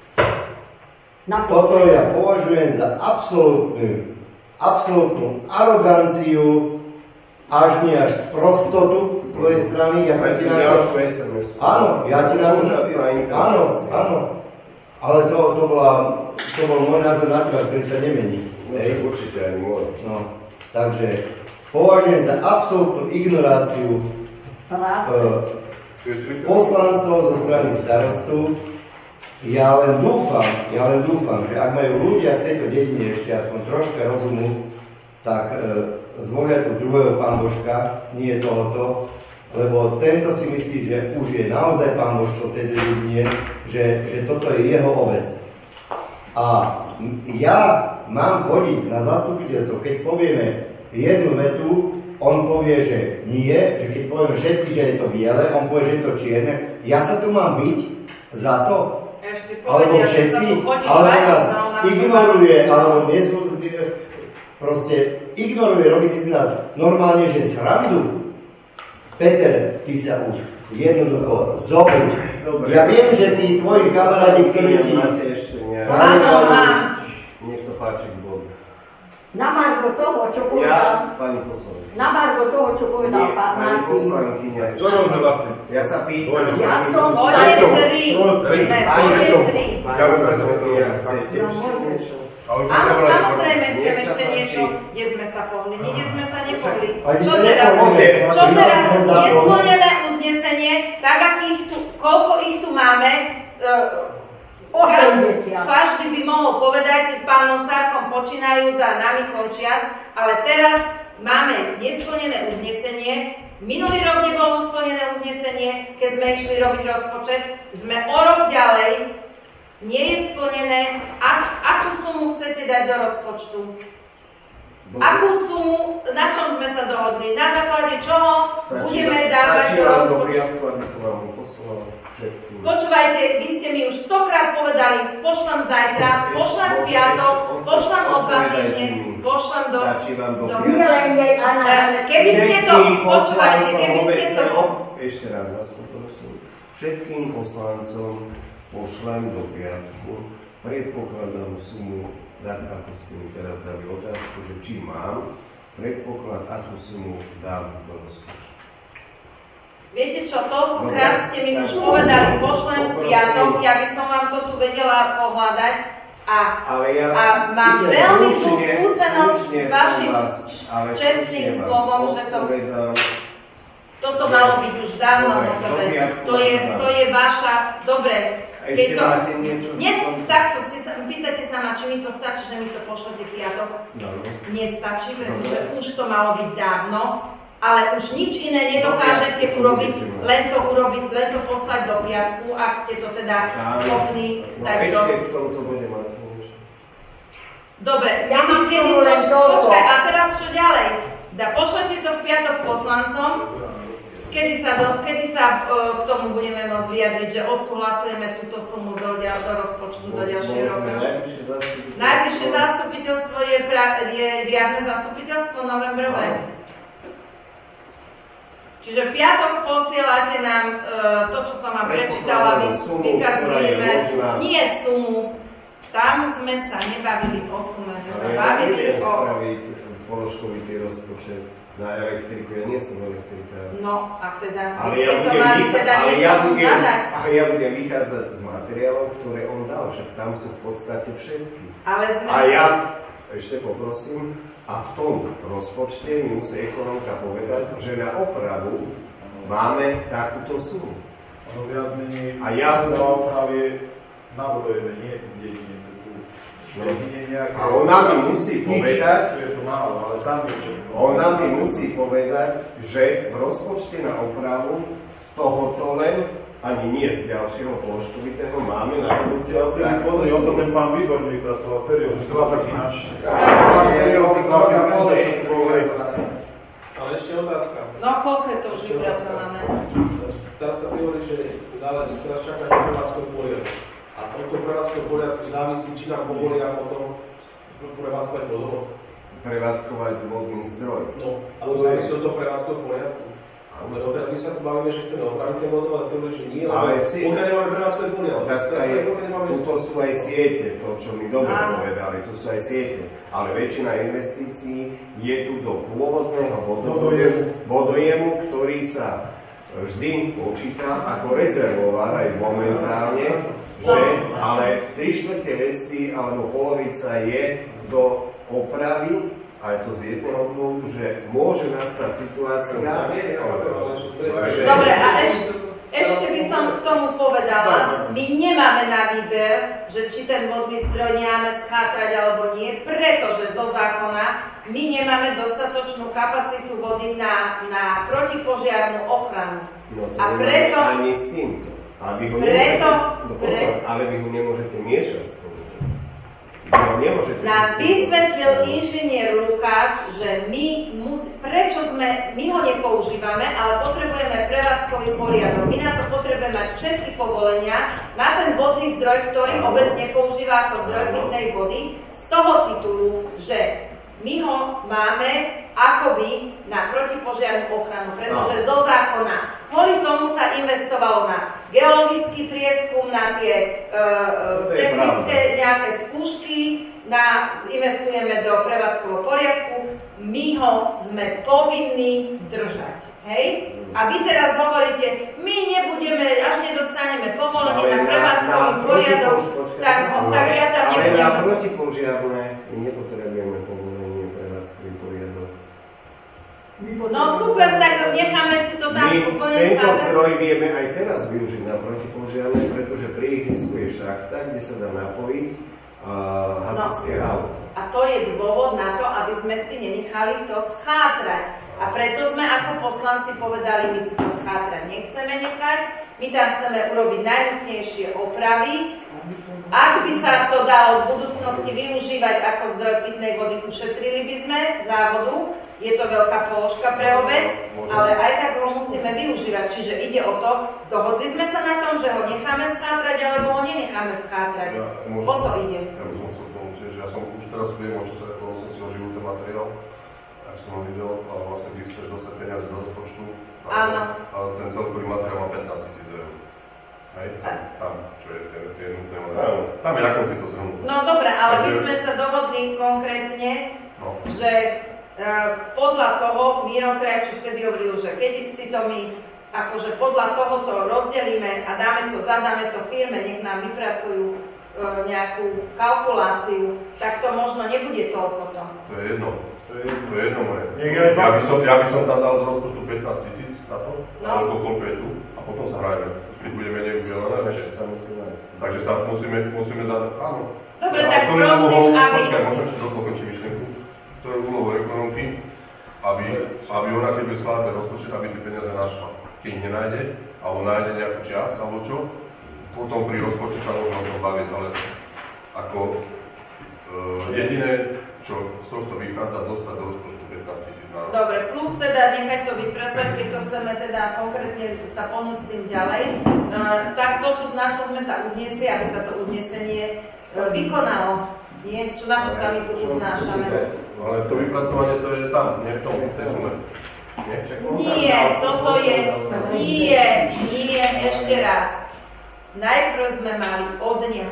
Toto ja považujem za absolútnu, absolútnu aroganciu, až nie až prostotu z tvojej strany. Ja sa ti na to... Áno, ja ti na to... Áno, áno. Ale to, to, bola, to bol môj názor na teba, ktorý sa nemení. Určite ani môj. No, takže považujem za absolútnu ignoráciu e, poslancov zo strany starostu. Ja len dúfam, ja len dúfam, že ak majú ľudia v tejto dedine ešte aspoň troška rozumu, tak e, zvolia tu druhého pán Božka, nie tohoto, lebo tento si myslí, že už je naozaj pán Božko v tejto dedine, že, že toto je jeho ovec. A ja mám chodiť na zastupiteľstvo, keď povieme jednu vetu, on povie, že nie, že keď povieme všetci, že je to biele, on povie, že je to čierne. Ja sa tu mám byť za to? Alebo všetci, alebo nás ignoruje, alebo nesmutne, proste ignoruje, robí si z nás normálne, že srandu. Peter, ty sa už jednoducho zobuď. Ja viem, že tí tvoji kamarádi, ktorí ti... Áno, mám. Nech sa páči k Bohu. Na margo toho, čo povedal... Ja, pani poslankyňa. Na margo toho, čo povedal pán Martin. Pani poslankyňa. Čo robíme vlastne? Ja sa pýtam. Ja som sa tri. Pani poslankyňa, chcete Áno, samozrejme, chcem ešte niečo, kde sme sa pohli, niekde sme sa nepohli. Čo teraz? Čo teraz? Nesplnené uznesenie, tak akých tu, koľko ich tu máme, osemdesiat. Každý by mohol povedať pánom Sarkom počínajúc a nami končiac, ale teraz máme nesplnené uznesenie. Minulý rok nebolo splnené uznesenie, keď sme išli robiť rozpočet, sme o rok ďalej. Nie je splnené. Ak, akú sumu chcete dať do rozpočtu? Dobre. Akú sumu, na čom sme sa dohodli? Na základe čoho stačí, budeme dávať do rozpočtu? Počúvajte, vy ste mi už stokrát povedali, pošlem zajtra, pošlem v piatok, pošlem o dva týždne, pošlem do... do... Keby ste to, počúvajte, keby ste to... Ešte raz vás poprosím. Všetkým poslancom pošlem do piatku predpokladám sumu, tak ako ste mi teraz dali otázku, že či mám predpoklad, akú sumu dám do rozpočtu. Viete čo, toľkokrát ste mi už povedali, pošlem v piatok, ja by som vám to tu vedela pohľadať a, ja, a mám veľmi zlú skúsenosť s vašim čestným slovom, že to... Toto malo byť už dávno, dobre, to je, to je vaša, dobre, keď to, dnes takto ste sa, pýtate sa ma, či mi to stačí, že mi to pošlete v piatok, nestačí, pretože už to malo byť dávno, ale už nič iné nedokážete urobiť, len to urobiť, len to poslať do piatku, ak ste to teda schopní, tak to... Dobre, Ja mám kedy, tomu len poč- toľko. počkaj, a teraz čo ďalej? Da, pošlete to v piatok poslancom, kedy sa, do, kedy sa uh, k tomu budeme môcť vyjadriť, že odsúhlasujeme túto sumu do, do rozpočtu do ďalšieho roka. Najvyššie zastupiteľstvo. Najvyššie zastupiteľstvo je, pra, je riadne zastupiteľstvo novembrové. Čiže v piatok posielate nám uh, to, čo som vám prečítala, my vykazujeme, nie sumu. Tam sme sa nebavili o sume, sme sa bavili o... spraviť položkovitý rozpočet na elektriku, ja nie som elektrikár. No, a teda, Ale vy ja ste to budem, mali vycha- teda ale ja niekomu budem, zadať. ale ja budem vychádzať z materiálov, ktoré on dal, však tam sú v podstate všetky. Ale sme... A ja ešte poprosím, a v tom rozpočte mi musí ekonomka povedať, že na opravu máme takúto sumu. Ono viac menej, A ja na opravie navodujeme, nie je dedine, to sú dedine nejaké... A ona mi musí povedať, je to málo, ale tam je všetko. ona mi musí povedať, že v rozpočte na opravu tohoto len ani nie z ďalšieho položkovitého máme na budúci rok. Pozri, o to ten pán Výborný vypracoval, seriózne, to tak ináč. Seriózne, Ale ešte otázka. No, koľko je to už vypracované? Teraz sa hovorí, že záleží, teraz čakáte prevádzkové poriadok. A toto prevádzkové poriadku závisí, či nám povolí nám potom prevádzkovať vodovod. Prevádzkovať vodný zdroj. No, a to závisí od toho prevádzkového poriadku. Lebo teraz my sa tu bavíme, že chceme opraviť ten vodovod, a to hovorí, že nie, Ale lebo si- pokiaľ nemáme prevádzkové poriadok. Otázka je, tuto sú aj siete, to čo mi dobre povedali, tu sú aj siete. Ale väčšina investícií je tu do pôvodného vodojemu, vodojemu, ktorý sa vždy počíta ako rezervoár aj momentálne, že ale tri štvrte veci alebo polovica je do opravy, a je to z jedného dôvodu, že môže nastať situácia, že... Dobre, a ešte, ešte by som k tomu povedala, my nemáme na výber, že či ten vodný zdroj nemáme schátrať alebo nie, pretože zo zákona my nemáme dostatočnú kapacitu vody na, na protipožiarnú ochranu. No to A nemáme preto... ani s týmto. A vy ho Preto... nemôžete, no, Pre, pozor, ale vy ho nemôžete miešať s tomu. Vy ho nemôžete nás miešať. vysvetlil inžinier Lukáč, že my musí, prečo sme, my ho nepoužívame, ale potrebujeme prevádzkový poriadok. My na to potrebujeme mať všetky povolenia na ten vodný zdroj, ktorý obec nepoužíva ako zdroj pitnej vody, z toho titulu, že my ho máme akoby na protipožiarnú ochranu, pretože zo zákona kvôli tomu sa investovalo na geologický prieskum, na tie uh, technické nejaké skúšky, na, investujeme do prevádzkového poriadku, my ho sme povinní držať. Hej? A vy teraz hovoríte, my nebudeme, až nedostaneme povolenie na prevádzkový poriadok, tak, ho, tak ja tam ale nebudem. na protipožiarné my nepotrebujeme povolenie prevádzkový poriadok. No super, tak necháme si to tam My úplne tento stále. zdroj vieme aj teraz využiť na protipožiarné, pretože pri ihrisku je šachta, kde sa dá napojiť uh, hasičské auto. A to je dôvod na to, aby sme si nenechali to schátrať. A preto sme ako poslanci povedali, my si to schátrať nechceme nechať, my tam chceme urobiť najnutnejšie opravy. Ak by sa to dalo v budúcnosti využívať ako zdroj pitnej vody, ušetrili by sme závodu. Je to veľká položka pre obec, ale aj tak ho musíme využívať. Čiže ide o to, dohodli sme sa na tom, že ho necháme schátrať, alebo ho nenecháme schátrať. Ja, O to ide. Ja by som chcel tomu tiež, že ja som už teraz viem, o čo sa ja som si oživil ten materiál, ak som ho videl, ale vlastne ty chceš dostať peniaze do rozpočtu, Áno. ale ten celkový materiál má pätnásť tisíc eur. Hej, tam, tam, čo je ten, ten nutné materiál. Tam je na konci to zhrnuté. No dobre, ale my Takže- sme sa dohodli konkrétne, No. že Uh, podľa toho Miro Krajčík vtedy hovoril, že keď si to my akože podľa tohoto rozdelíme a dáme to, zadáme to firme, nech nám vypracujú uh, nejakú kalkuláciu, tak to možno nebude toľko to. To je jedno. To je jedno, to je jedno moje. Nech aj Ja by som, ja by som tam dal do rozpočtu pätnásť tisíc na to, No. alebo koľko je tu, a potom sa hrajeme. Už keď budeme neudielené, Takže sa musí nájsť. takže sa musíme, musíme zadať, áno. Dobre, Ale tak to je prosím, úlohou- aby... Počkaj, môžem si dokončiť myšlienku. To je úlohou ekonomky, aby, aby ona, keď bude schváľať rozpočet, aby tie peniaze našla. Keď ich nenájde, alebo nájde nejakú časť, alebo čo, potom pri rozpočte sa môžeme o tom baviť, ale ako e, je jediné, čo z tohto vychádza, dostať do rozpočtu pätnásť tisíc na rok. Dobre, plus teda nechať to vypracovať, keď to chceme teda konkrétne sa pomôcť tým ďalej, uh, tak to, čo, na čo sme sa uznesli, aby sa to uznesenie uh, vykonalo. Nie? Čo, na čo sa my tu uznášame? Ale to vypracovanie to je tam, nie v tom, v tej sume. Nie, nie, toto je, nie, nie, ešte raz. Najprv sme mali od neho.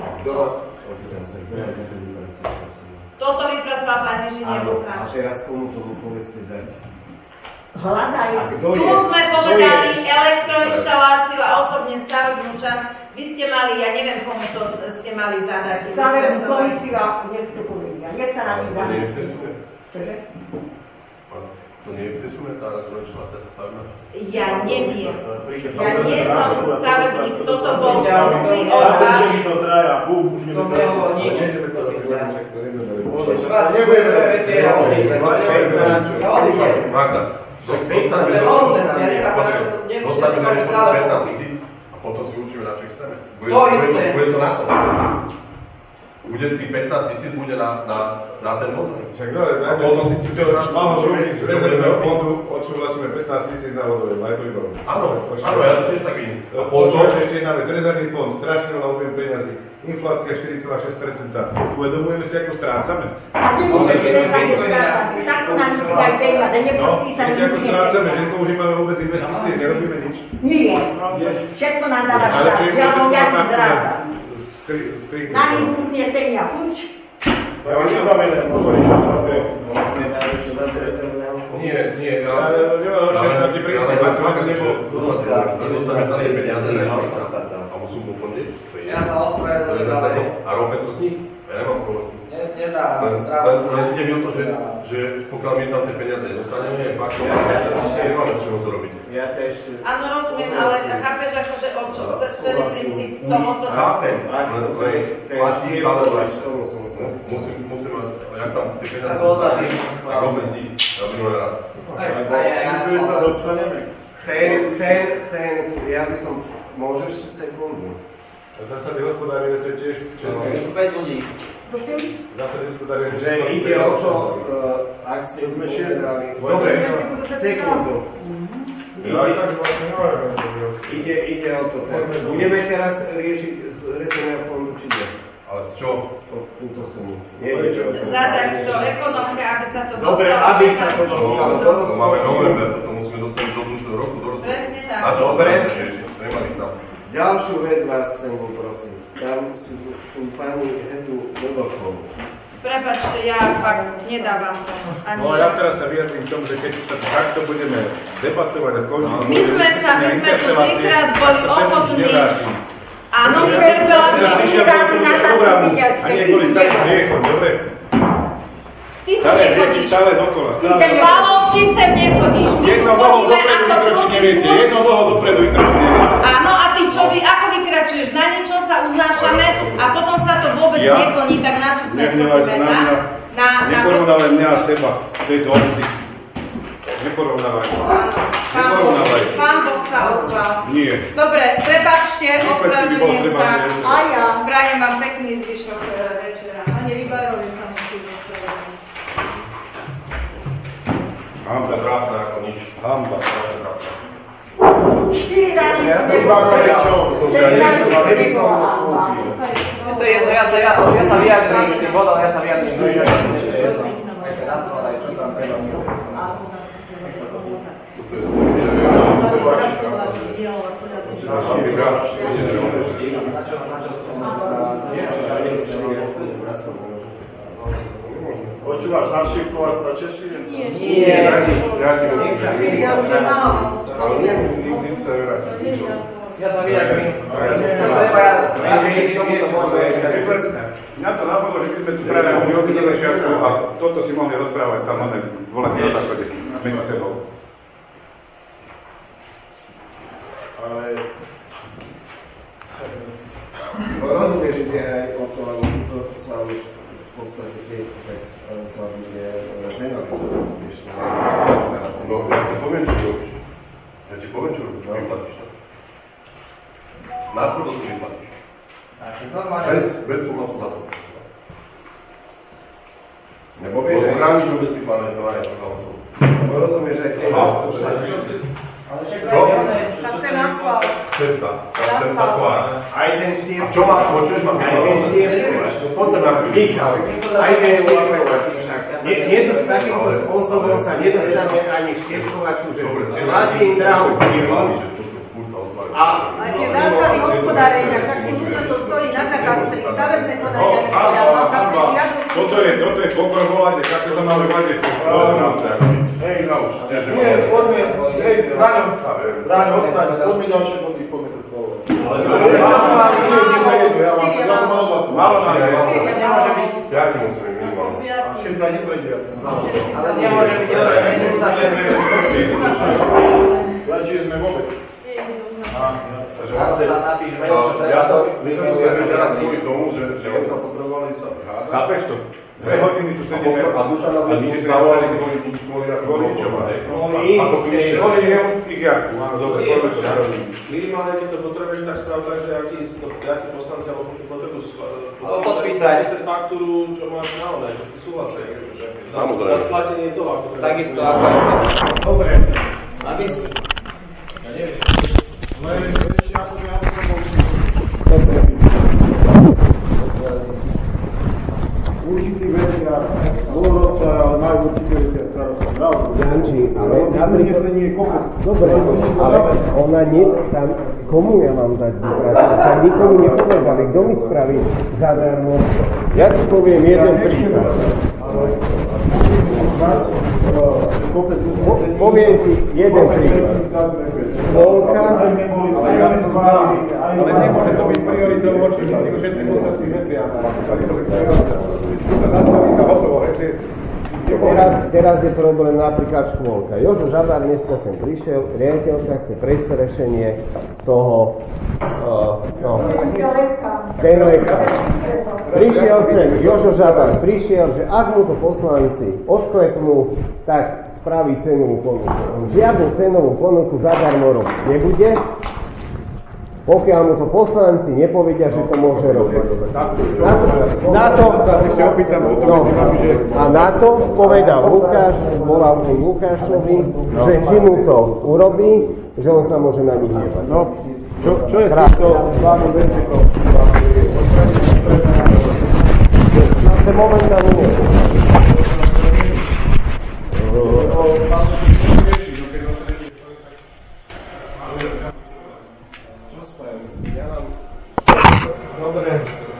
Toto vypracoval pán inžinier Lukáč. A teraz komu to povedzte dať? Hľadajú. Tu sme povedali elektroinštaláciu a osobne stavebnú časť. Vy ste mali, ja neviem, komu to ste mali zadať. Stavebnú komisiu a niekto povedia. Nech sa nám to nie je v tej sume? Čože? To nie je v tej sume, tá elektroinštalácia, tá stavebná časť? Ja neviem. Ja nie som stavebník. Toto bol prvý odvár. To traja, bum, už To bolo nič. Vás nebudeme Magda, dostaneme pätnásť tisíc a potom si určíme, na čo chceme. Bude, To bude, isté. to, bude to na to. Bude tých pätnásť tisíc bude na, na, na ten model. Však dobre, A potom si tu to náš Mám čo robiť z rezervného fondu, odsúhlasíme pätnásť tisíc na vodové, aj to vybavu. Áno, áno, ja to tiež tak vidím. Počúvať ešte jedna vec, rezervný fond, strašne veľa objem peňazí. Inflácia štyri celé šesť percenta. Uvedomujeme si, ako strácame? A ty môžeš nechať strácať. Takto nám nechaj peniaze, nepodpísané No, viete, ako strácame, že nepoužívame vôbec investície, nerobíme nič. Nie. Všetko nám dáva štát. Ja mám nejaký zráta. Na nich uznesenia fuč. Ja vám nedáme len hovoriť. Nie, nie, ja... Ale nemám všetko, aby princíp, a to ako nebolo. Dostane sa tie peniaze alebo sú v fonde. Ja sa ospravedlňujem, ale A robím to z nich. Ja nemám problém. ne- nedávam Len zdravú. len ide mi o to, že, že pokiaľ my tam tie peniaze nedostaneme, je fakt, že nemáme z čoho to robiť. Ja tež... Áno, rozumiem, ale chápeš akože o čo, ce- celý princíp tohoto... Chápem, len len máš ich stále len. Tomu som musel. Musím, musím, jak tam tie peniaze Tak ostatní. dostaneme, a robím z nich. Ja by som rád. Aj, aj, aj, aj, Myslím, že sa dostaneme. Ten, ten, ten, ja by som... Môžeš sekundu? Zásady hospodárenia, to je tiež... päť ľudí. Zásady hospodárenia... Že ide o to, uh, ak ste Sme povedali... Dobre, sekundu. Ja aj tak vlastne nemáme. Ide, ide o to. Budeme teraz riešiť z rezervného fondu, či nie? Ale čo? To, túto sumu. Nie, nie, čo? Zadať to ekonomke, aby sa to dostalo. Dobre, aby sa to dostalo do To máme rozpočtu. november, toto musíme dostať do budúceho roku, do rozpočtu. Presne tak. A čo, Dobre. riešiť? Nemali tam. Ďalšiu vec vás chcem poprosiť. Tam sú tú pani Hetu Novotkovú. Prepačte, ja fakt nedávam to. Ani... No a ja teraz sa vyjadrím k tomu, že keď sa takto budeme debatovať a končiť... My sme sa, my sme tu trikrát boli ochotní. Áno, Ja interpelácie. som išiel do programu a nie kvôli starým hriechom, dobre? Ty sem nechodíš. Stále dokola. Ty sem, Palo, ty sem nechodíš. My tu Jedno boho chodíme dopredu ako vykročiť neviete, ľudí. jedno boho dopredu vykročiť neviete. Áno, a ty čo vy, ako vykračuješ? Na niečom sa uznášame a potom sa to vôbec Ja? nekoní, tak na čo sme Nehnevaj sa chodíme? na mňa. Na, na, Neporovnávaj mňa a seba v tejto obci. Neporovnávaj. Áno, pán Boh, Neporovnávaj. pán Boh sa ozval. Nie. Dobre, prepáčte, Výsledky by bolo ospravedlňujem treba sa. riešiť. A ja prajem vám pekný zvyšok e, večera. Pani Rybarovi sa musí ospravedlniť. Hamba. Krásne ako nič. Hamba. Štyri rány. Ja som Iba povedal, čo? Štyri rány. keby som To je jedno, ja sa, ja, ja sa vyjadrím, tým bodom, ja sa vyjadrím. Ešte raz, ale čo tam treba. Počúvaš, našivkovať sa Češi? Nie, Nie. Nech sa vyjde. Ale nie, nikdy sa nevráti. Ja sa vyjadrím. Treba, ja, ja, že tomuto bodu je Mňa to napadlo, že by sme tu práve mohli obideli šiatku a toto si mohli rozprávať tam na voľaní na záchode medzi sebou. Ale... Rozumieš, že ide aj o to, ale to sa už v podstate keď sa bude penalizovať, vieš, No, ja ti poviem, čo robíš. Ja ti poviem, čo robíš. Vyplatíš to. Náklad to vyplatíš. Takže normálne. Bez, bez súhlasu za to. Nebo vieš, že chrániš obecný plán vetovania autobusu. Lebo rozumieš, že keď... Ale však to je iné, tam to je násval. Cesta, tam ten taková. Aj ten štiep... A čo má, počuješ ma? Aj ten štiep... Poď sa na Michal, aj ten štiep... Nie, takýmto spôsobom sa nedostane ani štiepkovaču, že platí im drahú firmu. A tie zásady hospodárenia, však keď ľudia to stojí na katastri, stavebné konania, ja mám tam žiadnu... Toto je, toto je pokor volať, ako sa máme vadiť. Hej, nie, poďme, hej, Braňo, Braňo, ostaň, poďme ďalšie body, poďme to schvalovať. Ale čo je? Ja mám, ja to malo vás. Malo nám je. Nemôže byť. Piati musíme minimálne. Keď to aj neprejde, ja som. Ale nemôže byť, ale Ja čiže sme vôbec. Ja to, my sme to chceli teraz kvôli tomu, že oni sa potrebovali sa hádať. Chápeš to? Dve hodiny tu sedíme a duša nás vidíte sa stávali kvôli kvôli kvôli ničomu. Kvôli Ako klišé. Kvôli nemu igiarku. Áno, dobre, poďme to narobím. Minimálne, keď to potrebuješ, tak správ tak, že ak ti poslanci alebo potrebujú podpísať faktúru, čo máš na oné, že si súhlasia. Samozrejme. Za splatenie toho, ako to takisto ako... Dobre. Aby si... Ja neviem. Ale ešte ako ja to bol... Určitý veci a dôvodca majú určité veci a starostom. Janči, ale napríklad... Dobre, ale ona nie tam... Komu ja mám dať vypracovať? Sa nikomu nepovedali. Kto mi spraví zadarmo? Ja ti poviem jeden príklad. Po, poviem ti jeden príklad. Škôlka... Ale nemôže to byť prioritou voči všetkým ostatným veciam. Teraz, teraz je problém napríklad škôlka. Jožo Žabár dneska sem prišiel, riaditeľka chce prejsť riešenie toho uh, no, Tenleka. Prišiel sem Jožo Žabár, prišiel, že ak mu to poslanci odklepnú, tak spraví cenovú ponuku. On žiadnu cenovú ponuku zadarmo robiť nebude, pokiaľ mu to poslanci nepovedia, že to môže robiť. Na to, na to, no, a na to povedal Lukáš, volal tým Lukášovi, že či mu to urobí, že on sa môže na nich nebať. No, čo, čo je s týmto pánom Benčekom? Zase momentálne nie. Dobre.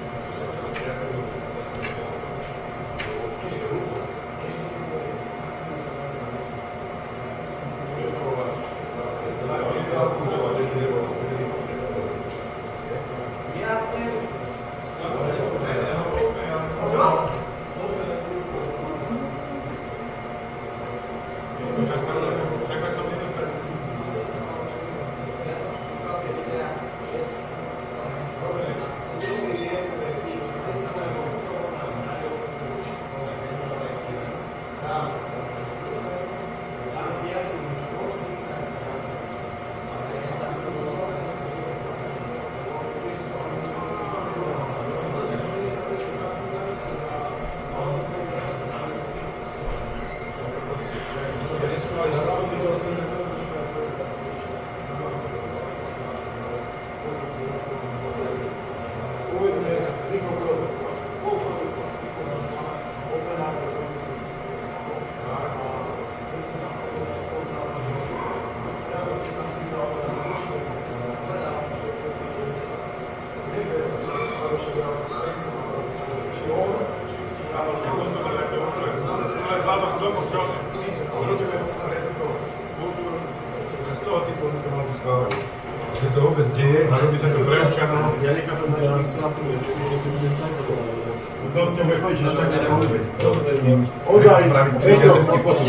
Že to vôbec deje a robí sa to pre občanov. Ja nechápem, že by chcela povedať, či už je to bude snajpované. To s ňou budeš povedať, že však nereaguje. To to je miem. Ozaj, psychiatrický postup.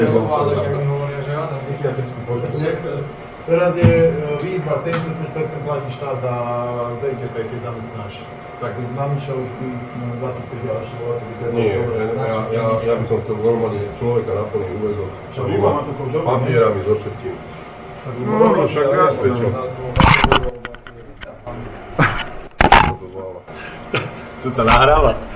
teraz je výzva, sedemdesiatpäť percent platí štát za zet té pé, keď zamestnáš. Tak na Miša už by sme dvadsaťpäť ďalšie volať. Nie, ja, ja, ja by som chcel normálne človeka na plný úväzok, ktorý má s papierami, so všetkým. No, však jasne, čo. To sa nahráva.